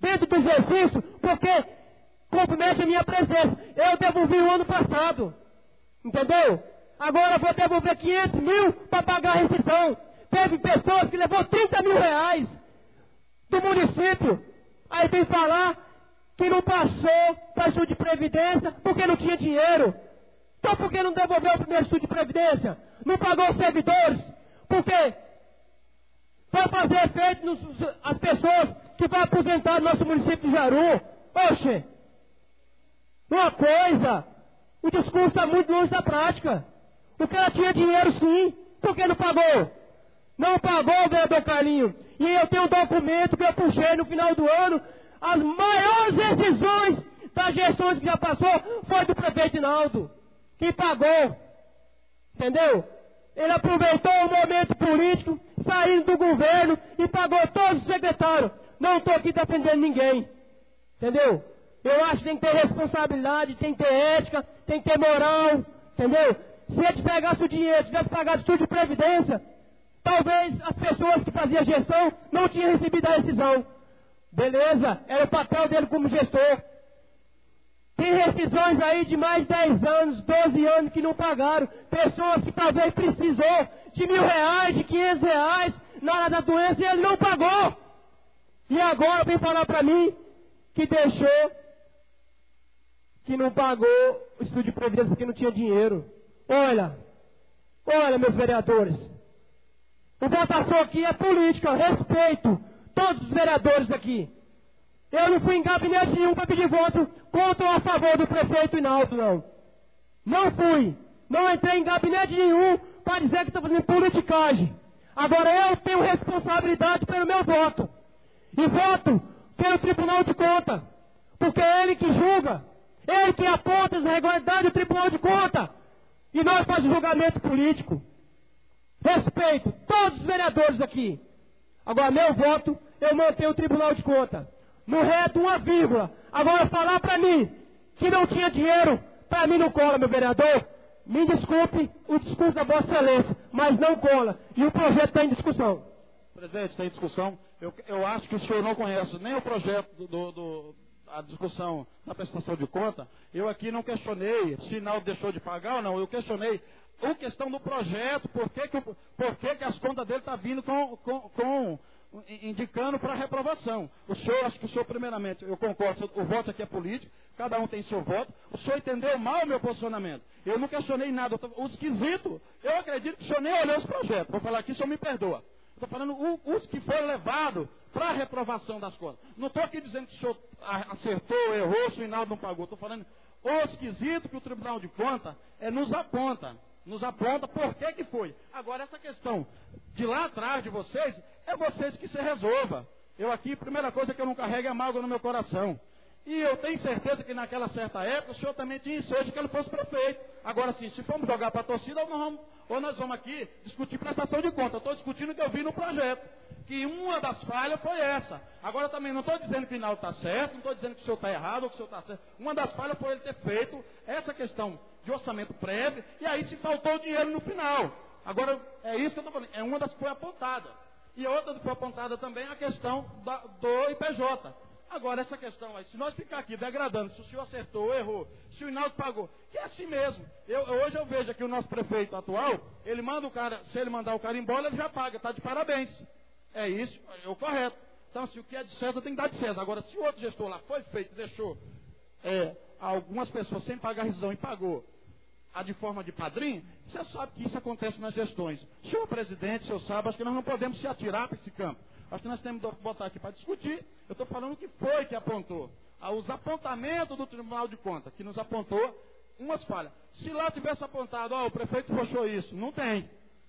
dentro do exercício, porque compromete a minha presença. Eu devolvi o ano passado. Entendeu? Agora eu vou devolver 500 mil para pagar a rescisão. Teve pessoas que levou 30 mil reais do município. Aí vem falar que não passou para estudo de previdência porque não tinha dinheiro. Então por que não devolveu o primeiro estudo de previdência? Não pagou os servidores? Por quê? Vai fazer efeito as pessoas que vão aposentar no nosso município de Jaru. Oxe! Uma coisa, o discurso está muito longe da prática. O cara tinha dinheiro sim, por que não pagou? Não pagou, vereador Carlinho. E eu tenho um documento que eu puxei no final do ano. As maiores decisões das gestões que já passou foi do prefeito Inaldo, que pagou. Entendeu? Ele aproveitou o momento político, saindo do governo e pagou todos os secretários. Não estou aqui defendendo ninguém. Entendeu? Eu acho que tem que ter responsabilidade, tem que ter ética, tem que ter moral. Entendeu? Se ele pegasse o dinheiro, tivesse pagado estudo de previdência, talvez as pessoas que faziam a gestão não tinham recebido a rescisão. Beleza, era o papel dele como gestor. Tem rescisões aí de mais de 10 anos, 12 anos que não pagaram. Pessoas que talvez precisou de R$1.000, de R$500 na hora da doença e ele não pagou. E agora vem falar para mim que deixou, que não pagou o estudo de previdência porque não tinha dinheiro. Olha, meus vereadores, a votação aqui é política, respeito todos os vereadores aqui. Eu não fui em gabinete nenhum para pedir voto contra ou a favor do prefeito Inaldo, não. Não fui. Não entrei em gabinete nenhum para dizer que estou fazendo politicagem. Agora eu tenho responsabilidade pelo meu voto. E voto pelo Tribunal de Contas. Porque é ele que julga. Ele que aponta as irregularidades do Tribunal de Contas. E nós fazemos julgamento político. Respeito todos os vereadores aqui. Agora, meu voto, eu mantenho o Tribunal de Contas. No reto, uma vírgula. Agora, falar para mim que não tinha dinheiro, para mim não cola, meu vereador. Me desculpe o discurso da Vossa Excelência, mas não cola. E o projeto está em discussão. Presidente, está em discussão. Eu acho que o senhor não conhece nem o projeto a discussão da prestação de conta. Eu aqui não questionei se Inaldo deixou de pagar ou não. Eu questionei a questão do projeto, por que as contas dele estão vindo indicando para reprovação. Acho que o senhor, primeiramente, eu concordo, o voto aqui é político, cada um tem seu voto. O senhor entendeu mal o meu posicionamento. Eu não questionei nada. O esquisito, eu acredito que o senhor nem olhou os projetos. Vou falar aqui, o senhor me perdoa. Estou falando os que foram levados para a reprovação das contas. Não estou aqui dizendo que o senhor acertou, errou, se o Inaldo não pagou. Estou falando o esquisito que o Tribunal de Contas nos aponta. Nos aponta por que foi. Agora, essa questão de lá atrás de vocês, é vocês que se resolva. Eu aqui, primeira coisa que eu não carrego é mágoa no meu coração. E eu tenho certeza que naquela certa época o senhor também tinha desejo de que ele fosse prefeito. Agora sim, se formos jogar para a torcida, ou nós vamos aqui discutir prestação de conta. Eu estou discutindo o que eu vi no projeto. Que uma das falhas foi essa. Agora também não estou dizendo que o Inaldo está certo, não estou dizendo que o senhor está errado ou que o senhor está certo. Uma das falhas foi ele ter feito essa questão de orçamento prévio, e aí se faltou o dinheiro no final. Agora, é isso que eu estou falando. É uma das que foi apontada. E a outra que foi apontada também é a questão do IPJ. Agora, essa questão aí, se nós ficar aqui degradando, se o senhor acertou ou errou, se o Inaldo pagou, que é assim mesmo. Hoje eu vejo aqui o nosso prefeito atual, ele manda o cara, se ele mandar o cara embora, ele já paga, está de parabéns. É isso, é o correto. Então, se o que é de César tem que dar de César. Agora, se o outro gestor lá foi feito, deixou algumas pessoas sem pagar a rescisão e pagou de forma de padrinho, você sabe que isso acontece nas gestões. Senhor presidente, senhor sabe, acho que nós não podemos se atirar para esse campo. Acho que nós temos que botar aqui para discutir. Eu estou falando o que foi que apontou. Os apontamentos do Tribunal de Contas, que nos apontou umas falhas. Se lá tivesse apontado, o prefeito rochou isso, não tem.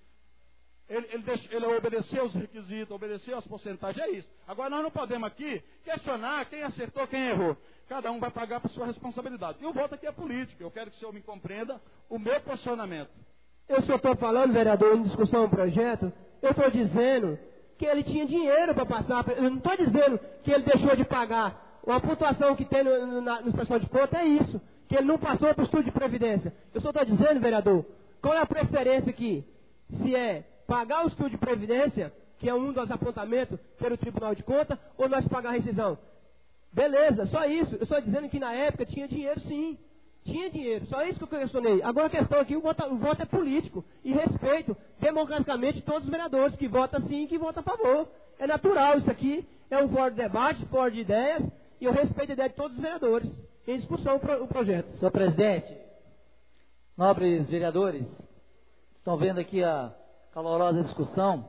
Ele obedeceu os requisitos, obedeceu as porcentagens, é isso. Agora nós não podemos aqui questionar quem acertou, quem errou. Cada um vai pagar por sua responsabilidade. E o voto aqui é político. Eu quero que o senhor me compreenda o meu posicionamento. Eu só estou falando, vereador, em discussão do projeto, eu estou dizendo que ele tinha dinheiro para passar. Eu não estou dizendo que ele deixou de pagar. Uma pontuação que tem nos prestação de conta é isso, que ele não passou para o estudo de previdência. Eu só estou dizendo, vereador, qual é a preferência aqui? Se é pagar o estudo de previdência, que é um dos apontamentos pelo Tribunal de Contas, ou nós pagar a rescisão? Beleza, só isso. Eu estou dizendo que na época tinha dinheiro sim. Tinha dinheiro, só isso que eu questionei. Agora a questão aqui, o voto é político. E respeito democraticamente todos os vereadores que votam sim e que votam a favor. É natural isso aqui. É um fórum de debate, fórum de ideias. E eu respeito a ideia de todos os vereadores. Em discussão o projeto. Senhor presidente, nobres vereadores, estão vendo aqui a calorosa discussão.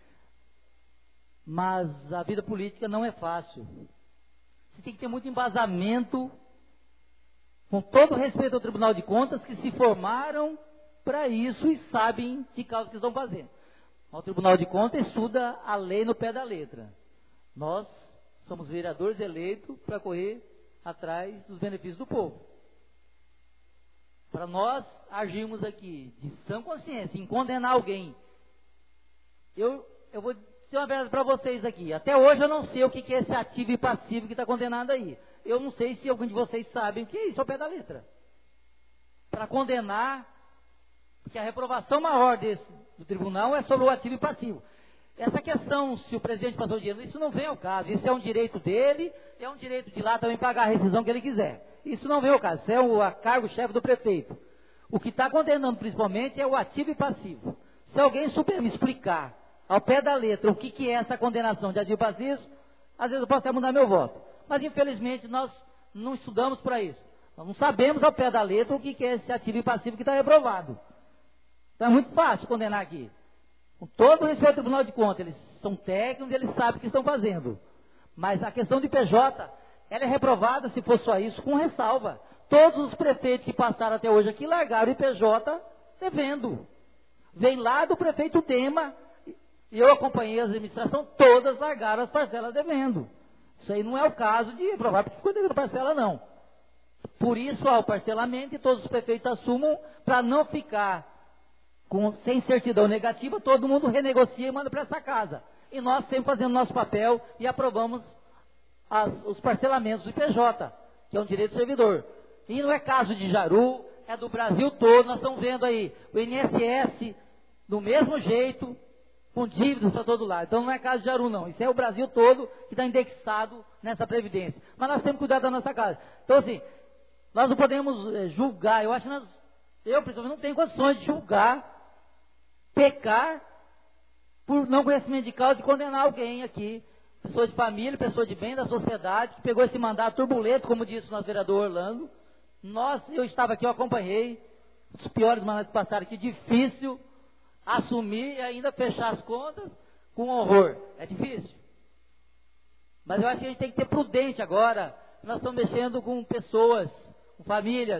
Mas a vida política não é fácil. Você tem que ter muito embasamento, com todo respeito ao Tribunal de Contas, que se formaram para isso e sabem de causa que estão fazendo. O Tribunal de Contas estuda a lei no pé da letra. Nós somos vereadores eleitos para correr atrás dos benefícios do povo. Para nós agirmos aqui de sã consciência, em condenar alguém. Eu vou dizer uma verdade para vocês aqui. Até hoje eu não sei o que é esse ativo e passivo que está condenado aí. Eu não sei se algum de vocês sabem o que é isso ao pé da letra. Para condenar, porque a reprovação maior do tribunal é sobre o ativo e passivo. Essa questão, se o presidente passou dinheiro, isso não vem ao caso. Isso é um direito dele, é um direito de lá também pagar a rescisão que ele quiser. Isso não vem ao caso, isso é o cargo-chefe do prefeito. O que está condenando principalmente é o ativo e passivo. Se alguém souber me explicar ao pé da letra o que é essa condenação de ativo e passivo, às vezes eu posso até mudar meu voto. Mas infelizmente nós não estudamos para isso. Nós não sabemos ao pé da letra o que é esse ativo e passivo que está reprovado. Então é muito fácil condenar aqui. Com todo o respeito ao Tribunal de Contas, eles são técnicos, eles sabem o que estão fazendo. Mas a questão de PJ, ela é reprovada, se for só isso, com ressalva. Todos os prefeitos que passaram até hoje aqui largaram o IPJ devendo. Vem lá do prefeito Tema, e eu acompanhei a administração, todas largaram as parcelas devendo. Isso aí não é o caso de reprovar, porque ficou devendo parcela não. Por isso há o parcelamento e todos os prefeitos assumam para não ficar sem certidão negativa, todo mundo renegocia e manda para essa casa. E nós sempre fazemos nosso papel e aprovamos os parcelamentos do IPJ, que é um direito do servidor. E não é caso de Jaru, é do Brasil todo. Nós estamos vendo aí o INSS do mesmo jeito, com dívidas para todo lado. Então não é caso de Jaru não, isso é o Brasil todo que está indexado nessa previdência. Mas nós temos que cuidar da nossa casa. Então assim, nós não podemos julgar, eu acho que eu principalmente não tenho condições de julgar, pecar por não conhecimento de causa e condenar alguém aqui, pessoa de família, pessoa de bem da sociedade, que pegou esse mandato turbulento, como disse o nosso vereador Orlando. Eu estava aqui, eu acompanhei, os piores mandatos que passaram aqui, difícil assumir e ainda fechar as contas com horror. É difícil. Mas eu acho que a gente tem que ser prudente agora. Nós estamos mexendo com pessoas, com famílias,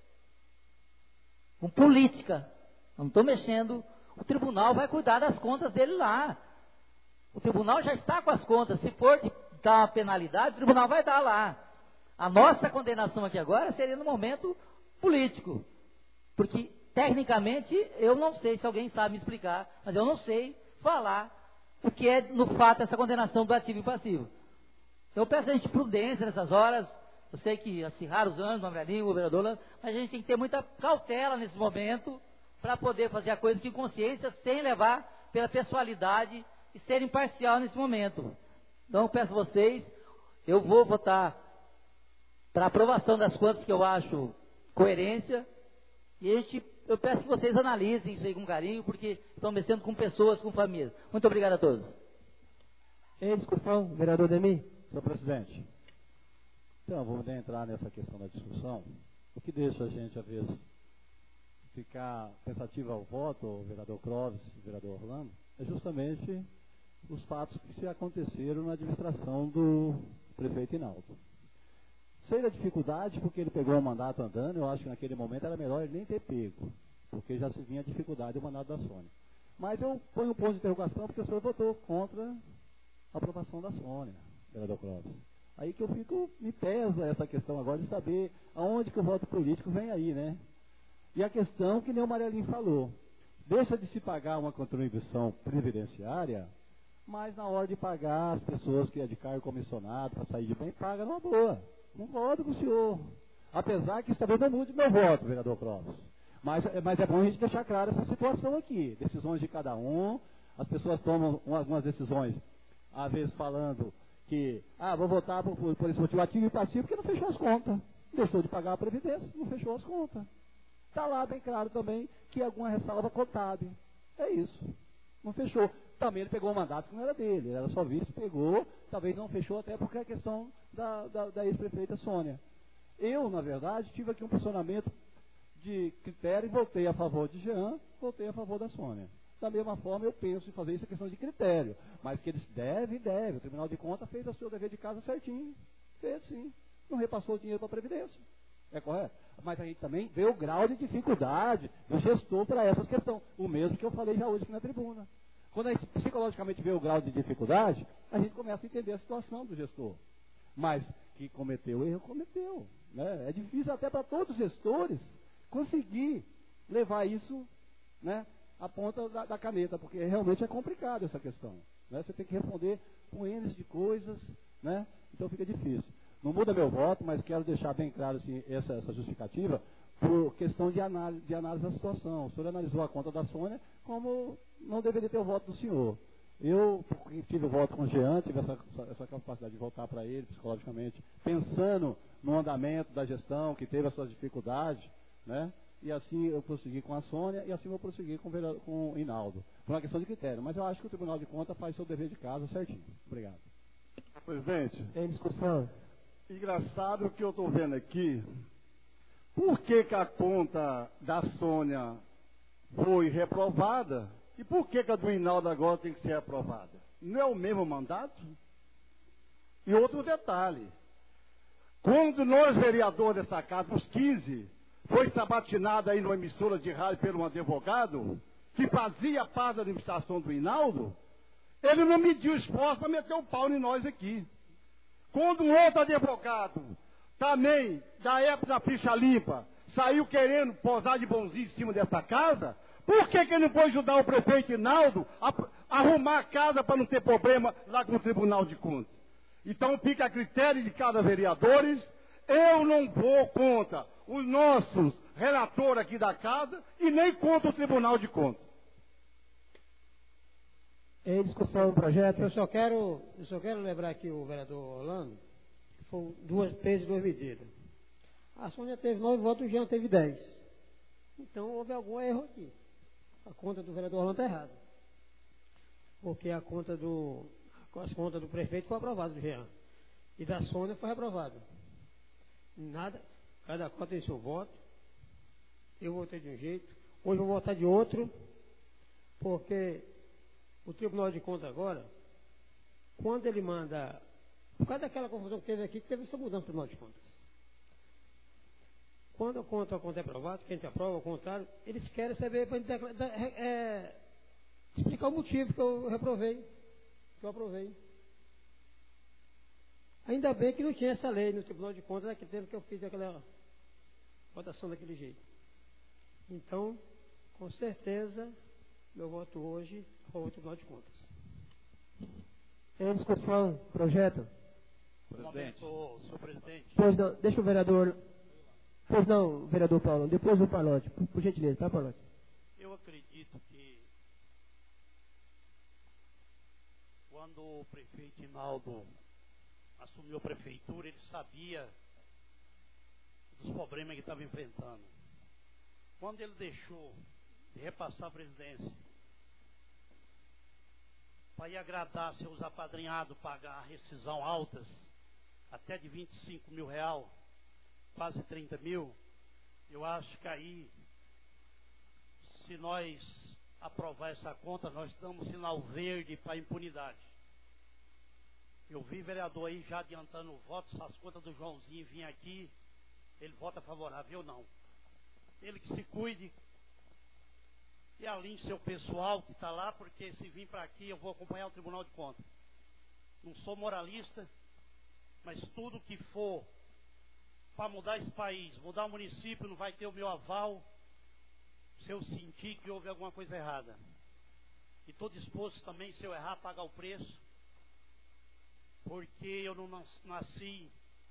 com política. Não estamos mexendo. O tribunal vai cuidar das contas dele lá. O tribunal já está com as contas. Se for dar uma penalidade, o tribunal vai dar lá. A nossa condenação aqui agora seria no momento político. Porque, tecnicamente, eu não sei se alguém sabe me explicar, mas eu não sei falar o que é, no fato, essa condenação do ativo e passivo. Eu peço a gente prudência nessas horas. Eu sei que acirrar os anos, o governador, mas a gente tem que ter muita cautela nesse momento para poder fazer a coisa com consciência, sem levar pela pessoalidade e ser imparcial nesse momento. Então, eu peço a vocês, eu vou votar para aprovação das contas, porque eu acho coerência, e eu peço que vocês analisem isso aí com carinho, porque estão mexendo com pessoas, com famílias. Muito obrigado a todos. Em discussão, vereador Demir. Senhor presidente, então, vamos entrar nessa questão da discussão. O que deixa a gente, às vezes, ficar pensativo ao voto, o vereador Clóvis e o vereador Orlando, é justamente os fatos que se aconteceram na administração do prefeito Hinaldo. Sei da dificuldade, porque ele pegou o mandato andando, eu acho que naquele momento era melhor ele nem ter pego, porque já se vinha a dificuldade do mandato da Sônia. Mas eu ponho um ponto de interrogação, porque o senhor votou contra a aprovação da Sônia, vereador Clóvis. Aí que me pesa essa questão agora de saber aonde que o voto político vem aí, né? E a questão que nem o Marelinho falou, deixa de se pagar uma contribuição previdenciária, mas na hora de pagar as pessoas que é de cargo comissionado para sair de bem, paga numa boa. Não voto com o senhor. Apesar que isso também não mude meu voto, vereador Clóvis. Mas é bom a gente deixar clara essa situação aqui. Decisões de cada um, as pessoas tomam algumas decisões, às vezes falando que vou votar por esse motivo ativo e passivo, porque não fechou as contas. Deixou de pagar a Previdência, não fechou as contas. Está lá bem claro também que alguma ressalva contábil. É isso. Não fechou. Também ele pegou um mandato que não era dele, era só vice, pegou, talvez não fechou até porque é a questão da ex-prefeita Sônia. Eu, na verdade, tive aqui um posicionamento de critério e votei a favor de Jean, votei a favor da Sônia. Da mesma forma, eu penso em fazer isso, questão de critério. Mas que eles devem. O Tribunal de Contas fez o seu dever de casa certinho. Fez sim. Não repassou o dinheiro para a Previdência. É correto? Mas a gente também vê o grau de dificuldade do gestor para essas questões. O mesmo que eu falei já hoje aqui na tribuna. Quando a gente psicologicamente vê o grau de dificuldade, a gente começa a entender a situação do gestor. Mas que cometeu erro, cometeu. Né? É difícil até para todos os gestores conseguir levar isso, né, à ponta da caneta, porque realmente é complicado essa questão. Né? Você tem que responder com N de coisas, né? Então fica difícil. Não muda meu voto, mas quero deixar bem claro assim, essa justificativa por questão de análise da situação. O senhor analisou a conta da Sônia como não deveria ter o voto do senhor. Eu tive o voto com o Jean, tive essa capacidade de voltar para ele psicologicamente, pensando no andamento da gestão, que teve as suas dificuldades, né? E assim eu prossegui com a Sônia e assim eu prossegui com o Hinaldo. Por uma questão de critério. Mas eu acho que o Tribunal de Contas faz seu dever de casa certinho. Obrigado. Presidente. Tem discussão? Engraçado que eu estou vendo aqui. Por que a conta da Sônia foi reprovada? E por que a do Hinaldo agora tem que ser aprovada? Não é o mesmo mandato? E outro detalhe. Quando nós, vereadores dessa casa, os 15, foi sabatinado aí numa emissora de rádio por um advogado que fazia parte da administração do Hinaldo, ele não mediu esforço para meter o pau em nós aqui. Quando um outro advogado, também da época da ficha limpa, saiu querendo posar de bonzinho em cima dessa casa, por que ele não pôde ajudar o prefeito Hinaldo a arrumar a casa para não ter problema lá com o Tribunal de Contas? Então fica a critério de cada vereador. Eu não vou contra os nossos relatores aqui da casa e nem contra o Tribunal de Contas. Em discussão do projeto? Eu só quero lembrar aqui o vereador Orlando, que foram duas medidas. A Sônia teve 9 votos, o Jean teve 10. Então houve algum erro aqui. A conta do vereador Orlando está errada. Porque as contas do prefeito foi aprovada do Jean. E da Sônia foi reprovada. Nada, cada qual tem seu voto. Eu votei de um jeito, hoje eu vou votar de outro, porque o Tribunal de Contas agora, quando ele manda, por causa daquela confusão que teve aqui, que teve essa mudança no Tribunal de Contas. Quando a conta é aprovada, que a gente aprova, ao contrário, eles querem saber para explicar o motivo que eu reprovei, que eu aprovei. Ainda bem que não tinha essa lei no Tribunal de Contas naquele tempo que eu fiz aquela votação daquele jeito. Então, com certeza, meu voto hoje é o Tribunal de Contas. Em discussão, projeto? Presidente. Senhor presidente. Pois não, deixa o vereador. Pois não, vereador Paulo, depois o Palote, por gentileza, tá, Palote? Eu acredito que quando o prefeito Hinaldo assumiu a prefeitura, ele sabia dos problemas que estava enfrentando. Quando ele deixou de repassar a presidência para ir agradar seus apadrinhados, pagar a rescisão altas, até de 25 mil reais, quase 30 mil, eu acho que aí, se nós aprovar essa conta, nós damos sinal verde para a impunidade. Eu vi vereador aí já adiantando o voto, se as contas do Joãozinho vir aqui, ele vota favorável, eu não. Ele que se cuide e alinhe seu pessoal que está lá, porque se vir para aqui eu vou acompanhar o Tribunal de Contas. Não sou moralista, mas tudo que for para mudar esse país, mudar o município, não vai ter o meu aval se eu sentir que houve alguma coisa errada. E estou disposto também, se eu errar, a pagar o preço, porque eu não nasci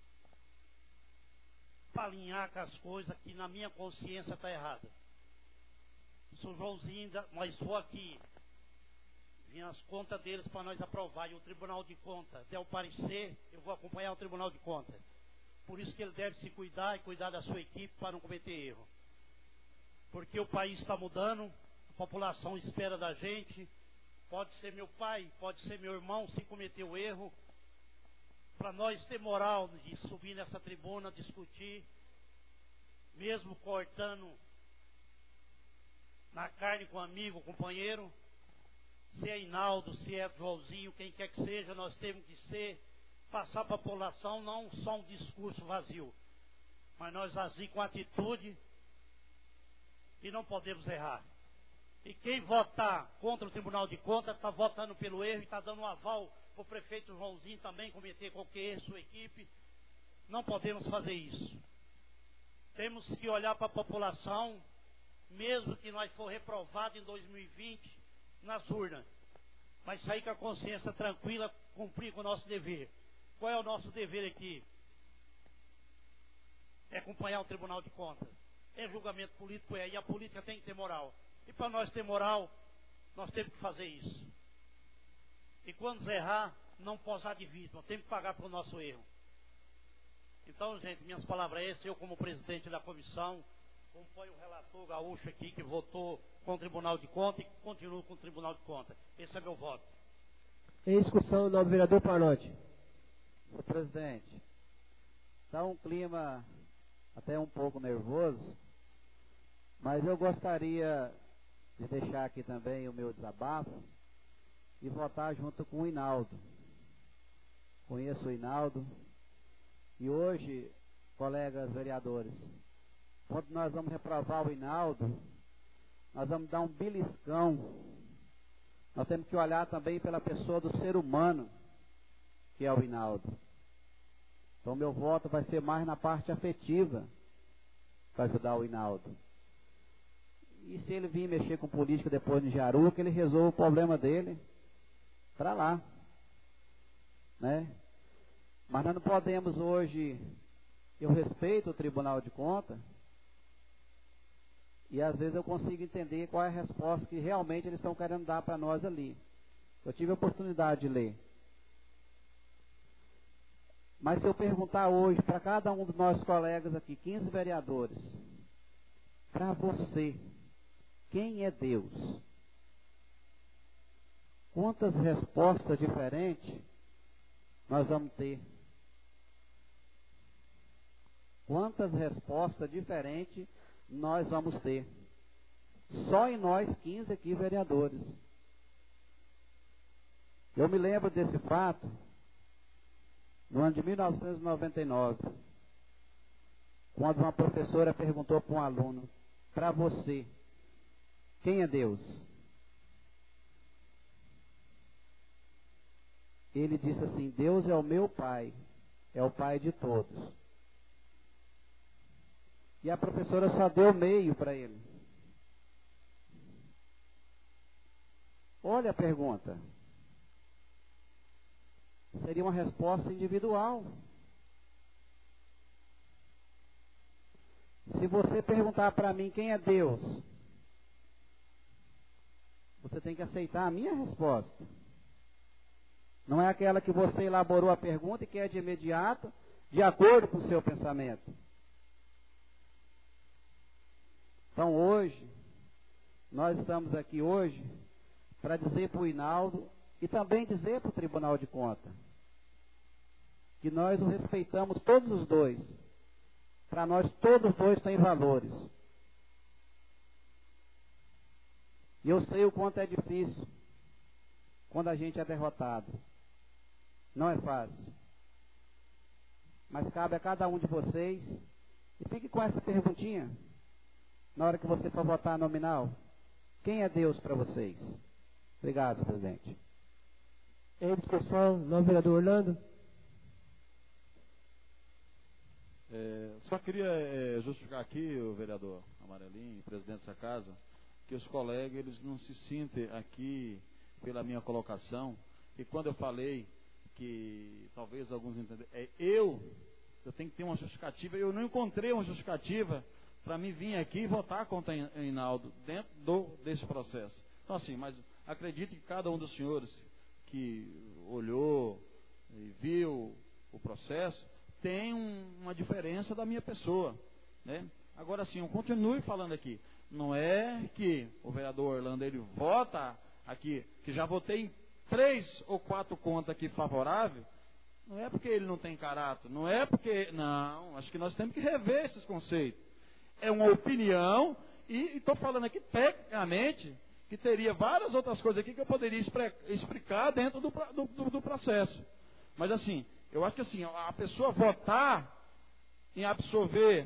para alinhar com as coisas que na minha consciência está errada. Sou Joãozinho, mas vou aqui Vinha as contas deles para nós aprovar. E o Tribunal de Contas der o parecer, eu vou acompanhar o Tribunal de Contas. Por isso que ele deve se cuidar e cuidar da sua equipe para não cometer erro. Porque o país está mudando, a população espera da gente. Pode ser meu pai, pode ser meu irmão, se cometeu erro. Para nós ter moral de subir nessa tribuna, discutir, mesmo cortando na carne com amigo, companheiro, se é Hinaldo, se é Joãozinho, quem quer que seja, nós temos que passar para a população não só um discurso vazio, mas nós agir com atitude e não podemos errar. E quem votar contra o Tribunal de Contas está votando pelo erro e está dando um aval para o prefeito Joãozinho também cometer qualquer erro, sua equipe. Não podemos fazer isso. Temos que olhar para a população, mesmo que nós for reprovado em 2020 nas urnas, mas sair com a consciência tranquila, cumprir com o nosso dever. Qual é o nosso dever aqui? É acompanhar o Tribunal de Contas. É julgamento político, e a política tem que ter moral. E para nós ter moral, nós temos que fazer isso. E quando errar, não posar de vítima, temos que pagar pelo nosso erro. Então, gente, minhas palavras é essas. Eu, como presidente da comissão, acompanho o relator Gaúcho aqui, que votou com o Tribunal de Contas e continuo com o Tribunal de Contas. Esse é meu voto. Em discussão, o novo vereador Panotti. Senhor presidente, está um clima até um pouco nervoso, mas eu gostaria de deixar aqui também o meu desabafo e votar junto com o Hinaldo. Conheço o Hinaldo e hoje, colegas vereadores, quando nós vamos reprovar o Hinaldo, nós vamos dar um beliscão. Nós temos que olhar também pela pessoa do ser humano, que é o Hinaldo. Então meu voto vai ser mais na parte afetiva para ajudar o Hinaldo. E se ele vir mexer com política depois de Jaru, que ele resolva o problema dele para lá, né? Mas nós não podemos hoje, eu respeito o Tribunal de Contas, e às vezes eu consigo entender qual é a resposta que realmente eles estão querendo dar para nós ali. Eu tive a oportunidade de ler. Mas se eu perguntar hoje para cada um dos nossos colegas aqui, 15 vereadores, para você, quem é Deus? Quantas respostas diferentes nós vamos ter? Quantas respostas diferentes nós vamos ter? Só em nós 15 aqui vereadores. Eu me lembro desse fato no ano de 1999, quando uma professora perguntou para um aluno, para você, quem é Deus? Ele disse assim, Deus é o meu Pai, é o Pai de todos. E a professora só deu meio para ele. Olha a pergunta. Seria uma resposta individual. Se você perguntar para mim quem é Deus, você tem que aceitar a minha resposta. Não é aquela que você elaborou a pergunta e quer de imediato, de acordo com o seu pensamento. Então hoje, nós estamos aqui hoje para dizer para o Hinaldo e também dizer para o Tribunal de Contas que nós o respeitamos todos os dois. Para nós todos os dois têm valores. E eu sei o quanto é difícil quando a gente é derrotado. Não é fácil. Mas cabe a cada um de vocês. E fique com essa perguntinha. Na hora que você for votar nominal. Quem é Deus para vocês? Obrigado, presidente. Em discussão, novo vereador Orlando. Só queria justificar aqui, o vereador Amarelinho, presidente dessa casa, que os colegas eles não se sentem aqui pela minha colocação. E quando eu falei que talvez alguns entendam, eu tenho que ter uma justificativa, eu não encontrei uma justificativa para mim vir aqui e votar contra o Hinaldo dentro desse processo. Então assim, mas acredito que cada um dos senhores que olhou e viu o processo tem uma diferença da minha pessoa, né? Agora sim, eu continuo falando aqui. Não é que o vereador Orlando ele vota aqui, que já votei em 3 ou 4 contas aqui favoráveis, não é porque ele não tem caráter, não é porque... Não, acho que nós temos que rever esses conceitos. É uma opinião, e estou falando aqui tecnicamente, que teria várias outras coisas aqui que eu poderia explicar dentro do processo. Mas assim, eu acho que assim, a pessoa votar em absorver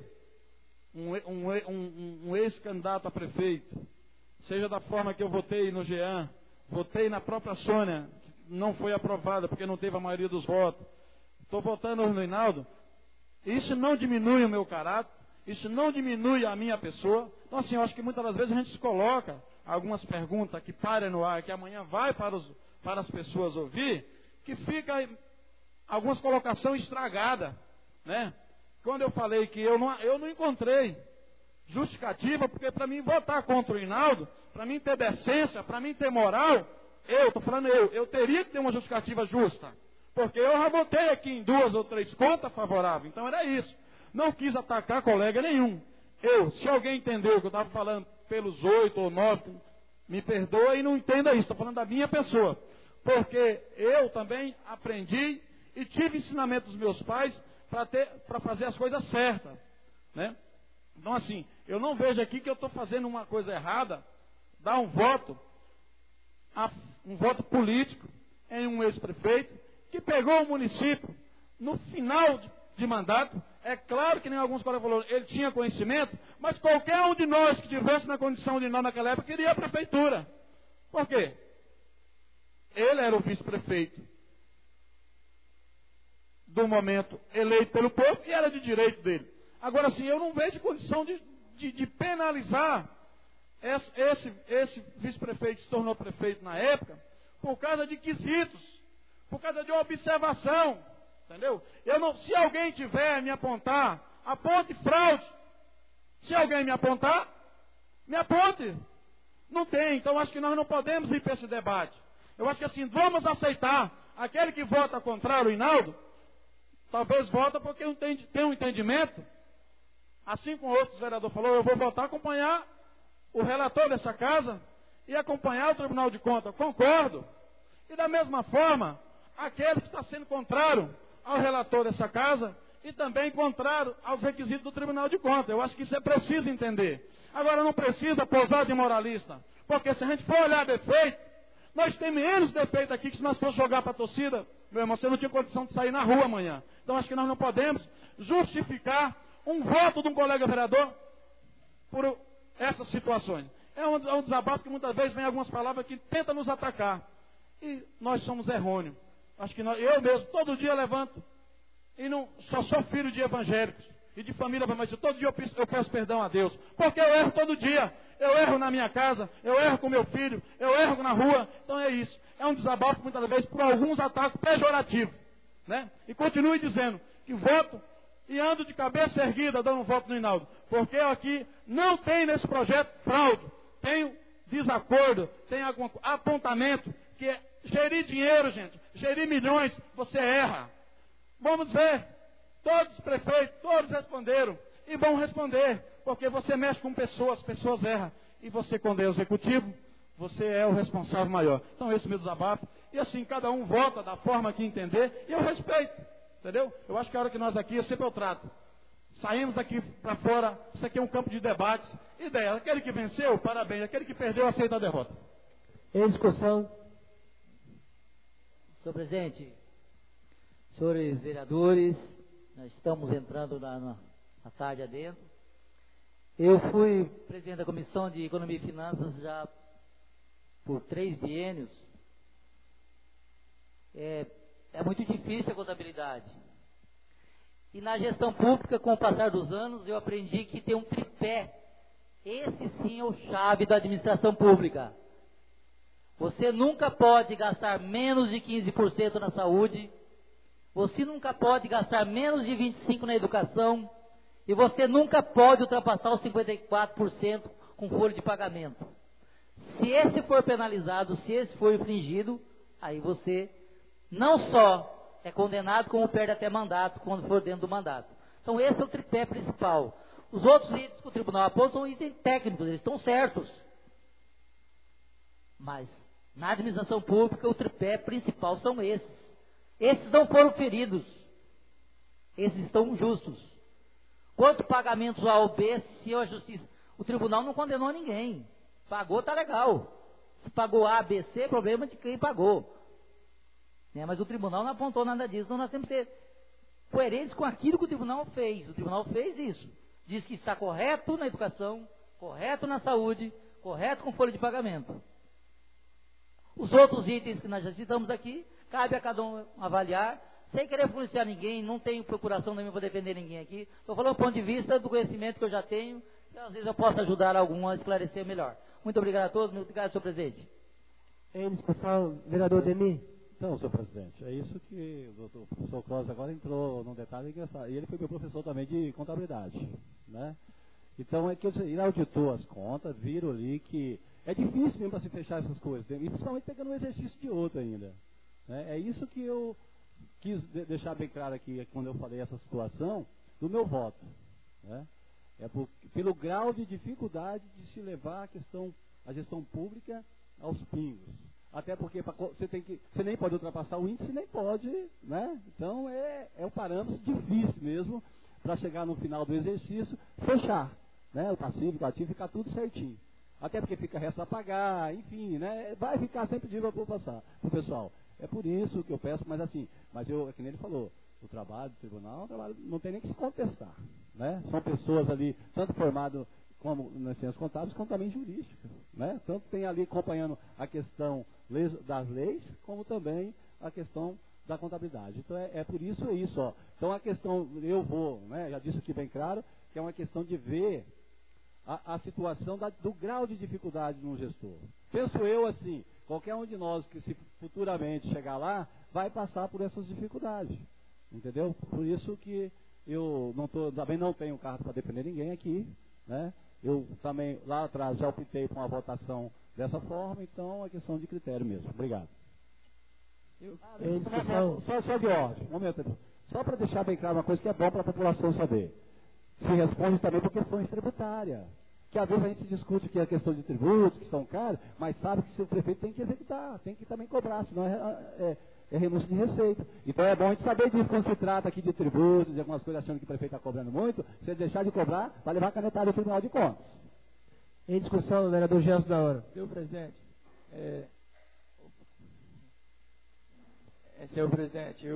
um ex-candidato a prefeito, seja da forma que eu votei no Jean, votei na própria Sônia, que não foi aprovada porque não teve a maioria dos votos, estou votando no Reinaldo, isso não diminui o meu caráter, isso não diminui a minha pessoa. Então assim, eu acho que muitas das vezes a gente se coloca algumas perguntas que param no ar, que amanhã vai para as pessoas ouvir, que fica algumas colocações estragadas, né? Quando eu falei que eu não encontrei justificativa, porque para mim votar contra o Reinaldo, para mim ter decência, para mim ter moral, eu teria que ter uma justificativa justa. Porque eu já votei aqui em 2 ou 3 contas favoráveis, então era isso. Não quis atacar colega nenhum. Se alguém entendeu que eu estava falando pelos 8 ou 9, me perdoa e não entenda isso, estou falando da minha pessoa. Porque eu também aprendi e tive ensinamento dos meus pais para fazer as coisas certas, né? Então assim, eu não vejo aqui que eu estou fazendo uma coisa errada, dar um voto político em um ex-prefeito que pegou o município no final de mandato. É claro que nem alguns colegas falaram, ele tinha conhecimento, mas qualquer um de nós que estivesse na condição de nós naquela época queria a prefeitura. Por quê? Ele era o vice-prefeito do momento eleito pelo povo e era de direito dele. Agora sim, eu não vejo condição de penalizar esse vice-prefeito que se tornou prefeito na época por causa de quesitos, por causa de observação, entendeu? Se alguém tiver me apontar, aponte fraude. Se alguém me apontar, me aponte. Não tem, então acho que nós não podemos ir para esse debate. Eu acho que assim, vamos aceitar aquele que vota contrário o Reinaldo, talvez vota porque tem um entendimento. Assim como outros vereadores falaram, eu vou votar acompanhar o relator dessa casa e acompanhar o Tribunal de Contas. Concordo. E da mesma forma, aquele que está sendo contrário ao relator dessa casa e também contrário aos requisitos do Tribunal de Contas. Eu acho que isso é preciso entender. Agora não precisa pousar de moralista, porque se a gente for olhar defeito, nós temos menos defeito aqui que se nós fosse jogar para a torcida, meu irmão, você não tinha condição de sair na rua amanhã. Então acho que nós não podemos justificar um voto de um colega vereador por essas situações. É um desabafo que muitas vezes vem algumas palavras que tentam nos atacar. E nós somos errôneos. Acho que eu mesmo, todo dia levanto, e não só sou filho de evangélicos e de família evangélica, todo dia eu peço perdão a Deus, porque eu erro todo dia. Eu erro na minha casa, eu erro com meu filho, eu erro na rua. Então é isso. É um desabafo muitas vezes por alguns ataques pejorativos, né? E continue dizendo que voto e ando de cabeça erguida dando um voto no Reinaldo, porque eu aqui não tem nesse projeto fraude, tenho desacordo, tem algum apontamento, que é gerir dinheiro, gente, gerir milhões, você erra. Vamos ver, todos os prefeitos, todos responderam, e vão responder, porque você mexe com pessoas, pessoas erram, e você quando é o executivo, você é o responsável maior. Então esse é o meu desabafo, e assim cada um vota da forma que entender, e eu respeito, entendeu? Eu acho que a hora que nós aqui, sempre eu trato. Saímos daqui para fora, isso aqui é um campo de debates. Ideia, aquele que venceu, parabéns. Aquele que perdeu, aceita a derrota. Em discussão. Senhor presidente, senhores vereadores, nós estamos entrando na tarde adentro. Eu fui presidente da Comissão de Economia e Finanças já por 3 biênios. É muito difícil a contabilidade. E na gestão pública, com o passar dos anos, eu aprendi que tem um tripé. Esse sim é o chave da administração pública. Você nunca pode gastar menos de 15% na saúde. Você nunca pode gastar menos de 25% na educação. E você nunca pode ultrapassar os 54% com folha de pagamento. Se esse for penalizado, se esse for infringido, aí você não só é condenado, como perde até mandato, quando for dentro do mandato. Então esse é o tripé principal. Os outros itens que o tribunal aponta são itens técnicos, eles estão certos. Mas, na administração pública, o tripé principal são esses. Esses não foram feridos. Esses estão justos. Quanto pagamentos A ou B, se a justiça... O tribunal não condenou ninguém. Pagou, tá legal. Se pagou A, B, C, problema de quem pagou. Né? Mas o tribunal não apontou nada disso. Então nós temos que ser coerentes com aquilo que o tribunal fez. O tribunal fez isso. Diz que está correto na educação, correto na saúde, correto com folha de pagamento. Os outros itens que nós já citamos aqui, cabe a cada um avaliar, sem querer influenciar ninguém, não tenho procuração nenhuma para defender ninguém aqui. Estou falando do ponto de vista do conhecimento que eu já tenho, e às vezes eu posso ajudar algum a esclarecer melhor. Muito obrigado a todos, muito obrigado, senhor presidente. Em discussão, vereador Demir. Então, senhor presidente, é isso que o professor Clóvis agora entrou num detalhe engraçado. E ele foi meu professor também de contabilidade, né? Então, é que ele auditou as contas, viram ali que é difícil mesmo para se fechar essas coisas, e principalmente pegando um exercício de outro ainda. Né? É isso que eu quis deixar bem claro aqui, quando eu falei essa situação, do meu voto. Né? É pelo grau de dificuldade de se levar a gestão pública aos pingos. Até porque você nem pode ultrapassar o índice, nem pode, né? Então é um parâmetro difícil mesmo para chegar no final do exercício, fechar, né? O passivo, o ativo, ficar tudo certinho. Até porque fica resto a pagar, enfim, né? Vai ficar sempre dívida para passar pro pessoal. É por isso que eu peço, mas eu, que nem ele falou, o trabalho do tribunal, não tem nem que se contestar, né? São pessoas ali, tanto formadas como nas ciências contábeis, como também jurídicas, né? Tanto tem ali acompanhando a questão das leis, como também a questão da contabilidade. Então é por isso, ó. Então a questão, né? Já disse aqui bem claro, que é uma questão de ver a situação do grau de dificuldade no gestor. Penso eu assim, qualquer um de nós que se futuramente chegar lá, vai passar por essas dificuldades, entendeu? Por isso que eu também não tenho carta para defender ninguém aqui, né? Eu também, lá atrás, já optei por uma votação dessa forma, então é questão de critério mesmo. Obrigado. Só de ordem, um momento. Só para deixar bem claro uma coisa que é bom para a população saber. Se responde também por questões tributárias. Que às vezes a gente discute que é questão de tributos, que são caros, mas sabe que o prefeito tem que executar, tem que também cobrar, senão é renúncia de receita. Então é bom a gente saber disso quando se trata aqui de tributos, de algumas coisas achando que o prefeito está cobrando muito. Se ele deixar de cobrar, vai levar a canetada do Tribunal de Contas. Em discussão, vereador Gelson da Hora. Senhor presidente, senhor presidente,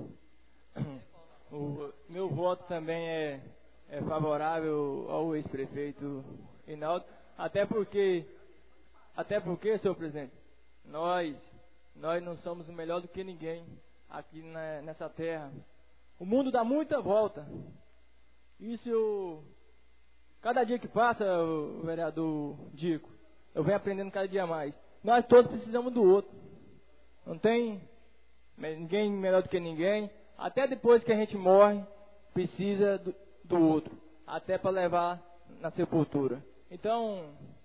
o meu voto também é favorável ao ex-prefeito Rinaldo, até porque, senhor presidente, nós não somos melhor do que ninguém aqui nessa terra. O mundo dá muita volta. Isso, cada dia que passa, o vereador Dico, eu venho aprendendo cada dia mais. Nós todos precisamos do outro. Não tem ninguém melhor do que ninguém. Até depois que a gente morre, precisa do outro. Até para levar na sepultura. Então,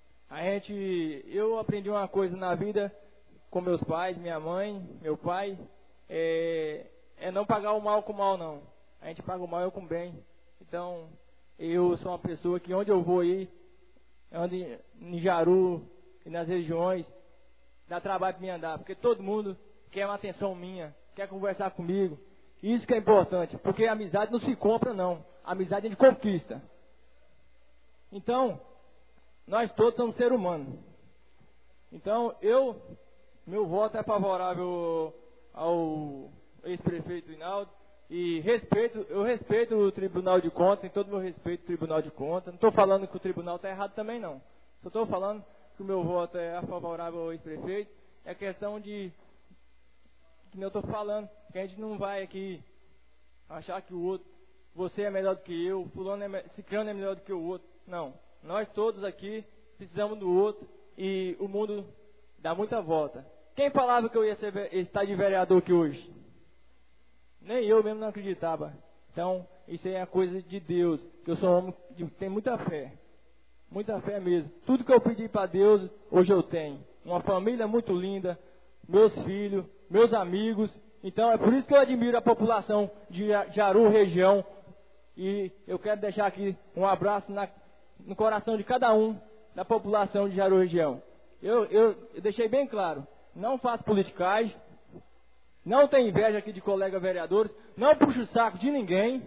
eu aprendi uma coisa na vida com meus pais, minha mãe, meu pai, é não pagar o mal com o mal, não. A gente paga o mal com o bem. Então, eu sou uma pessoa que onde eu vou ir, ando em Jaru e nas regiões, dá trabalho para mim andar, porque todo mundo quer uma atenção minha, quer conversar comigo. Isso que é importante, porque a amizade não se compra, não. A amizade a gente conquista. Então, nós todos somos seres humanos. Então, meu voto é favorável ao ex-prefeito Rinaldo. E eu respeito o Tribunal de Contas, em todo o meu respeito ao Tribunal de Contas. Não estou falando que o Tribunal está errado também, não. Só estou falando que o meu voto é favorável ao ex-prefeito. É questão de, que eu estou falando, que a gente não vai aqui achar que o outro, você é melhor do que eu, Cicrano é melhor do que o outro. Não. Nós todos aqui precisamos do outro e o mundo dá muita volta. Quem falava que eu ia estar de vereador aqui hoje? Nem eu mesmo não acreditava. Então, isso aí é coisa de Deus, que eu sou um homem que tem muita fé. Muita fé mesmo. Tudo que eu pedi para Deus, hoje eu tenho. Uma família muito linda, meus filhos, meus amigos. Então é por isso que eu admiro a população de Jaru região. E eu quero deixar aqui um abraço no coração de cada um da população de Jaru região. Eu deixei bem claro, não faço politicagem, não tenho inveja aqui de colegas vereadores, não puxo o saco de ninguém,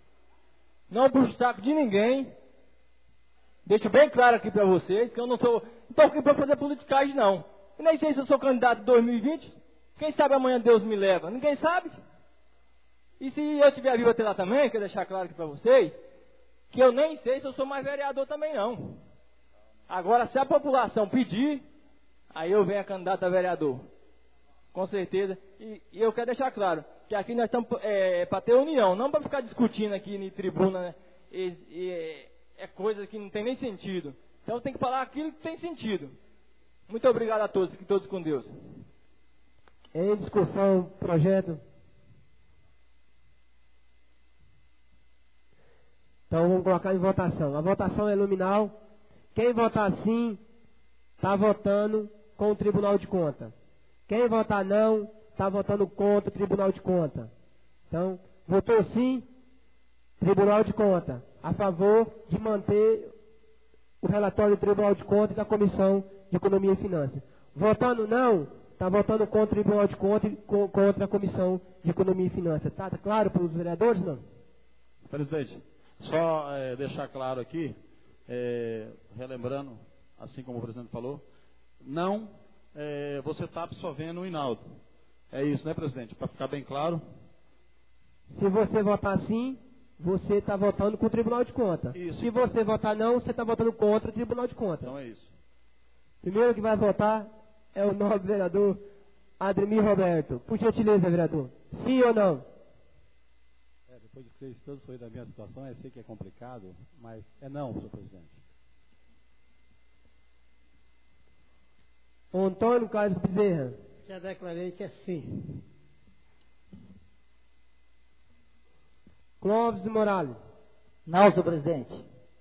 Deixo bem claro aqui para vocês que eu não estou aqui para fazer politicagem não. E nem sei se eu sou candidato em 2020, quem sabe amanhã Deus me leva, ninguém sabe. E se eu estiver vivo até lá também, quero deixar claro aqui para vocês, que eu nem sei se eu sou mais vereador também não. Agora, se a população pedir, aí eu venho a candidato a vereador. Com certeza. E eu quero deixar claro que aqui nós estamos para ter união, não para ficar discutindo aqui na tribuna, né? É coisa que não tem nem sentido. Então tem que falar aquilo que tem sentido. Muito obrigado a todos, fiquem todos com Deus. Em discussão, projeto. Então vamos colocar em votação. A votação é nominal. Quem votar sim, está votando com o Tribunal de Contas. Quem votar não, está votando contra o Tribunal de Contas. Então, votou sim, Tribunal de Contas. A favor de manter o relatório do Tribunal de Contas e da Comissão de Economia e Finanças. Votando não, está votando contra o Tribunal de Contas e contra a Comissão de Economia e Finanças. Está claro para os vereadores, não? Presidente, só deixar claro aqui, relembrando, assim como o presidente falou, não você está absorvendo o Hinaldo. É isso, né, presidente? Para ficar bem claro. Se você votar sim, você está votando com o Tribunal de Contas. Isso. Se você votar não, você está votando contra o Tribunal de Contas. Então é isso. Primeiro que vai votar é o nobre vereador Ademir Roberto. Por gentileza, vereador. Sim ou não? Depois que vocês todos foram da minha situação, eu sei que é complicado, mas é não, senhor presidente. O Antônio Carlos Bezerra. Já declarei que é sim. Clóvis de Morales. Não, senhor presidente.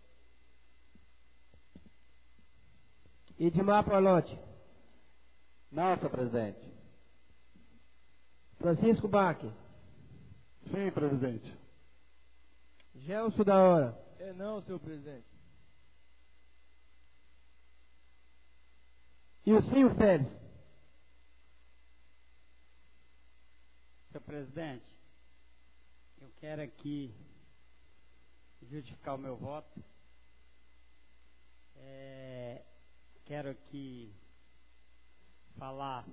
Edmar Parlotti. Não, senhor presidente. Francisco Baque. Sim, presidente. Gelson da Hora. É não, senhor presidente. E o Silvio Félix. Senhor presidente, eu quero aqui justificar o meu voto. Quero aqui falar.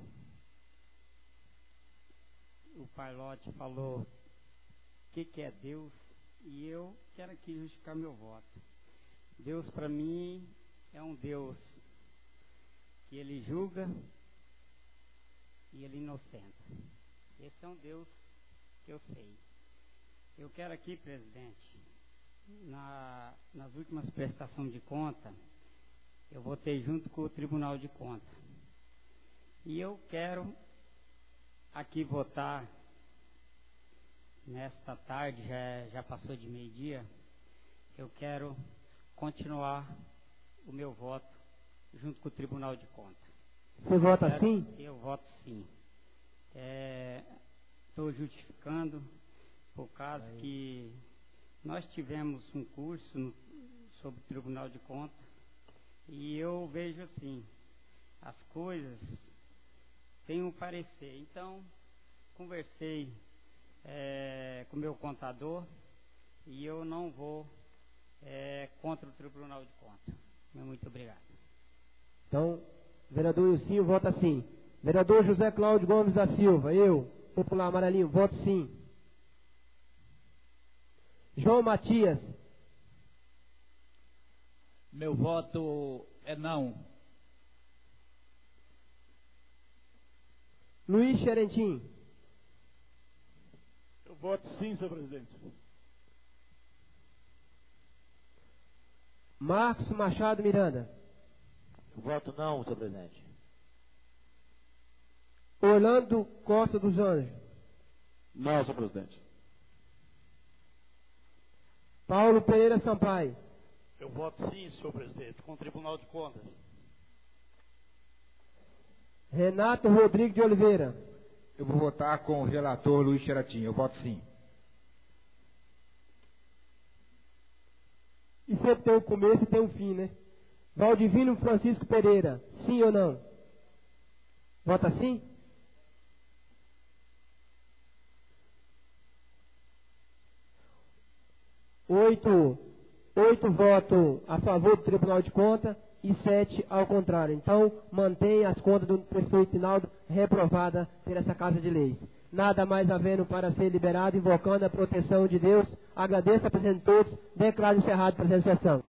O Parlotti falou o que é Deus, e eu quero aqui justificar meu voto. Deus para mim é um Deus que ele julga e ele inocenta. Esse é um Deus que eu sei. Eu quero aqui, presidente, nas últimas prestações de conta, eu votei junto com o Tribunal de Contas. E eu quero aqui votar nesta tarde, já passou de meio-dia, eu quero continuar o meu voto junto com o Tribunal de Contas. Você vota sim? Eu voto sim. Estou justificando por causa que nós tivemos um curso sobre o Tribunal de Contas e eu vejo assim, as coisas têm um parecer. Então, conversei com o meu contador e eu não vou contra o Tribunal de Contas. Muito obrigado. Então, vereador Ilcinho vota sim. Vereador José Cláudio Gomes da Silva, eu, Popular Amarelinho, voto sim. João Matias. Meu voto é não. Luiz Xerentim. Eu voto sim, senhor presidente. Marcos Machado Miranda. Eu voto não, senhor presidente. Orlando Costa dos Anjos. Não, senhor presidente. Paulo Pereira Sampaio. Eu voto sim, senhor presidente, com o Tribunal de Contas. Renato Rodrigues de Oliveira. Eu vou votar com o relator Luiz Xeratim. Eu voto sim. E sempre tem um começo e tem um fim, né? Valdivino Francisco Pereira. Sim ou não? Vota sim? Oito votos a favor do Tribunal de Contas e 7 ao contrário. Então, mantém as contas do prefeito Hinaldo reprovada por essa Casa de Leis. Nada mais havendo para ser liberado, invocando a proteção de Deus. Agradeço a presença de todos. Declaro encerrado a presente sessão.